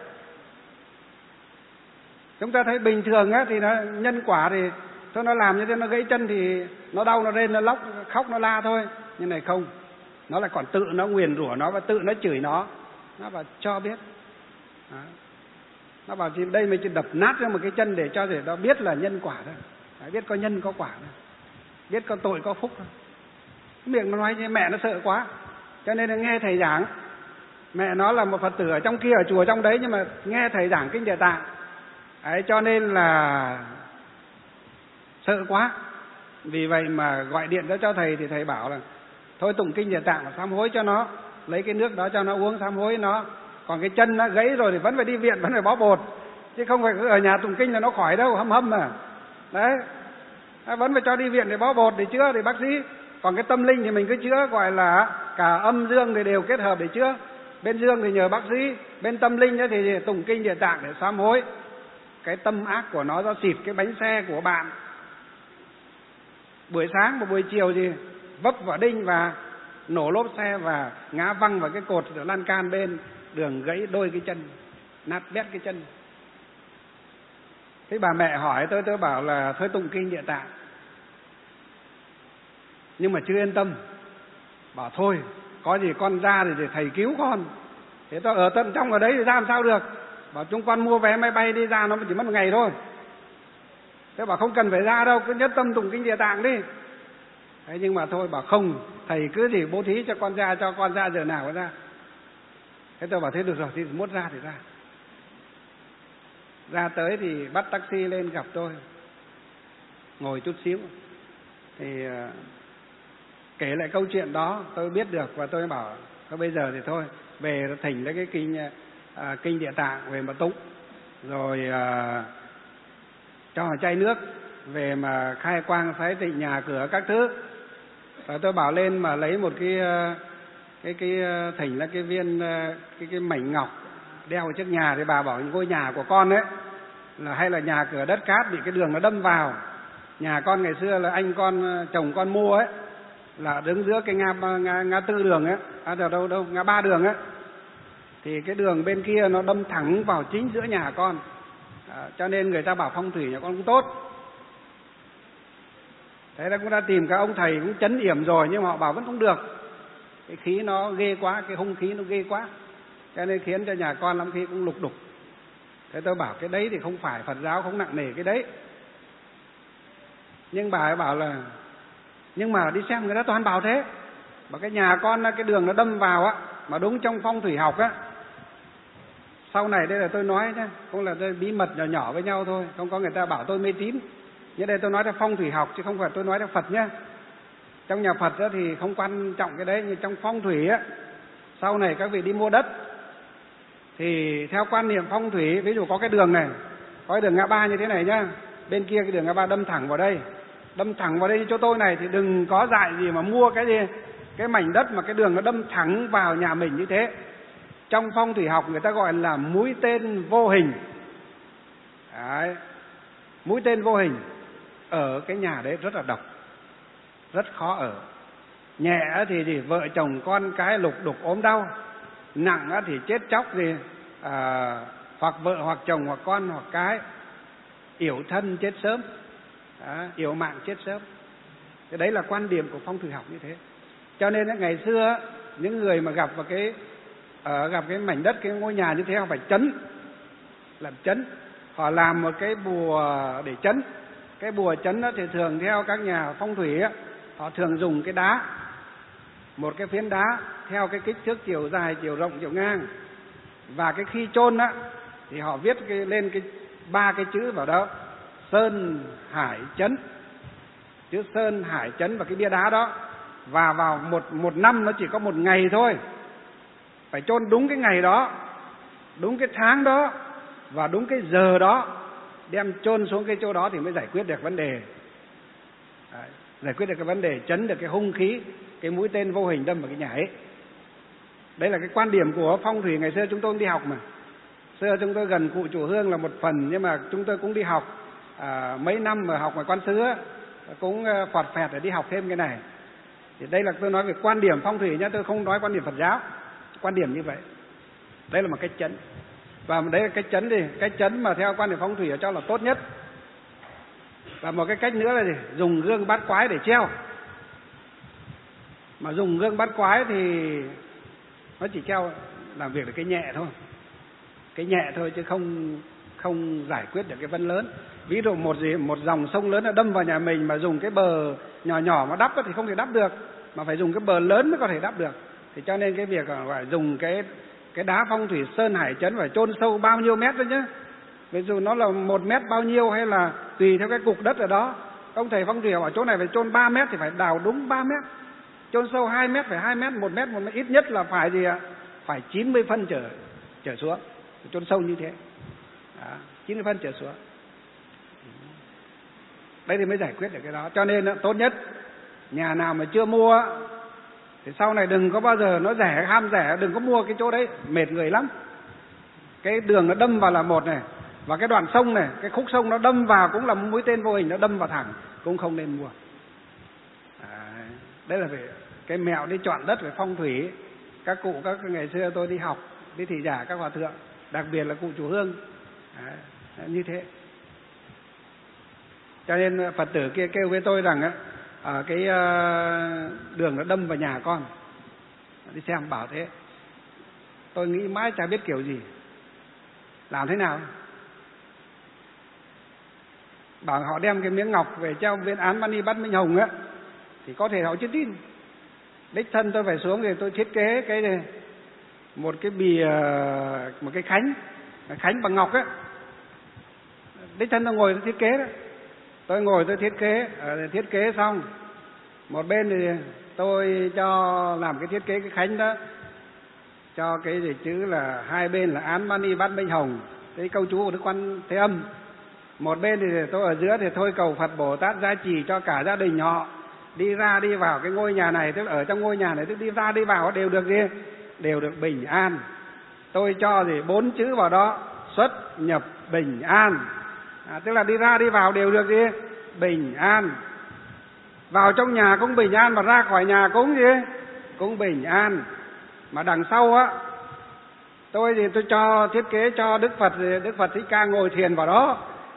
Chúng ta thấy bình thường á thì nó nhân quả thì thôi nó làm như thế, nó gãy chân thì nó đau, nó lên, nó lóc, khóc, nó la thôi. Nhưng này không, nó lại còn tự nó nguyền rủa nó và tự nó chửi nó bảo cho biết. Đó. Nó bảo chỉ đây mới chỉ đập nát ra một cái chân để cho nó biết là nhân quả thôi. Đấy, biết có nhân có quả thôi, biết có tội có phúc thôi. Miệng nó nói như mẹ nó sợ quá, cho nên là nghe thầy giảng. Mẹ nó là một Phật tử ở trong kia, ở chùa trong đấy, nhưng mà nghe thầy giảng Kinh Địa Tạng ấy, cho nên là sợ quá. Vì vậy mà gọi điện cho thầy thì thầy bảo là thôi tụng Kinh Địa Tạng và sám hối cho nó, lấy cái nước đó cho nó uống sám hối nó. Còn cái chân nó gãy rồi thì vẫn phải đi viện, vẫn phải bó bột, chứ không phải cứ ở nhà tụng kinh là nó khỏi đâu, hâm hâm mà. Đấy, vẫn phải cho đi viện để bó bột, để chữa, để bác sĩ. Còn cái tâm linh thì mình cứ chữa, gọi là cả âm dương thì đều kết hợp để chữa. Bên dương thì nhờ bác sĩ, bên tâm linh thì tụng Kinh Địa Tạng để sám hối. Cái tâm ác của nó do xịt cái bánh xe của bạn buổi sáng và buổi chiều thì vấp vào đinh và nổ lốp xe và ngã văng vào cái cột lan can bên đường, gãy đôi cái chân, nát bét cái chân. Thế bà mẹ hỏi tôi bảo là thôi tụng Kinh Địa Tạng, nhưng mà chưa yên tâm. Bảo thôi có gì con ra thì để thầy cứu con. Thế tôi ở tận trong ở đấy thì ra làm sao được. Bảo chúng con mua vé máy bay đi ra nó chỉ mất một ngày thôi. Thế bảo không cần phải ra đâu, cứ nhất tâm tụng Kinh Địa Tạng đi. Thế nhưng mà thôi, bảo không, thầy cứ gì bố thí cho con ra giờ nào con ra. Thế tôi bảo thế được rồi, thì muốn ra thì ra. Ra tới thì bắt taxi lên gặp tôi, ngồi chút xíu thì kể lại câu chuyện đó tôi biết được. Và tôi bảo thôi bây giờ thì thôi về thỉnh lấy cái Kinh Địa Tạng về mà tụng, rồi cho một chai nước về mà khai quang phái tịnh nhà cửa các thứ. Và tôi bảo lên mà lấy một cái thỉnh là cái viên cái mảnh ngọc đeo trước nhà. Thì bà bảo ngôi nhà của con ấy là hay là nhà cửa đất cát bị cái đường nó đâm vào. Nhà con ngày xưa là anh con chồng con mua ấy, là đứng giữa cái ngã tư đường ấy, ngã ba đường ấy, thì cái đường bên kia nó đâm thẳng vào chính giữa nhà con. Cho nên người ta bảo phong thủy nhà con cũng tốt. Thế là cũng đã tìm các ông thầy cũng chấn yểm rồi, nhưng mà họ bảo vẫn không được. Cái khí nó ghê quá, cái hung khí nó ghê quá, cho nên khiến cho nhà con lắm khi cũng lục đục. Thế tôi bảo cái đấy thì không phải Phật giáo không nặng nề cái đấy. Nhưng bà ấy bảo là nhưng mà đi xem người ta toàn bảo thế. Bảo cái nhà con cái đường nó đâm vào á, mà đúng trong phong thủy học á. Sau này đây là tôi nói nhá, cũng là tôi bí mật nhỏ nhỏ với nhau thôi, không có người ta bảo tôi mê tín. Nhưng đây tôi nói theo phong thủy học chứ không phải tôi nói theo Phật nhá. Trong nhà Phật á thì không quan trọng cái đấy, nhưng trong phong thủy á, sau này các vị đi mua đất thì theo quan niệm phong thủy, ví dụ có cái đường này, có cái đường ngã ba như thế này nhá, bên kia cái đường ngã ba đâm thẳng vào đây, chỗ tôi này, thì đừng có dại gì mà mua cái gì, cái mảnh đất mà cái đường nó đâm thẳng vào nhà mình như thế. Trong phong thủy học người ta gọi là mũi tên vô hình. Đấy, mũi tên vô hình ở cái nhà đấy rất là độc, rất khó ở. Nhẹ thì vợ chồng con cái lục đục ốm đau, nặng thì chết chóc hoặc vợ hoặc chồng hoặc con hoặc cái yểu thân chết sớm, yểu mạng chết sớm. Cái đấy là quan điểm của phong thủy học như thế. Cho nên ngày xưa những người mà gặp cái mảnh đất, cái ngôi nhà như thế, họ phải làm chấn. Họ làm một cái bùa để chấn. Cái bùa chấn đó thì thường theo các nhà phong thủy á, họ thường dùng cái đá, một cái phiến đá theo cái kích thước chiều dài, chiều rộng, chiều ngang. Và cái khi chôn á thì họ viết lên ba cái chữ vào đó: Sơn Hải Chấn. Chữ Sơn Hải Chấn vào cái bia đá đó. Và vào một năm nó chỉ có một ngày thôi, phải chôn đúng cái ngày đó, đúng cái tháng đó và đúng cái giờ đó, đem chôn xuống cái chỗ đó thì mới giải quyết được vấn đề. Giải quyết được cái vấn đề, chấn được cái hung khí, cái mũi tên vô hình đâm vào cái nhà ấy. Đấy là cái quan điểm của phong thủy ngày xưa chúng tôi đi học mà. Xưa chúng tôi gần cụ Chùa Hương là một phần, nhưng mà chúng tôi cũng đi học mấy năm mà học ngoài Quan Xứ cũng phọt phẹt để đi học thêm cái này. Thì đây là tôi nói về quan điểm phong thủy nhé, tôi không nói quan điểm Phật giáo. Quan điểm như vậy. Đây là một cách chấn. Và đấy là cách chấn gì? Cách chấn mà theo quan điểm phong thủy ở cho là tốt nhất. Và một cái cách nữa là gì? Dùng gương bát quái để treo. Mà dùng gương bát quái thì nó chỉ treo làm việc được cái nhẹ thôi. Cái nhẹ thôi chứ không giải quyết được cái vấn lớn. Ví dụ một dòng sông lớn nó đâm vào nhà mình mà dùng cái bờ nhỏ nhỏ mà đắp thì không thể đắp được, mà phải dùng cái bờ lớn mới có thể đắp được. Thì cho nên cái việc phải dùng cái đá phong thủy sơn hải chấn phải chôn sâu bao nhiêu mét đấy nhá. Ví dụ nó là 1 mét bao nhiêu hay là tùy theo cái cục đất ở đó. Ông thầy phong thủy ở chỗ này phải chôn 3 mét thì phải đào đúng 3 mét. Chôn sâu 2 mét phải 2 mét, 1 mét ít nhất là phải gì ạ? Phải 90 phân trở xuống. Chôn sâu như thế. Đó, 90 phân trở xuống. Đấy thì mới giải quyết được cái đó. Cho nên tốt nhất nhà nào mà chưa mua thì sau này đừng có bao giờ nó rẻ, ham rẻ, đừng có mua cái chỗ đấy, mệt người lắm. Cái đường nó đâm vào là một này, và cái đoạn sông này, cái khúc sông nó đâm vào cũng là mũi tên vô hình, nó đâm vào thẳng, cũng không nên mua. Đấy là về cái mẹo đi chọn đất về phong thủy. Các cụ các ngày xưa tôi đi học, đi thị giả các hòa thượng, đặc biệt là cụ Chủ Hương, như thế. Cho nên Phật tử kia kêu với tôi rằng ở cái đường nó đâm vào nhà con, đi xem bảo thế. Tôi nghĩ mãi chả biết kiểu gì, làm thế nào. Bảo họ đem cái miếng ngọc về treo bên án Mani Bát Minh Hồng á, thì có thể họ chưa tin. Đích thân tôi phải xuống thì tôi thiết kế cái này, một cái bìa, một cái khánh bằng ngọc á. Đích thân tôi ngồi tôi thiết kế đó. Tôi ngồi tôi thiết kế xong, một bên thì tôi cho làm cái thiết kế cái khánh đó, cho cái gì chữ là hai bên là án Mani Bát Minh Hồng, cái câu chú của Đức Quan Thế Âm. Một bên thì tôi ở giữa thì thôi cầu Phật Bồ Tát gia trì cho cả gia đình họ đi ra đi vào cái ngôi nhà này, tức là ở trong ngôi nhà này, tức đi ra đi vào đều được gì? Đều được bình an. Tôi cho gì 4 chữ vào đó: xuất nhập bình an. Tức là đi ra đi vào đều được gì? Bình an. Vào trong nhà cũng bình an, mà ra khỏi nhà cũng gì? Cũng bình an. Mà đằng sau á, tôi cho thiết kế cho Đức Phật Thích Ca ngồi thiền vào đó,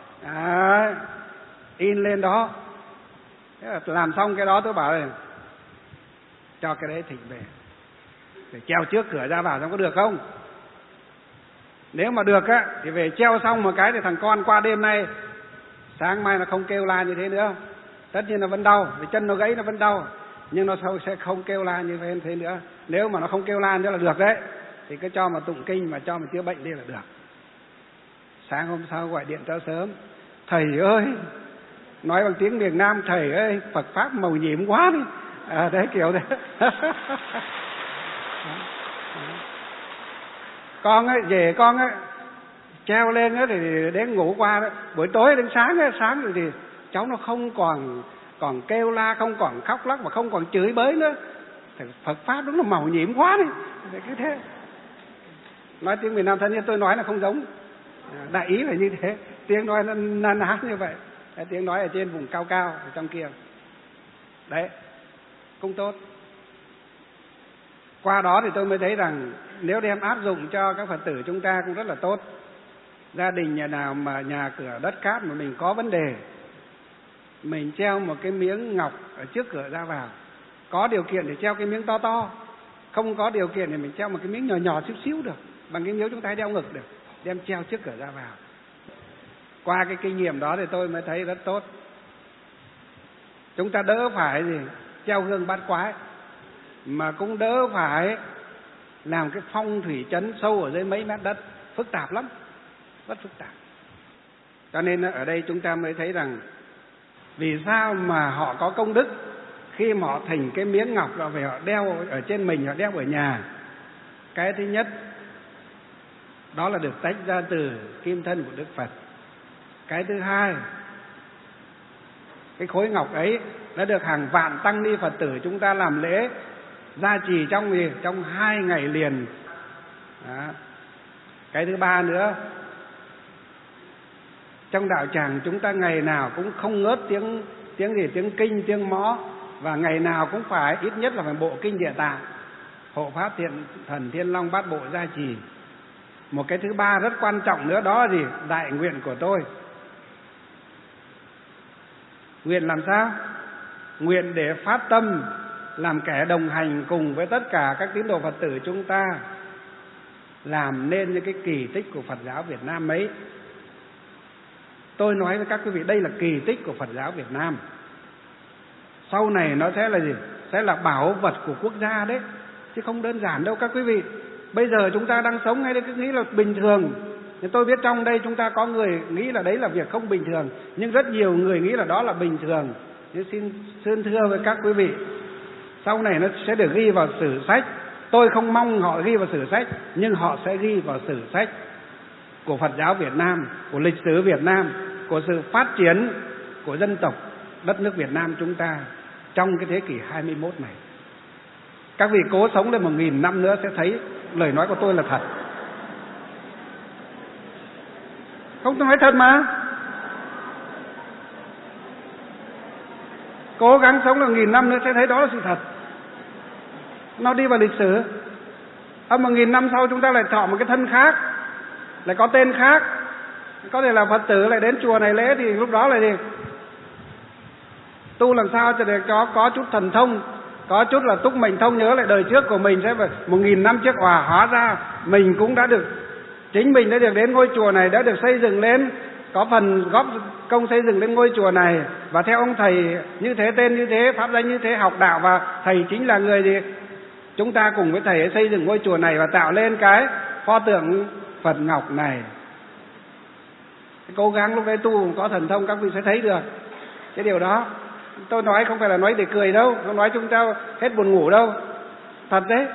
in lên đó. Thế là làm xong cái đó tôi bảo là cho cái đấy thỉnh về để treo trước cửa ra vào, xong có được không? Nếu mà được á thì về treo xong một cái thì thằng con qua đêm nay sáng mai nó không kêu la như thế nữa. Tất nhiên nó vẫn đau, vì chân nó gãy nó vẫn đau, nhưng nó sẽ không kêu la như thế nữa. Nếu mà nó không kêu la nữa là được đấy, thì cứ cho mà tụng kinh mà cho mà chữa bệnh đi là được. Sáng hôm sau gọi điện cho sớm: thầy ơi, nói bằng tiếng miền Nam, thầy ơi, Phật pháp màu nhiệm quá đi. Đấy kiểu đấy. Con ấy, về con ấy treo lên ấy, thì đến ngủ qua đó. Buổi tối đến sáng rồi thì cháu nó không còn kêu la, không còn khóc lóc và không còn chửi bới nữa. Phật pháp đúng là màu nhiệm quá đi. Cứ thế. Nói tiếng miền Nam thân nhiên tôi nói là không giống. Đại ý là như thế. Tiếng nói nó na ná như vậy. Tiếng nói ở trên vùng cao cao ở trong kia. Đấy, cũng tốt. Qua đó thì tôi mới thấy rằng nếu đem áp dụng cho các Phật tử chúng ta cũng rất là tốt. Gia đình nhà nào mà nhà cửa đất cát mà mình có vấn đề, mình treo một cái miếng ngọc ở trước cửa ra vào. Có điều kiện thì treo cái miếng to to, không có điều kiện thì mình treo một cái miếng nhỏ nhỏ xíu xíu được, bằng cái miếng chúng ta đeo ngực được, đem treo trước cửa ra vào. Qua cái kinh nghiệm đó thì tôi mới thấy rất tốt. Chúng ta đỡ phải gì treo gương bát quái, mà cũng đỡ phải làm cái phong thủy chấn sâu ở dưới mấy mét đất, phức tạp lắm, rất phức tạp. Cho nên ở đây chúng ta mới thấy rằng vì sao mà họ có công đức khi mà họ thỉnh cái miếng ngọc đó về họ đeo ở trên mình, họ đeo ở nhà. Cái thứ nhất đó là được tách ra từ kim thân của Đức Phật. Cái thứ hai, cái khối ngọc ấy đã được hàng vạn tăng ni Phật tử chúng ta làm lễ gia trì trong 2 ngày liền. Đó. Cái thứ ba nữa, trong đạo tràng chúng ta ngày nào cũng không ngớt tiếng kinh, tiếng mõ, và ngày nào cũng phải ít nhất là phải bộ kinh Địa Tạng, hộ pháp thiện thần Thiên Long Bát Bộ gia trì. Một cái thứ ba rất quan trọng nữa đó là gì? Đại nguyện của tôi. Nguyện làm sao? Nguyện để phát tâm làm kẻ đồng hành cùng với tất cả các tín đồ Phật tử chúng ta làm nên những cái kỳ tích của Phật giáo Việt Nam ấy. Tôi nói với các quý vị, đây là kỳ tích của Phật giáo Việt Nam. Sau này nó sẽ là gì? Sẽ là bảo vật của quốc gia đấy, chứ không đơn giản đâu các quý vị. Bây giờ chúng ta đang sống hay cứ nghĩ là bình thường. Nhưng tôi biết trong đây chúng ta có người nghĩ là đấy là việc không bình thường, nhưng rất nhiều người nghĩ là đó là bình thường. Nhưng xin thưa với các quý vị, sau này nó sẽ được ghi vào sử sách. Tôi không mong họ ghi vào sử sách, nhưng họ sẽ ghi vào sử sách của Phật giáo Việt Nam, của lịch sử Việt Nam, của sự phát triển của dân tộc đất nước Việt Nam chúng ta trong cái thế kỷ 21 này. Các vị cố sống lên 1000 năm nữa sẽ thấy lời nói của tôi là thật. Không, tôi nói thật mà. Cố gắng sống là 1000 năm nữa sẽ thấy đó là sự thật. Nó đi vào lịch sử. 1000 năm sau chúng ta lại thọ một cái thân khác, lại có tên khác. Có thể là Phật tử lại đến chùa này lễ, thì lúc đó lại gì? Tu làm sao cho để có chút thần thông, có chút là túc mệnh thông, nhớ lại đời trước của mình sẽ phải 1000 năm trước hóa ra mình cũng đã được, chính mình đã được đến ngôi chùa này, đã được xây dựng lên, có phần góp công xây dựng lên ngôi chùa này. Và theo ông thầy như thế, tên như thế, pháp danh như thế, học đạo, và thầy chính là người gì? Chúng ta cùng với thầy xây dựng ngôi chùa này và tạo lên cái pho tượng Phật Ngọc này. Cố gắng lúc đấy tu có thần thông, các vị sẽ thấy được cái điều đó. Tôi nói không phải là nói để cười đâu, không nói chúng ta hết buồn ngủ đâu, thật đấy.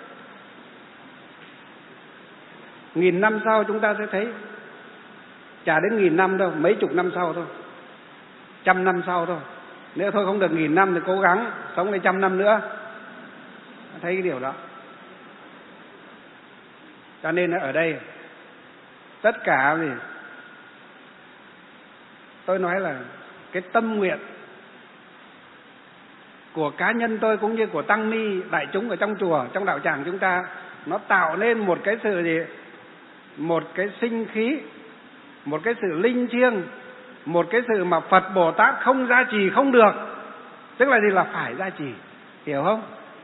1000 năm sau chúng ta sẽ thấy, chả đến 1000 năm đâu, mấy chục năm sau thôi, 100 năm sau thôi. Nếu thôi không được 1000 năm thì cố gắng sống đến 100 năm nữa, thấy cái điều đó. Cho nên ở đây tất cả thì tôi nói là cái tâm nguyện của cá nhân tôi cũng như của tăng ni đại chúng ở trong chùa, trong đạo tràng chúng ta, nó tạo nên một cái sự gì? Một cái sinh khí, một cái sự linh thiêng, một cái sự mà Phật Bồ Tát không gia trì không được. Tức là gì? Là phải gia trì, hiểu không?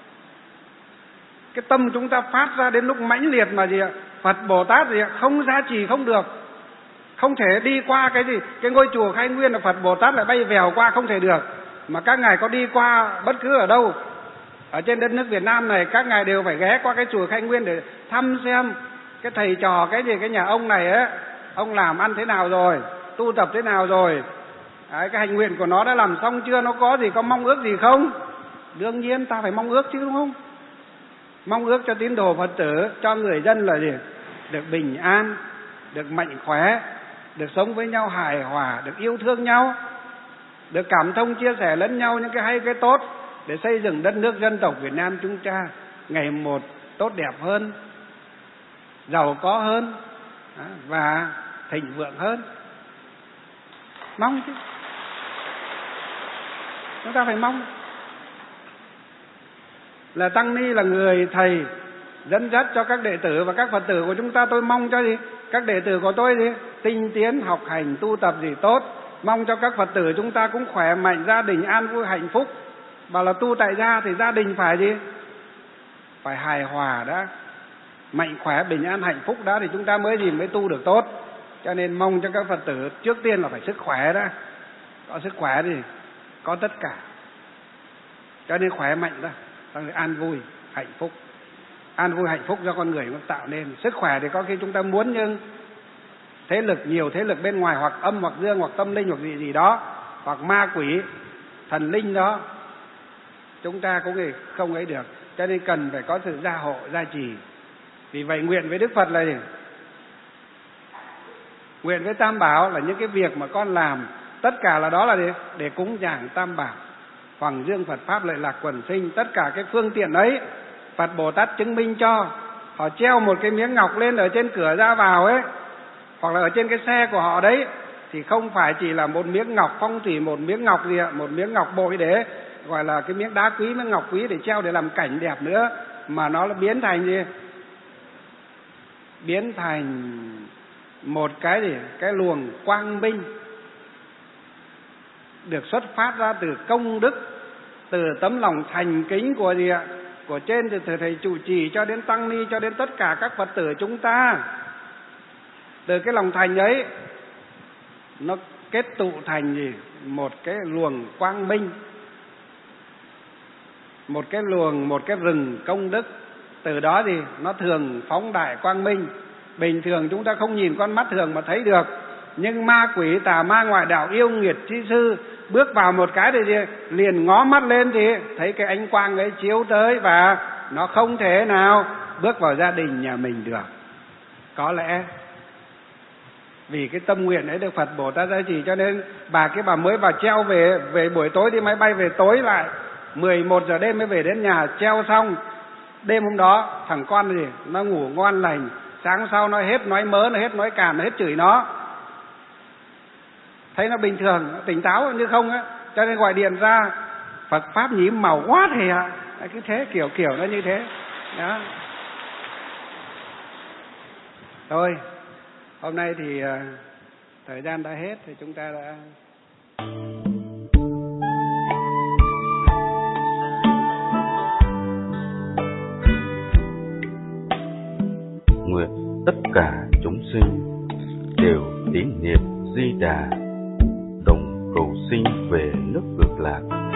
Cái tâm chúng ta phát ra đến lúc mãnh liệt mà gì ạ? Phật Bồ Tát gì ạ? Không gia trì không được. Không thể đi qua cái gì? Cái ngôi chùa Khai Nguyên là Phật Bồ Tát lại bay vèo qua, không thể được. Mà các ngài có đi qua bất cứ ở đâu ở trên đất nước Việt Nam này, các ngài đều phải ghé qua cái chùa Khai Nguyên để thăm xem cái thầy trò cái gì, cái nhà ông này á, ông làm ăn thế nào rồi, tu tập thế nào rồi, cái hành nguyện của nó đã làm xong chưa, nó có gì, có mong ước gì không. Đương nhiên ta phải mong ước chứ, đúng không? Mong ước cho tín đồ Phật tử, cho người dân là gì? Được bình an, được mạnh khỏe, được sống với nhau hài hòa, được yêu thương nhau, được cảm thông chia sẻ lẫn nhau những cái hay cái tốt, để xây dựng đất nước dân tộc Việt Nam chúng ta ngày một tốt đẹp hơn, giàu có hơn và thịnh vượng hơn. Mong chứ, chúng ta phải mong. Là tăng ni, là người thầy dẫn dắt cho các đệ tử và các Phật tử của chúng ta, tôi mong cho gì? Các đệ tử của tôi gì? Tinh tiến học hành tu tập gì tốt. Mong cho các Phật tử chúng ta cũng khỏe mạnh, gia đình an vui hạnh phúc. Bảo là tu tại gia thì gia đình phải gì? Phải hài hòa đã, mạnh khỏe, bình an, hạnh phúc đã, thì chúng ta mới tu được tốt. Cho nên mong cho các Phật tử trước tiên là phải sức khỏe đã. Có sức khỏe thì có tất cả. Cho nên khỏe mạnh ra, an vui, hạnh phúc. An vui, hạnh phúc do con người nó tạo nên. Sức khỏe thì có khi chúng ta muốn, nhưng thế lực, nhiều thế lực bên ngoài, hoặc âm hoặc dương hoặc tâm linh hoặc gì đó, hoặc ma quỷ thần linh đó, chúng ta cũng không ấy được. Cho nên cần phải có sự gia hộ, gia trì. Vì vậy nguyện với Đức Phật là gì? Nguyện với Tam Bảo là những cái việc mà con làm, tất cả là đó là để cúng dường Tam Bảo, Hoàng Dương Phật Pháp Lợi Lạc Quần Sinh. Tất cả cái phương tiện ấy Phật Bồ Tát chứng minh cho. Họ treo một cái miếng ngọc lên ở trên cửa ra vào ấy, hoặc là ở trên cái xe của họ đấy, thì không phải chỉ là một miếng ngọc phong thủy, một miếng ngọc gì ạ, một miếng ngọc bội để gọi là cái miếng đá quý, miếng ngọc quý để treo để làm cảnh đẹp nữa, mà nó là biến thành gì? biến thành một cái gì? Cái luồng quang minh được xuất phát ra từ công đức, từ tấm lòng thành kính của gì ạ? Của trên, từ thầy trụ trì cho đến tăng ni, cho đến tất cả các Phật tử chúng ta. Từ cái lòng thành ấy nó kết tụ thành gì? Một cái luồng quang minh, một cái luồng, một cái rừng công đức. Từ đó thì nó thường phóng đại quang minh. Bình thường chúng ta không nhìn con mắt thường mà thấy được, nhưng ma quỷ tà ma ngoại đạo yêu nghiệt chi sư bước vào một cái thì liền ngó mắt lên thì thấy cái ánh quang ấy chiếu tới, và nó không thể nào bước vào gia đình nhà mình được. Có lẽ vì cái tâm nguyện ấy được Phật Bồ Tát gia trì, cho nên bà mới vào treo về buổi tối, đi máy bay về tối lại 11 giờ đêm mới về đến nhà. Treo xong đêm hôm đó thằng con gì nó ngủ ngon lành, sáng sau nó hết nói mớ, nó hết nói càn, nó hết chửi nó, thấy nó bình thường, nó tỉnh táo như không á. Cho nên gọi điện ra, Phật pháp nhím màu quá thầy ạ. Cứ thế, kiểu nó như thế đó. Thôi hôm nay thì thời gian đã hết, thì chúng ta đã nguyện tất cả chúng sinh đều tín niệm Di Đà, đồng cầu sinh về nước Cực Lạc.